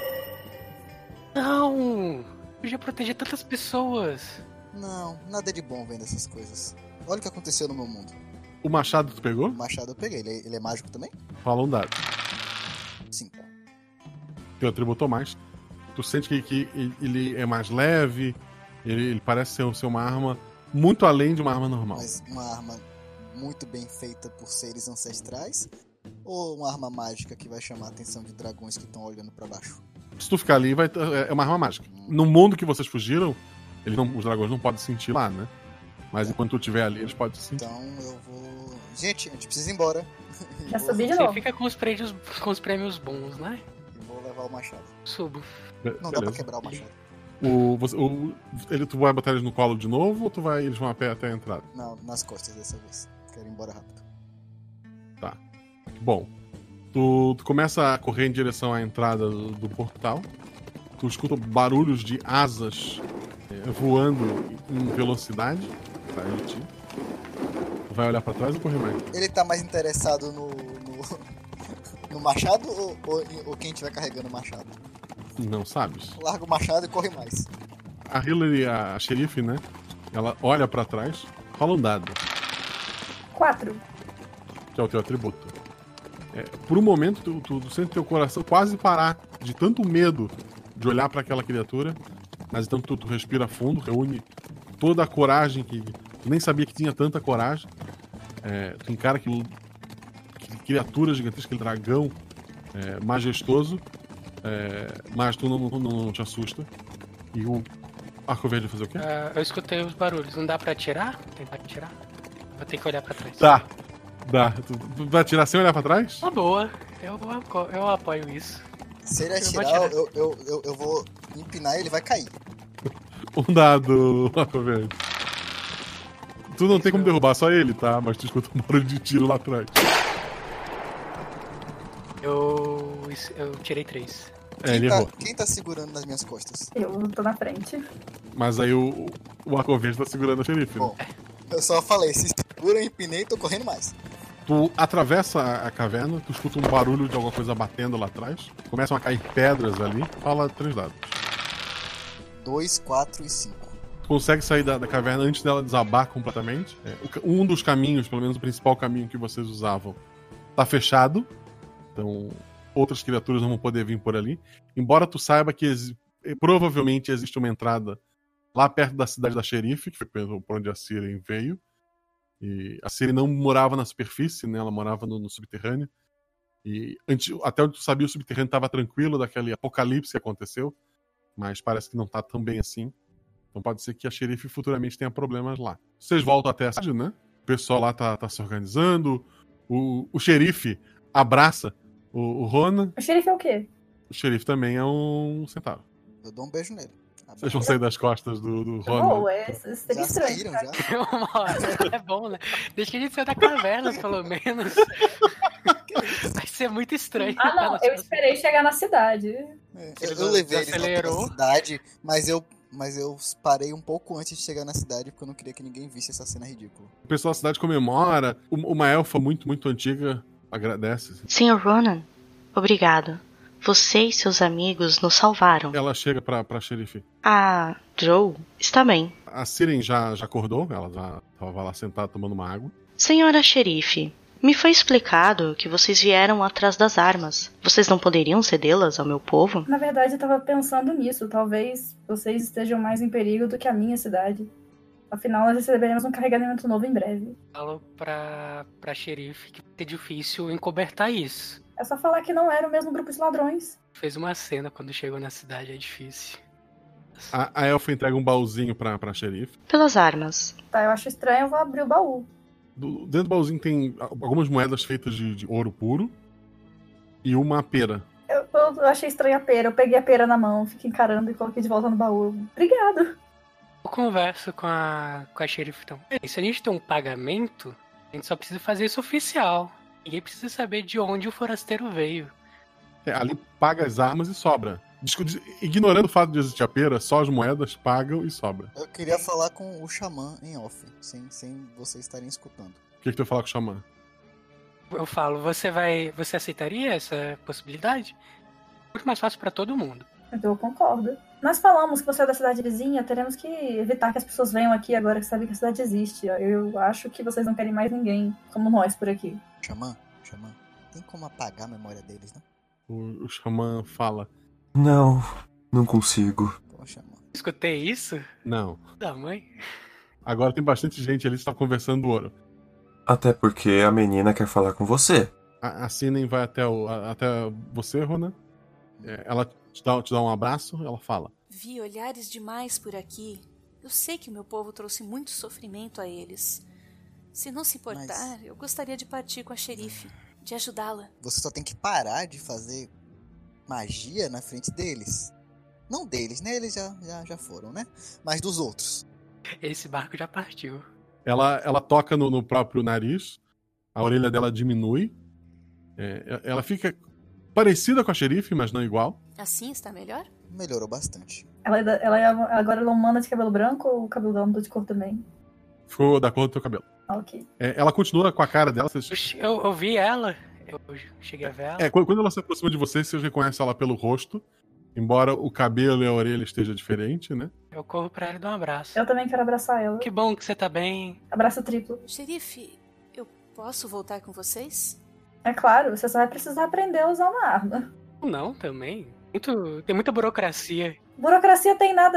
Não! Eu já protegi tantas pessoas. Não, nada de bom vendo essas coisas. Olha o que aconteceu no meu mundo. O machado tu pegou? O machado eu peguei. Ele é, ele é mágico também? Fala um dado. Cinco. Teu atributou mais. Tu sente que, que ele é mais leve, ele, ele parece ser, ser uma arma muito além de uma arma normal. Mas uma arma muito bem feita por seres ancestrais? Ou uma arma mágica que vai chamar a atenção de dragões que estão olhando pra baixo? Se tu ficar ali, vai, é uma arma mágica. Hum. No mundo que vocês fugiram, eles não, os dragões não podem sentir lá, né? Mas enquanto tu estiver ali, eles podem sentir. Então eu vou... Gente, a gente precisa ir embora. Já subi de Você novo. fica com os prêmios, com os prêmios bons, né? E vou levar o machado. Subo. Não Beleza. dá pra quebrar o machado. O, você, o, ele, tu vai botar eles no colo de novo ou tu vai, eles vão a pé até a entrada? Não, nas costas dessa vez. Quero ir embora rápido. Tá. Bom. Tu, tu começa a correr em direção à entrada do, do portal. Tu escuta barulhos de asas é, voando em velocidade. Tá, ele te... Tu vai olhar pra trás ou correr mais? Ele tá mais interessado no... no, no machado ou, ou, ou quem estiver carregando o machado? Não sabes. Larga o machado e corre mais. A Hillary, a xerife, né? Ela olha pra trás. Rola um dado. Quatro. Que é o teu atributo. É, por um momento, tu, tu, tu sente teu coração quase parar de tanto medo de olhar pra aquela criatura. Mas então tu, tu respira fundo, reúne toda a coragem que... Tu nem sabia que tinha tanta coragem. É, tu encara aquilo... aquela criatura gigantesca, aquele dragão é, majestoso. É, mas tu não, não, não te assusta. E o Arco Verde vai fazer o quê? Uh, eu escutei os barulhos. Não dá pra atirar? Tentar atirar? Vou ter que olhar pra trás. Tá. Dá. Tu, tu vai atirar sem olhar pra trás? Uma boa. Eu, eu, eu apoio isso. Se ele Eu atirar, atirar. eu, eu, eu, eu vou empinar e ele vai cair. Um dado, Arco Verde. Tu não tem como derrubar só ele, tá? Mas tu escuta um barulho de tiro lá atrás. Eu, eu tirei três. É, Quem ele tá, errou. quem tá segurando nas minhas costas? Eu tô na frente. Mas aí o, o Arco Verde tá segurando a xerife, né? Bom, eu só falei, se segura, eu empinei e tô correndo mais. Tu atravessa a, a caverna, tu escuta um barulho de alguma coisa batendo lá atrás. Começam a cair pedras ali. Fala três dados. Dois, quatro e cinco. Tu consegue sair da, da caverna antes dela desabar completamente. É, o, um dos caminhos, pelo menos o principal caminho que vocês usavam, tá fechado. Então, outras criaturas não vão poder vir por ali. Embora tu saiba que E provavelmente existe uma entrada lá perto da cidade da xerife, que foi por onde a Siren veio. E a Siren não morava na superfície, né? Ela morava no, no subterrâneo. E antes, até onde tu sabia, o subterrâneo estava tranquilo daquele apocalipse que aconteceu. Mas parece que não tá tão bem assim. Então pode ser que a xerife futuramente tenha problemas lá. Vocês voltam até a cidade, né? O pessoal lá tá, tá se organizando. O, o xerife abraça o, o Ronan. O xerife é o quê? O xerife também é um centauro. Eu dou um beijo nele. Vocês vão sair das costas do, do Ronan. Oh, é, isso seria estranho. Saíram, já. Uma hora é bom, né? Deixa a gente sair da caverna, pelo menos. Vai ser muito estranho. Ah, não. Eu esperei chegar na cidade. É, eu, eu levei eles até a cidade, mas eu, mas eu parei um pouco antes de chegar na cidade, porque eu não queria que ninguém visse essa cena ridícula. O pessoal da cidade comemora. Uma elfa muito, muito antiga agradece. senhor Ronan, obrigado. Você e seus amigos nos salvaram. Ela chega pra, pra xerife. A Joe está bem. A Siren já, já acordou, ela já estava lá sentada tomando uma água. Senhora xerife, me foi explicado que vocês vieram atrás das armas. Vocês não poderiam cedê-las ao meu povo? Na verdade, eu tava pensando nisso. Talvez vocês estejam mais em perigo do que a minha cidade. Afinal, nós receberemos um carregamento novo em breve. Falo pra, pra xerife que é difícil encobertar isso. É só falar que não era o mesmo grupo de ladrões. Fez uma cena quando chegou na cidade, é difícil. A, a elfa entrega um baúzinho pra, pra xerife. Pelas armas. Tá, eu acho estranho, eu vou abrir o baú. Do, dentro do baúzinho tem algumas moedas feitas de, de ouro puro e uma pera. Eu, eu achei estranho a pera, eu peguei a pera na mão, fiquei encarando e coloquei de volta no baú. Obrigado. Eu converso com a, com a xerife então. Se a gente tem um pagamento, a gente só precisa fazer isso oficial. Ninguém precisa saber de onde o forasteiro veio. É, ali paga as armas e sobra. Ignorando o fato de existir a pera, só as moedas pagam e sobra. Eu queria falar com o xamã em off, sem, sem vocês estarem escutando. O que, que tu vai falar com o xamã? Eu falo, você vai. Você aceitaria essa possibilidade? Muito mais fácil pra todo mundo. Então eu concordo. Nós falamos que você é da cidade vizinha, teremos que evitar que as pessoas venham aqui agora que sabem que a cidade existe. Eu acho que vocês não querem mais ninguém como nós por aqui. Xamã, xamã, tem como apagar a memória deles, né? O, o xamã fala. Não, não consigo. Poxa, mano. Escutei isso? Não. Da mãe? Agora tem bastante gente ali que está conversando do ouro. Até porque a menina quer falar com você. A, a Sinen vai até, o, a, até você, Ronan. É, ela te dá, te dá um abraço, ela fala. Vi olhares demais por aqui. Eu sei que o meu povo trouxe muito sofrimento a eles. Se não se importar, Mas... eu gostaria de partir com a xerife, de ajudá-la. Você só tem que parar de fazer magia na frente deles. Não deles, né? Eles já, já, já foram, né? Mas dos outros. Esse barco já partiu. Ela, ela toca no, no próprio nariz, a orelha dela diminui. É, ela fica parecida com a xerife, mas não igual. Assim está melhor? Melhorou bastante. Ela, ela é, agora ela é humana de cabelo branco ou o cabelo dela mudou de cor também? Ficou da cor do teu cabelo. Ah, ok. É, ela continua com a cara dela. Vocês... Eu, eu vi ela, eu cheguei a ver ela. É, quando ela se aproxima de vocês, vocês reconhecem ela pelo rosto. Embora o cabelo e a orelha esteja diferente, né? Eu corro pra ela e dou um abraço. Eu também quero abraçar ela. Que bom que você tá bem. Abraço triplo. Xerife, eu posso voltar com vocês? É claro, você só vai precisar aprender a usar uma arma. Não, também. Muito, tem muita burocracia. Burocracia tem nada.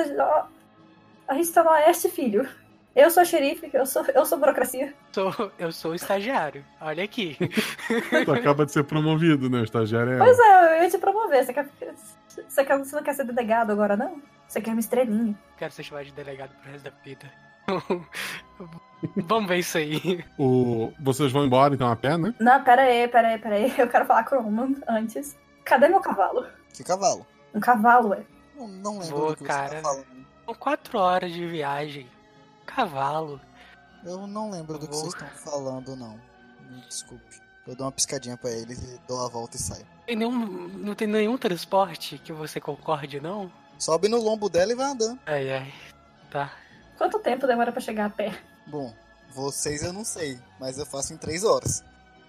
A gente tá no oeste, filho. Eu sou xerife, eu sou, eu sou burocracia. Sou, eu sou estagiário. Olha aqui. Tu acaba de ser promovido, né? O estagiário é. Pois é, eu ia te promover. Você, quer, você, quer, você não quer ser delegado agora, não? Você quer uma estrelinha. Quero ser chamado de delegado pro resto da vida. Vamos ver isso aí. O... Vocês vão embora, então, a pé, né? Não, pera aí, pera aí, pera aí. Eu quero falar com o Roman antes. Cadê meu cavalo? Que cavalo? Um cavalo, ué. Não, não lembro Vou, do que cara, você tá falando. São quatro horas de viagem. Cavalo. Eu não lembro do que vocês estão falando, não. Me desculpe. Eu dou uma piscadinha pra eles e dou a volta e saio. Tem nenhum, não tem nenhum transporte que você concorde, não? Sobe no lombo dela e vai andando. Ai, ai. Tá. Quanto tempo demora pra chegar a pé? Bom, vocês eu não sei, mas eu faço em três horas.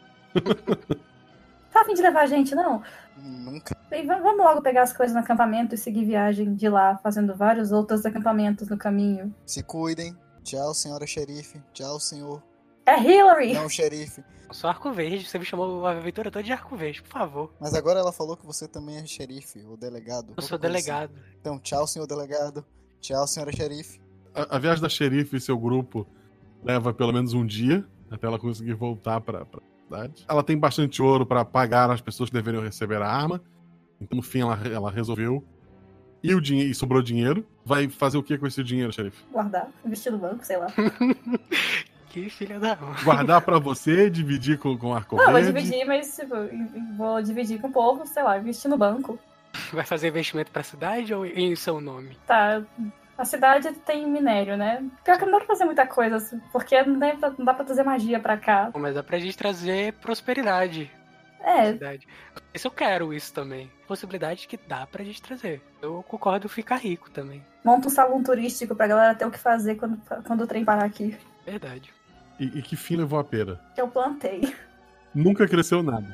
Tá a fim de levar a gente, não? Nunca. Bem, vamos logo pegar as coisas no acampamento e seguir viagem de lá, fazendo vários outros acampamentos no caminho. Se cuidem. Tchau, senhora xerife. Tchau, senhor. É Hillary! Não, xerife. Eu sou Arco Verde, você me chamou a aventura toda de Arco Verde, por favor. Mas agora ela falou que você também é xerife, o delegado. Eu sou delegado. Assim. Então, tchau, senhor delegado. Tchau, senhora xerife. A, a viagem da xerife e seu grupo leva pelo menos um dia, até ela conseguir voltar pra, pra cidade. Ela tem bastante ouro pra pagar as pessoas que deveriam receber a arma. Então, no fim, ela, ela resolveu. E, o dinheiro, e sobrou dinheiro. Vai fazer o que com esse dinheiro, xerife? Guardar, investir no banco, sei lá. Que filha da mãe. Guardar pra você, dividir com, com o Arco Não, Verde. vou dividir, mas tipo, vou dividir com o povo, sei lá, investir no banco. Vai fazer investimento pra cidade ou em seu nome? Tá, a cidade tem minério, né? Pior que não dá pra fazer muita coisa, porque não dá pra, não dá pra trazer magia pra cá. Mas dá pra gente trazer prosperidade. É. Cidade. Isso eu quero isso também. Possibilidade que dá pra gente trazer. Eu concordo ficar rico também. Monta um salão turístico pra galera ter o que fazer quando, quando o trem parar aqui. Verdade. E, e que fim levou a pera? Que eu plantei. Nunca cresceu nada.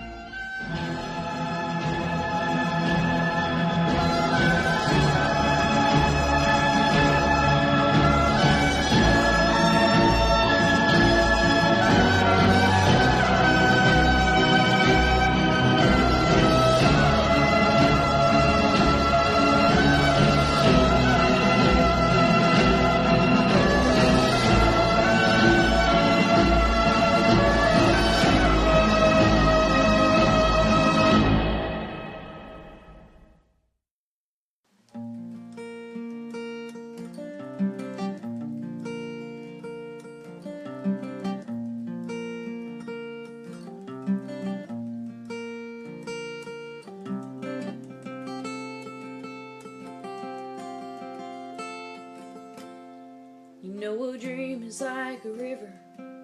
know a dream is like a river,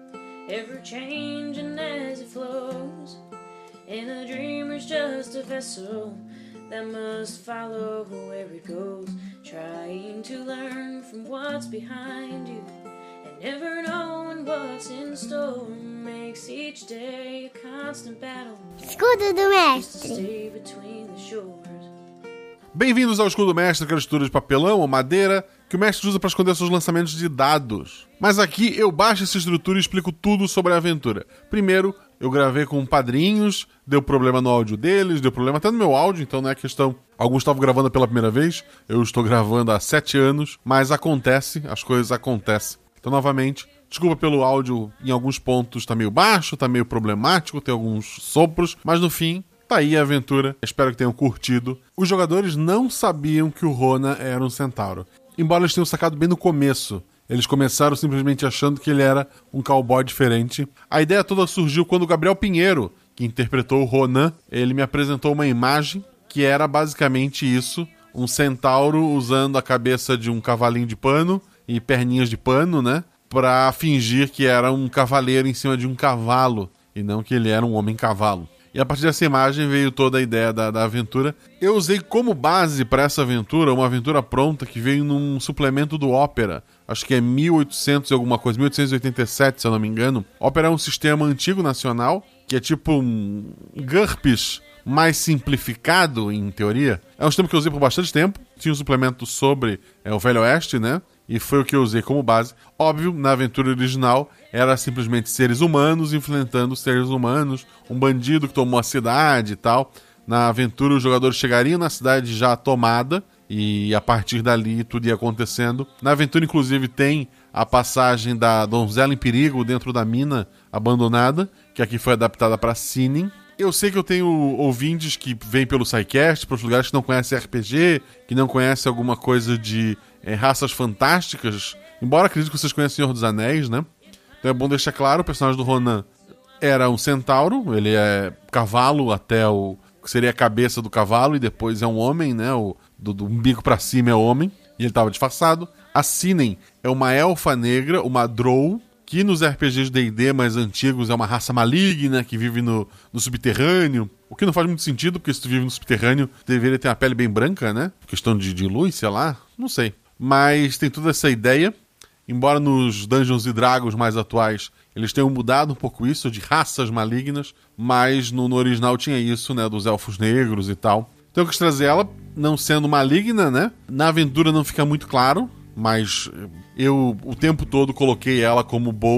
ever changing as it flows. And a dreamer's just a vessel that must follow where it goes, trying to learn from what's behind you and never knowing what's in store makes each day a constant battle. Escudo do Mestre. Stay between the shores. Bem-vindos ao Escudo do Mestre, aquela estrutura de papelão ou madeira que o mestre usa para esconder seus lançamentos de dados. Mas aqui eu baixo essa estrutura e explico tudo sobre a aventura. Primeiro, eu gravei com padrinhos, deu problema no áudio deles, deu problema até no meu áudio, então não é questão. Alguns estavam gravando pela primeira vez, eu estou gravando há sete anos, mas acontece, as coisas acontecem. Então, novamente, desculpa pelo áudio, em alguns pontos tá meio baixo, tá meio problemático, tem alguns sopros, mas no fim, tá aí a aventura. Espero que tenham curtido. Os jogadores não sabiam que o Rona era um centauro, embora eles tenham sacado bem no começo. Eles começaram simplesmente achando que ele era um cowboy diferente. A ideia toda surgiu quando o Gabriel Pinheiro, que interpretou o Ronan, ele me apresentou uma imagem que era basicamente isso, um centauro usando a cabeça de um cavalinho de pano e perninhas de pano, né, pra fingir que era um cavaleiro em cima de um cavalo, e não que ele era um homem-cavalo. E a partir dessa imagem veio toda a ideia da, da aventura. Eu usei como base para essa aventura uma aventura pronta que veio num suplemento do Opera. Acho que é mil e oitocentos e alguma coisa, mil oitocentos e oitenta e sete, se eu não me engano. Opera é um sistema antigo nacional, que é tipo um GURPS mais simplificado, em teoria. É um sistema que eu usei por bastante tempo. Tinha um suplemento sobre é, o Velho Oeste, né? E foi o que eu usei como base. Óbvio, na aventura original, era simplesmente seres humanos enfrentando seres humanos, um bandido que tomou a cidade e tal. Na aventura, os jogadores chegariam na cidade já tomada, e a partir dali tudo ia acontecendo. Na aventura, inclusive, tem a passagem da donzela em perigo dentro da mina abandonada, que aqui foi adaptada para Sinin. Eu sei que eu tenho ouvintes que vêm pelo SciCast, para os lugares que não conhecem R P G, que não conhecem alguma coisa de é, raças fantásticas, embora acredito que vocês conheçam Senhor dos Anéis, né? Então é bom deixar claro, o personagem do Ronan era um centauro, ele é cavalo até o que seria a cabeça do cavalo, e depois é um homem, né? O, do, do umbigo para cima é homem, e ele estava disfarçado. A Sinen é uma elfa negra, uma drow, que nos R P Gs de D e D mais antigos é uma raça maligna que vive no, no subterrâneo. O que não faz muito sentido, porque se tu vive no subterrâneo, deveria ter uma pele bem branca, né? Questão de, de luz, sei lá, não sei. Mas tem toda essa ideia. Embora nos Dungeons e Dragons mais atuais eles tenham mudado um pouco isso, de raças malignas, mas no, no original tinha isso, né? Dos elfos negros e tal. Então eu quis trazer ela, não sendo maligna, né? Na aventura não fica muito claro, mas eu o tempo todo coloquei ela como boa,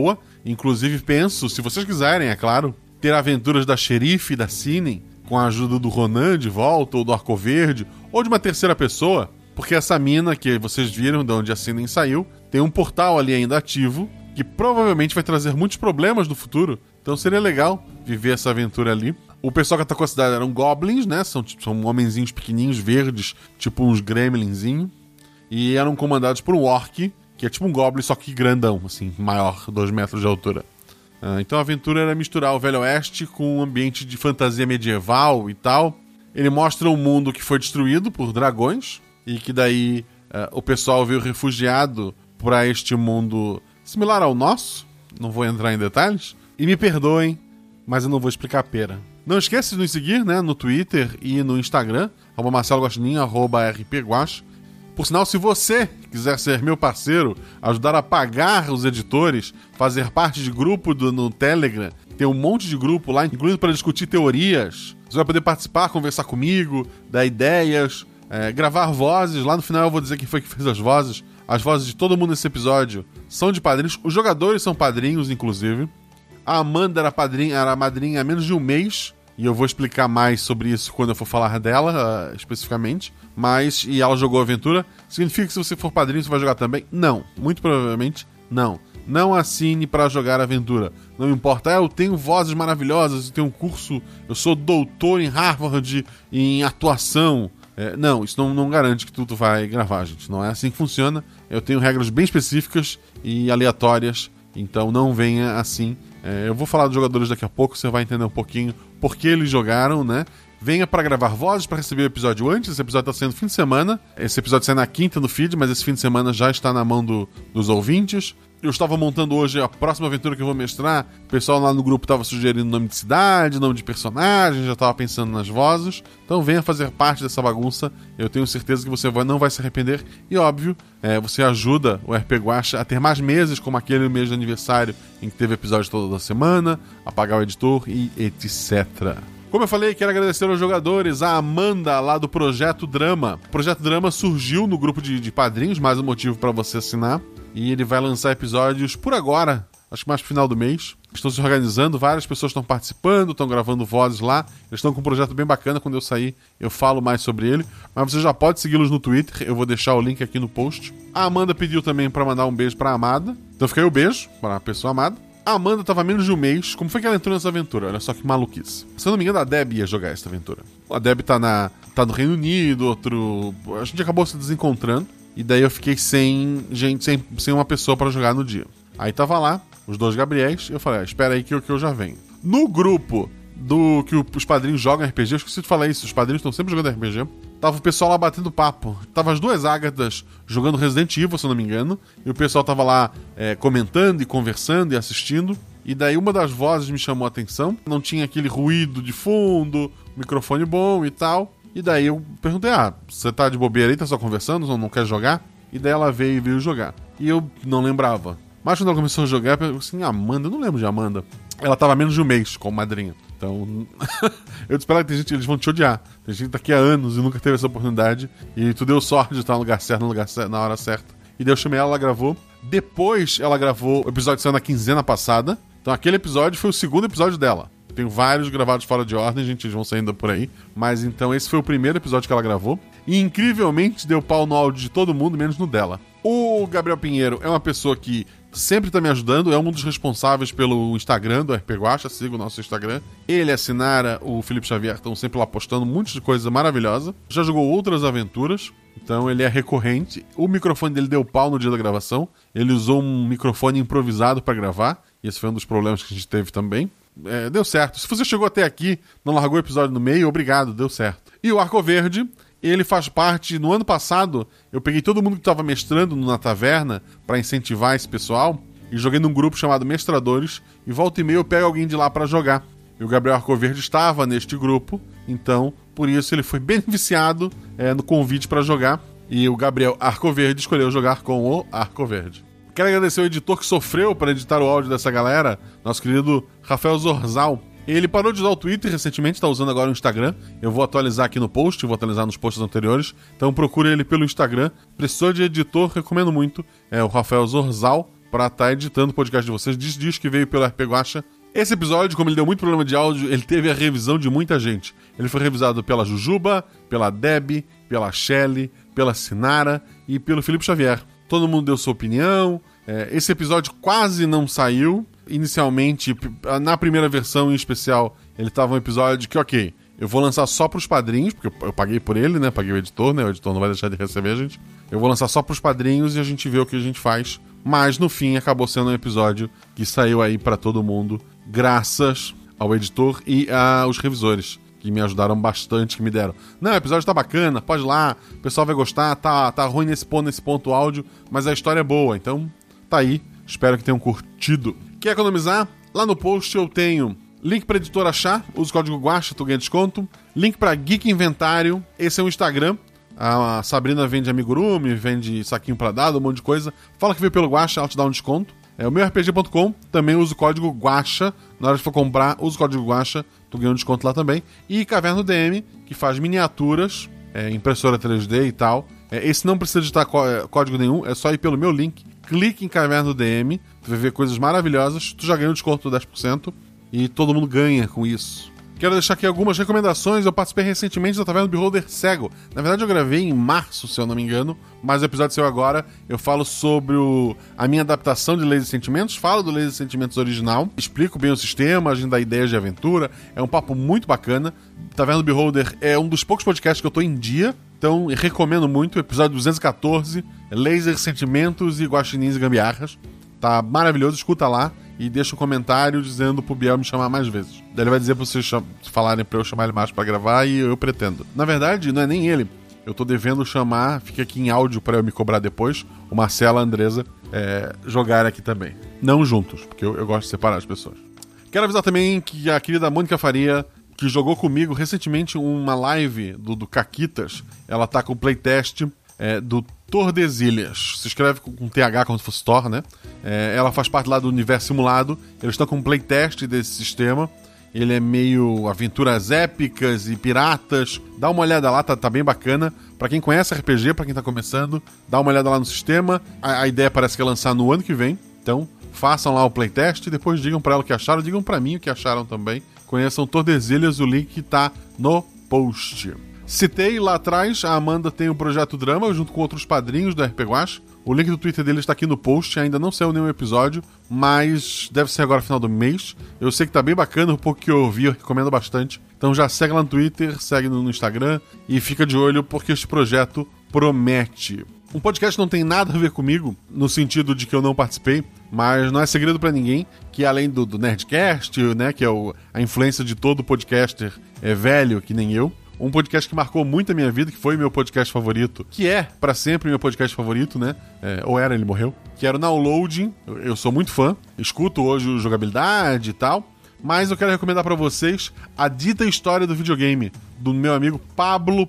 Inclusive penso, se vocês quiserem, é claro, ter aventuras da Xerife e da Cine, com a ajuda do Ronan de volta, ou do Arco Verde, ou de uma terceira pessoa, porque essa mina que vocês viram de onde a Cine saiu, tem um portal ali ainda ativo, que provavelmente vai trazer muitos problemas no futuro, então seria legal viver essa aventura ali. O pessoal que atacou a cidade eram goblins, né? São, são homenzinhos pequenininhos, verdes, tipo uns gremlinzinhos. E eram comandados por um orc, que é tipo um goblin, só que grandão, assim, maior, dois metros de altura. Uh, então a aventura era misturar o Velho Oeste com um ambiente de fantasia medieval e tal. Ele mostra um mundo que foi destruído por dragões, e que daí uh, o pessoal veio refugiado para este mundo similar ao nosso. Não vou entrar em detalhes. E me perdoem, mas eu não vou explicar a pera. Não esqueça de nos seguir, né, no Twitter e no Instagram, arroba Marcelo Guaxinim, arroba rpguax. Por sinal, se você quiser ser meu parceiro, ajudar a pagar os editores, fazer parte de grupo do, no Telegram, tem um monte de grupo lá, incluindo para discutir teorias. Você vai poder participar, conversar comigo, dar ideias, é, gravar vozes. Lá no final eu vou dizer quem foi que fez as vozes. As vozes de todo mundo nesse episódio são de padrinhos. Os jogadores são padrinhos, inclusive. A Amanda era, padrinha, era madrinha há menos de um mês. E eu vou explicar mais sobre isso quando eu for falar dela, uh, especificamente. Mas, e ela jogou a aventura. Significa que se você for padrinho, você vai jogar também? Não. Muito provavelmente, não. Não assine para jogar a aventura. Não importa. Ah, eu tenho vozes maravilhosas, eu tenho um curso, eu sou doutor em Harvard em atuação. É, não, isso não, não garante que tudo vai gravar, gente. Não é assim que funciona. Eu tenho regras bem específicas e aleatórias. Então não venha assim. É, eu vou falar dos jogadores daqui a pouco, você vai entender um pouquinho por que eles jogaram, né? Venha para gravar vozes, para receber o episódio antes. Esse episódio está saindo fim de semana. Esse episódio sai na quinta no feed, mas esse fim de semana já está na mão do, dos ouvintes. Eu estava montando hoje a próxima aventura que eu vou mestrar. O pessoal lá no grupo estava sugerindo nome de cidade, nome de personagem, já estava pensando nas vozes. Então venha fazer parte dessa bagunça. Eu tenho certeza que você vai, não vai se arrepender. E óbvio, é, você ajuda o R P Guaxa a ter mais meses, como aquele mês de aniversário em que teve episódio toda semana, a pagar o editor e etcétera. Como eu falei, quero agradecer aos jogadores, a Amanda lá do Projeto Drama. O Projeto Drama surgiu no grupo de, de padrinhos, mais um motivo para você assinar. E ele vai lançar episódios por agora, acho que mais pro final do mês. Estão se organizando, várias pessoas estão participando, estão gravando vozes lá. Eles estão com um projeto bem bacana, quando eu sair eu falo mais sobre ele. Mas você já pode segui-los no Twitter, eu vou deixar o link aqui no post. A Amanda pediu também para mandar um beijo pra Amada. Então fica aí o beijo para a pessoa amada. A Amanda tava há menos de um mês. Como foi que ela entrou nessa aventura? Olha só que maluquice. Se eu não me engano, a Deb ia jogar essa aventura. A Deb tá, na, tá no Reino Unido, outro... A gente acabou se desencontrando. E daí eu fiquei sem gente, sem, sem uma pessoa pra jogar no dia. Aí tava lá, os dois Gabriéis, e eu falei, ah, espera aí que eu, que eu já venho. No grupo do que os padrinhos jogam R P G, eu esqueci de falar isso, os padrinhos estão sempre jogando R P G. Tava o pessoal lá batendo papo. Tava as duas Ágatas jogando Resident Evil, se eu não me engano. E o pessoal tava lá é, comentando e conversando e assistindo. E daí uma das vozes me chamou a atenção. Não tinha aquele ruído de fundo, microfone bom e tal. E daí eu perguntei, ah, você tá de bobeira aí, tá só conversando, não, não quer jogar? E daí ela veio e veio jogar. E eu não lembrava. Mas quando ela começou a jogar, eu pensei assim, Amanda, eu não lembro de Amanda. Ela tava há menos de um mês como madrinha. Então, eu disse pra ela que tem gente, eles vão te odiar. Tem gente que tá aqui há anos e nunca teve essa oportunidade. E tu deu sorte de estar no lugar certo, no lugar certo, na hora certa. E daí eu chamei ela, ela gravou. Depois ela gravou, o episódio saiu na quinzena passada. Então aquele episódio foi o segundo episódio dela. Tem vários gravados fora de ordem, gente, eles vão saindo por aí. Mas então esse foi o primeiro episódio que ela gravou. E incrivelmente deu pau no áudio de todo mundo, menos no dela. O Gabriel Pinheiro é uma pessoa que sempre tá me ajudando, é um dos responsáveis pelo Instagram do R P Guaxa, siga o nosso Instagram. Ele, a Sinara, o Felipe Xavier estão sempre lá postando um monte de coisa maravilhosa. Já jogou outras aventuras, então ele é recorrente. O microfone dele deu pau no dia da gravação. Ele usou um microfone improvisado para gravar, e esse foi um dos problemas que a gente teve também. É, deu certo. Se você chegou até aqui, não largou o episódio no meio, obrigado, deu certo. E o Arco Verde, ele faz parte... No ano passado, eu peguei todo mundo que estava mestrando na taverna para incentivar esse pessoal e joguei num grupo chamado Mestradores, e volta e meia eu pego alguém de lá para jogar. E o Gabriel Arco Verde estava neste grupo, então, por isso ele foi beneficiado é, no convite para jogar, e o Gabriel Arco Verde escolheu jogar com o Arco Verde. Quero agradecer o editor que sofreu para editar o áudio dessa galera, nosso querido Rafael Zorzal. Ele parou de usar o Twitter recentemente, está usando agora o Instagram. Eu vou atualizar aqui no post, vou atualizar nos posts anteriores. Então procure ele pelo Instagram. Precisou de editor, recomendo muito. É o Rafael Zorzal. pra estar editando o podcast de vocês. Diz, diz que veio pelo R P Guacha. Esse episódio, como ele deu muito problema de áudio, ele teve a revisão de muita gente. Ele foi revisado pela Jujuba, pela Deb, pela Shelly, pela Sinara e pelo Felipe Xavier. Todo mundo deu sua opinião. É, esse episódio quase não saiu. Inicialmente, na primeira versão em especial, ele tava um episódio que, ok, eu vou lançar só pros padrinhos, porque eu, eu paguei por ele, né? Paguei o editor, né? O editor não vai deixar de receber a gente. Eu vou lançar só pros padrinhos e a gente vê o que a gente faz. Mas, no fim, acabou sendo um episódio que saiu aí pra todo mundo, graças ao editor e aos revisores, que me ajudaram bastante, que me deram. Não, o episódio tá bacana, pode ir lá, o pessoal vai gostar, tá, tá ruim nesse ponto, nesse ponto áudio, mas a história é boa, então tá aí. Espero que tenham curtido. Quer economizar? Lá no post eu tenho link pra editora achar, usa o código Guacha, tu ganha desconto. Link pra Geek Inventário, esse é o Instagram. A Sabrina vende amigurumi, vende saquinho pra dado, um monte de coisa. Fala que veio pelo Guacha, ela te dá um desconto. É o meu R P G ponto com, também usa o código Guacha. Na hora que for comprar, usa o código Guacha, tu ganha um desconto lá também. E Caverna D M, que faz miniaturas, é, impressora três D e tal. É, esse não precisa digitar código nenhum, é só ir pelo meu link. Clique em Caverna D M, tu vai ver coisas maravilhosas. Tu já ganhou um desconto de dez por cento e todo mundo ganha com isso. Quero deixar aqui algumas recomendações. Eu participei recentemente da Taverna do Beholder Cego. Na verdade eu gravei em março, se eu não me engano, mas o episódio saiu agora. Eu falo sobre o, a minha adaptação de Leis e Sentimentos, falo do Leis e Sentimentos original, explico bem o sistema, a gente dá ideias de aventura. É um papo muito bacana. Taverna do Beholder é um dos poucos podcasts que eu tô em dia, então eu recomendo muito. Episódio duzentos e catorze, Laser, Sentimentos e Guaxinins e Gambiarras. Tá maravilhoso, escuta lá e deixa um comentário dizendo pro Biel me chamar mais vezes. Daí ele vai dizer pra vocês cham- falarem pra eu chamar ele mais pra gravar e eu pretendo. Na verdade, não é nem ele. Eu tô devendo chamar, fica aqui em áudio pra eu me cobrar depois, o Marcelo e a Andresa é, jogarem aqui também. Não juntos, porque eu, eu gosto de separar as pessoas. Quero avisar também que a querida Mônica Faria, que jogou comigo recentemente uma live do, do Caquitas, ela tá com o playtest é, do Tordesilhas. Se escreve com, com T H como se fosse Thor, né? É, ela faz parte lá do universo simulado. Eles estão com um playtest desse sistema. Ele é meio aventuras épicas e piratas. Dá uma olhada lá, tá, tá bem bacana. Pra quem conhece R P G, pra quem tá começando, dá uma olhada lá no sistema. A, a ideia parece que é lançar no ano que vem. Então, façam lá o playtest e depois digam pra ela o que acharam. Digam pra mim o que acharam também. Conheçam Tordesilhas, o link tá no post. Citei lá atrás, a Amanda tem o Projeto Drama, junto com outros padrinhos do R P Guacha. O link do Twitter dele está aqui no post, ainda não saiu nenhum episódio, mas deve ser agora no final do mês. Eu sei que tá bem bacana, o pouco que eu ouvi, eu recomendo bastante. Então já segue lá no Twitter, segue no Instagram e fica de olho porque este projeto promete. Um podcast não tem nada a ver comigo, no sentido de que eu não participei, mas não é segredo pra ninguém que além do, do Nerdcast, né, que é o, a influência de todo podcaster é velho, que nem eu, um podcast que marcou muito a minha vida, que foi meu podcast favorito, que é, pra sempre, meu podcast favorito, né? É, ou era, ele morreu. Que era o Downloading. Eu, eu sou muito fã. Escuto hoje o Jogabilidade e tal. Mas eu quero recomendar pra vocês a dita história do videogame, do meu amigo Pablo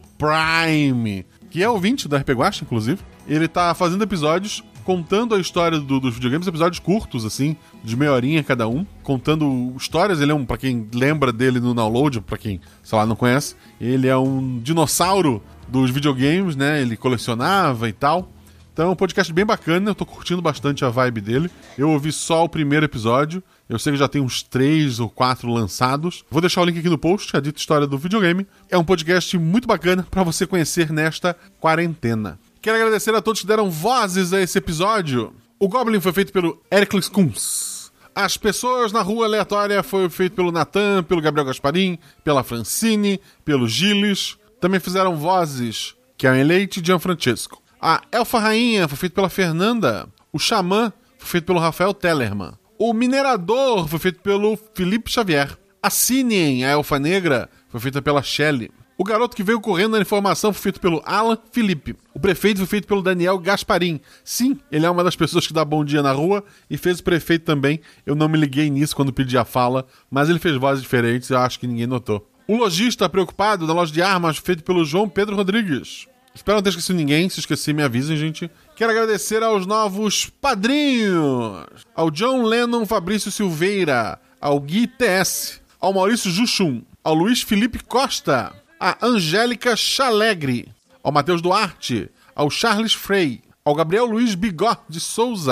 Prime, que é ouvinte do R P Guacha, inclusive. Ele tá fazendo episódios contando a história do, dos videogames, episódios curtos, assim, de meia horinha cada um, contando histórias. Ele é um, pra quem lembra dele no Download, pra quem, sei lá, não conhece, ele é um dinossauro dos videogames, né? Ele colecionava e tal. Então é um podcast bem bacana, eu tô curtindo bastante a vibe dele. Eu ouvi só o primeiro episódio, eu sei que já tem uns três ou quatro lançados. Vou deixar o link aqui no post, a dita história do videogame. É um podcast muito bacana pra você conhecer nesta quarentena. Quero agradecer a todos que deram vozes a esse episódio. O Goblin foi feito pelo Ericles Kunz. As Pessoas na Rua Aleatória foi feito pelo Natan, pelo Gabriel Gasparim, pela Francine, pelo Gilles. Também fizeram vozes Karen Leite e Gianfrancesco. A Elfa Rainha foi feito pela Fernanda. O Xamã foi feito pelo Rafael Tellerman. O Minerador foi feito pelo Felipe Xavier. A Sinien, a Elfa Negra, foi feita pela Shelley. O Garoto que Veio Correndo na Informação foi feito pelo Alan Felipe. O Prefeito foi feito pelo Daniel Gasparim. Sim, ele é uma das pessoas que dá bom dia na rua e fez o Prefeito também. Eu não me liguei nisso quando pedi a fala, mas ele fez vozes diferentes e eu acho que ninguém notou. O Lojista Preocupado da Loja de Armas foi feito pelo João Pedro Rodrigues. Espero não ter esquecido ninguém. Se esqueci, me avisem, gente. Quero agradecer aos novos padrinhos. Ao John Lennon Fabrício Silveira. Ao Gui T S. Ao Maurício Juchum. Ao Luiz Felipe Costa. A Angélica Chalegre, ao Matheus Duarte, ao Charles Frey, ao Gabriel Luiz Bigó de Souza,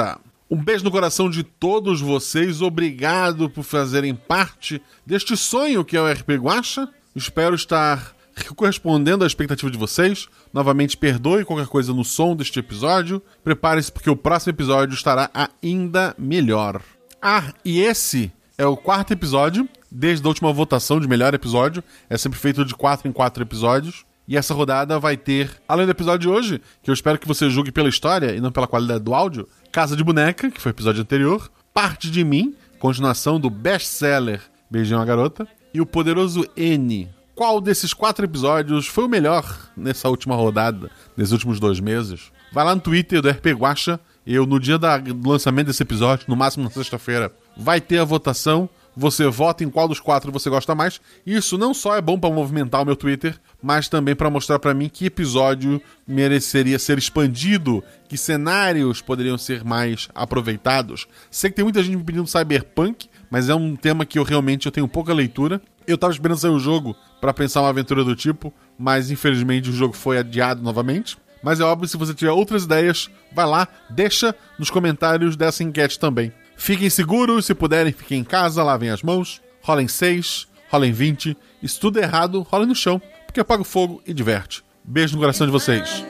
Um beijo no coração de todos vocês. Obrigado por fazerem parte deste sonho que é o R P Guacha. Espero estar correspondendo à expectativa de vocês. Novamente, perdoe qualquer coisa no som deste episódio. Prepare-se porque o próximo episódio estará ainda melhor. Ah, e esse é o quarto episódio, desde a última votação de melhor episódio. É sempre feito de quatro em quatro episódios. E essa rodada vai ter, além do episódio de hoje, que eu espero que você julgue pela história e não pela qualidade do áudio, Casa de Boneca, que foi o episódio anterior, Parte de Mim, continuação do best-seller Beijão a Garota, e o Poderoso N. Qual desses quatro episódios foi o melhor nessa última rodada, nesses últimos dois meses? Vai lá no Twitter do R P Guacha. Eu, no dia da, do lançamento desse episódio, no máximo na sexta-feira, vai ter a votação. Você vota em qual dos quatro você gosta mais. Isso não só é bom para movimentar o meu Twitter, mas também para mostrar para mim que episódio mereceria ser expandido, que cenários poderiam ser mais aproveitados. Sei que tem muita gente me pedindo Cyberpunk, mas é um tema que eu realmente eu tenho pouca leitura. Eu tava esperando sair o jogo para pensar uma aventura do tipo, mas infelizmente o jogo foi adiado novamente. Mas é óbvio, se você tiver outras ideias, vai lá, deixa nos comentários dessa enquete também. Fiquem seguros, se puderem, fiquem em casa, lavem as mãos, rolem seis, rolem vinte, e se tudo é errado, rolem no chão, porque apaga o fogo e diverte. Beijo no coração de vocês.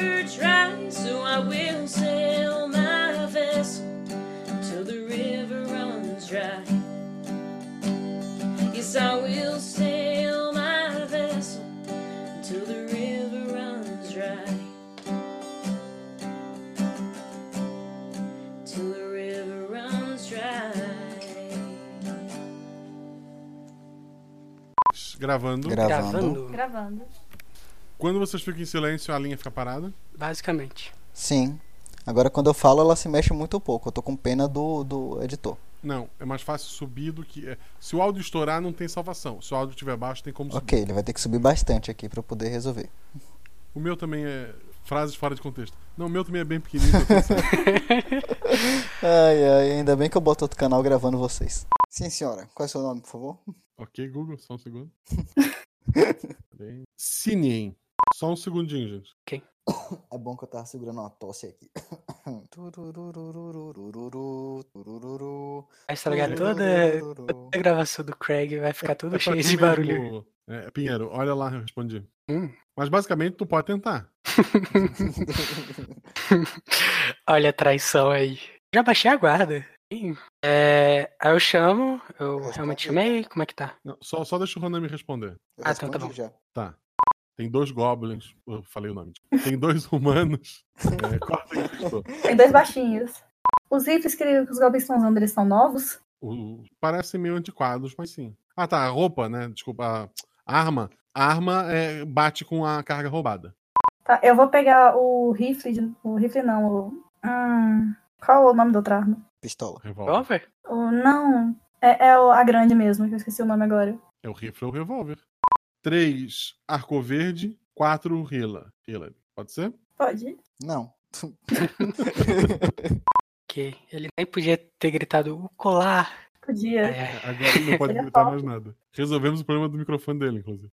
Gravando. Gravando. Gravando. Quando vocês ficam em silêncio, a linha fica parada? Basicamente. Sim. Agora, quando eu falo, ela se mexe muito pouco. Eu tô com pena do, do editor. Não, é mais fácil subir do que... É. Se o áudio estourar, não tem salvação. Se o áudio estiver baixo, tem como subir. Ok, ele vai ter que subir bastante aqui pra eu poder resolver. O meu também é... Frases fora de contexto. Não, o meu também é bem pequenininho. Ai, ai, ainda bem que eu boto outro canal gravando vocês. Sim, senhora. Qual é o seu nome, por favor? Ok, Google, só um segundo. Ciniem. Só um segundinho, gente. Ok. É bom que eu tava segurando uma tosse aqui. Vai estragar toda, toda a gravação do Craig, vai ficar tudo é cheio de barulho. É, Pinheiro, olha lá, eu respondi. Hum. Mas basicamente tu pode tentar. Olha a traição aí. Já baixei a guarda. É, aí eu chamo, eu, eu realmente chamei, como é que tá? Não, só, só deixa o Ronan me responder. Eu ah, então tá bom. Já. Tá. Tem dois goblins, eu falei o nome. Tem dois humanos. É, corta aí, tem dois baixinhos. Os rifles que, que os goblins estão usando, eles são novos? O, parecem meio antiquados, mas sim. Ah, tá, a roupa, né? Desculpa, a arma. A arma é, bate com a carga roubada. Tá, eu vou pegar o rifle, o rifle não, o... Hum, qual é o nome da outra arma? Pistola. Revólver? O, não, é, é a grande mesmo, que eu esqueci o nome agora. É o rifle ou o revólver. Três, arco verde. Quatro, Hila. Hila. Pode ser? Pode. Não. Ok, ele nem podia ter gritado o colar. Podia. É, agora ele não pode gritar mais nada. Resolvemos o problema do microfone dele, inclusive.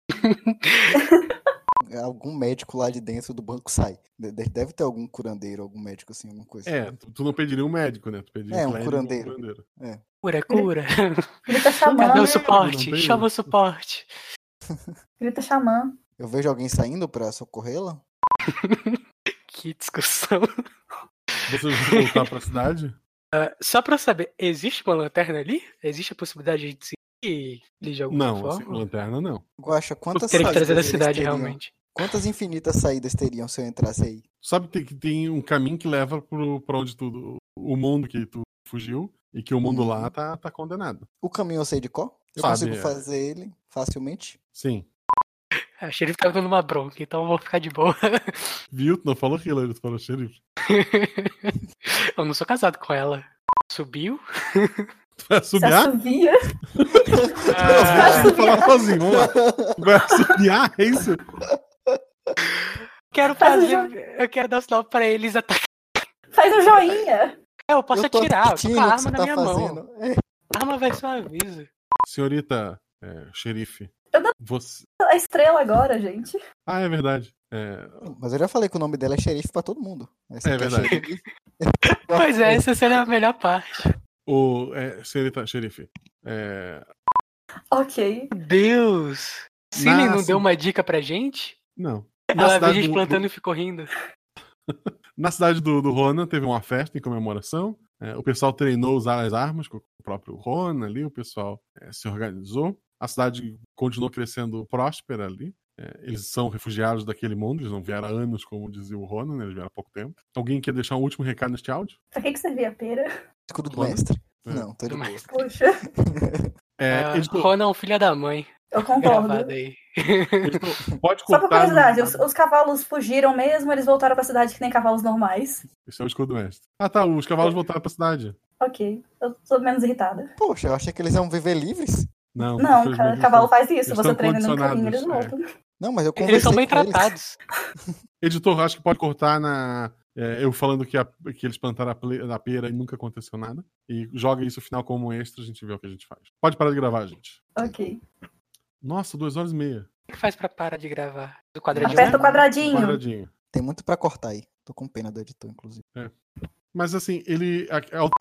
Algum médico lá de dentro do banco sai. Deve ter algum curandeiro, algum médico assim, alguma coisa. É, tu, tu não pediria um médico, né? Tu pediria é, um um curandeiro. Um curandeiro. É. Cura, cura. Grita xamã. Cadê o suporte? Chama o suporte. Grita xamã. Eu vejo alguém saindo pra socorrê-la? Que discussão. Vocês vão voltar pra cidade? Uh, só pra eu saber, existe uma lanterna ali? Existe a possibilidade de seguir ali de alguma não, forma? Assim, lanterna não. Guaxa, quantas teria que trazer da saídas cidade, teriam? realmente. Quantas infinitas saídas teriam se eu entrasse aí? Sabe que tem, tem um caminho que leva pro, pra onde tu... O mundo que tu fugiu e que o mundo hum. lá tá, tá condenado. O caminho eu sei de qual? Eu Sabe, consigo é. fazer ele facilmente? Sim. A xerife tá dando uma bronca, então eu vou ficar de boa. Viu? Tu não falou Hillary, tu falou xerife. Eu não sou casado com ela. Subiu? Tu vai assobiar? Assobia? Ah, vou falar sozinho, vamos lá. Tu vai assobiar, é isso? Quero fazer... Eu quero dar o sinal pra eles atacar. Faz um joinha. É, eu posso eu tô atirar, eu tô com a arma na tá minha fazendo. mão. É. A arma vai ser um aviso. Senhorita, é, xerife. Eu dou você... a estrela agora, gente. Ah, é verdade. É... Mas eu já falei que o nome dela é xerife pra todo mundo. Essa É aqui verdade. xerife. Pois é, essa seria a melhor parte. O é, xerife, xerife. É... Ok. Deus! Cine Na- não deu uma dica pra gente? Não. Na Ela viu a cidade gente do- plantando do- e ficou rindo. Na cidade do, do Ronan teve uma festa em comemoração. É, o pessoal treinou usar as armas com o próprio Ronan ali. O pessoal é, se organizou. A cidade continuou crescendo próspera ali. É, eles são refugiados daquele mundo. Eles não vieram há anos, como dizia o Ronan. né? Eles vieram há pouco tempo. Alguém quer deixar um último recado neste áudio? Pra que, que servia a pera? Escudo do Ronan. mestre? É. Não, tô de boa. Poxa, É, Ah, editor, Ronan, filha da mãe. eu concordo. Gravado aí. editor, pode Só por cortar. curiosidade, no- os, os cavalos fugiram mesmo, eles voltaram pra cidade que nem cavalos normais. Esse é o escudo mestre. Ah, tá. Os cavalos voltaram pra cidade. Ok, eu tô menos irritada. Poxa, eu achei que eles iam viver livres. Não, Não, infelizmente, ca- eles cavalo estão- faz isso, eles você estão treina no caminho, eles condicionados, voltam. Não, mas eu Eles são conversei bem com eles. tratados. Editor, acho que pode cortar na. é, eu falando que, a- que eles plantaram a, ple- a pera e nunca aconteceu nada. E joga isso no final como um extra, a gente vê o que a gente faz. Pode parar de gravar, gente. Ok. Nossa, duas horas e meia. O que faz pra parar de gravar? Do quadradinho? Aperta o quadradinho. Quadradinho. Tem muito pra cortar aí. Tô com pena do editor, inclusive. Mas assim, ele. A, a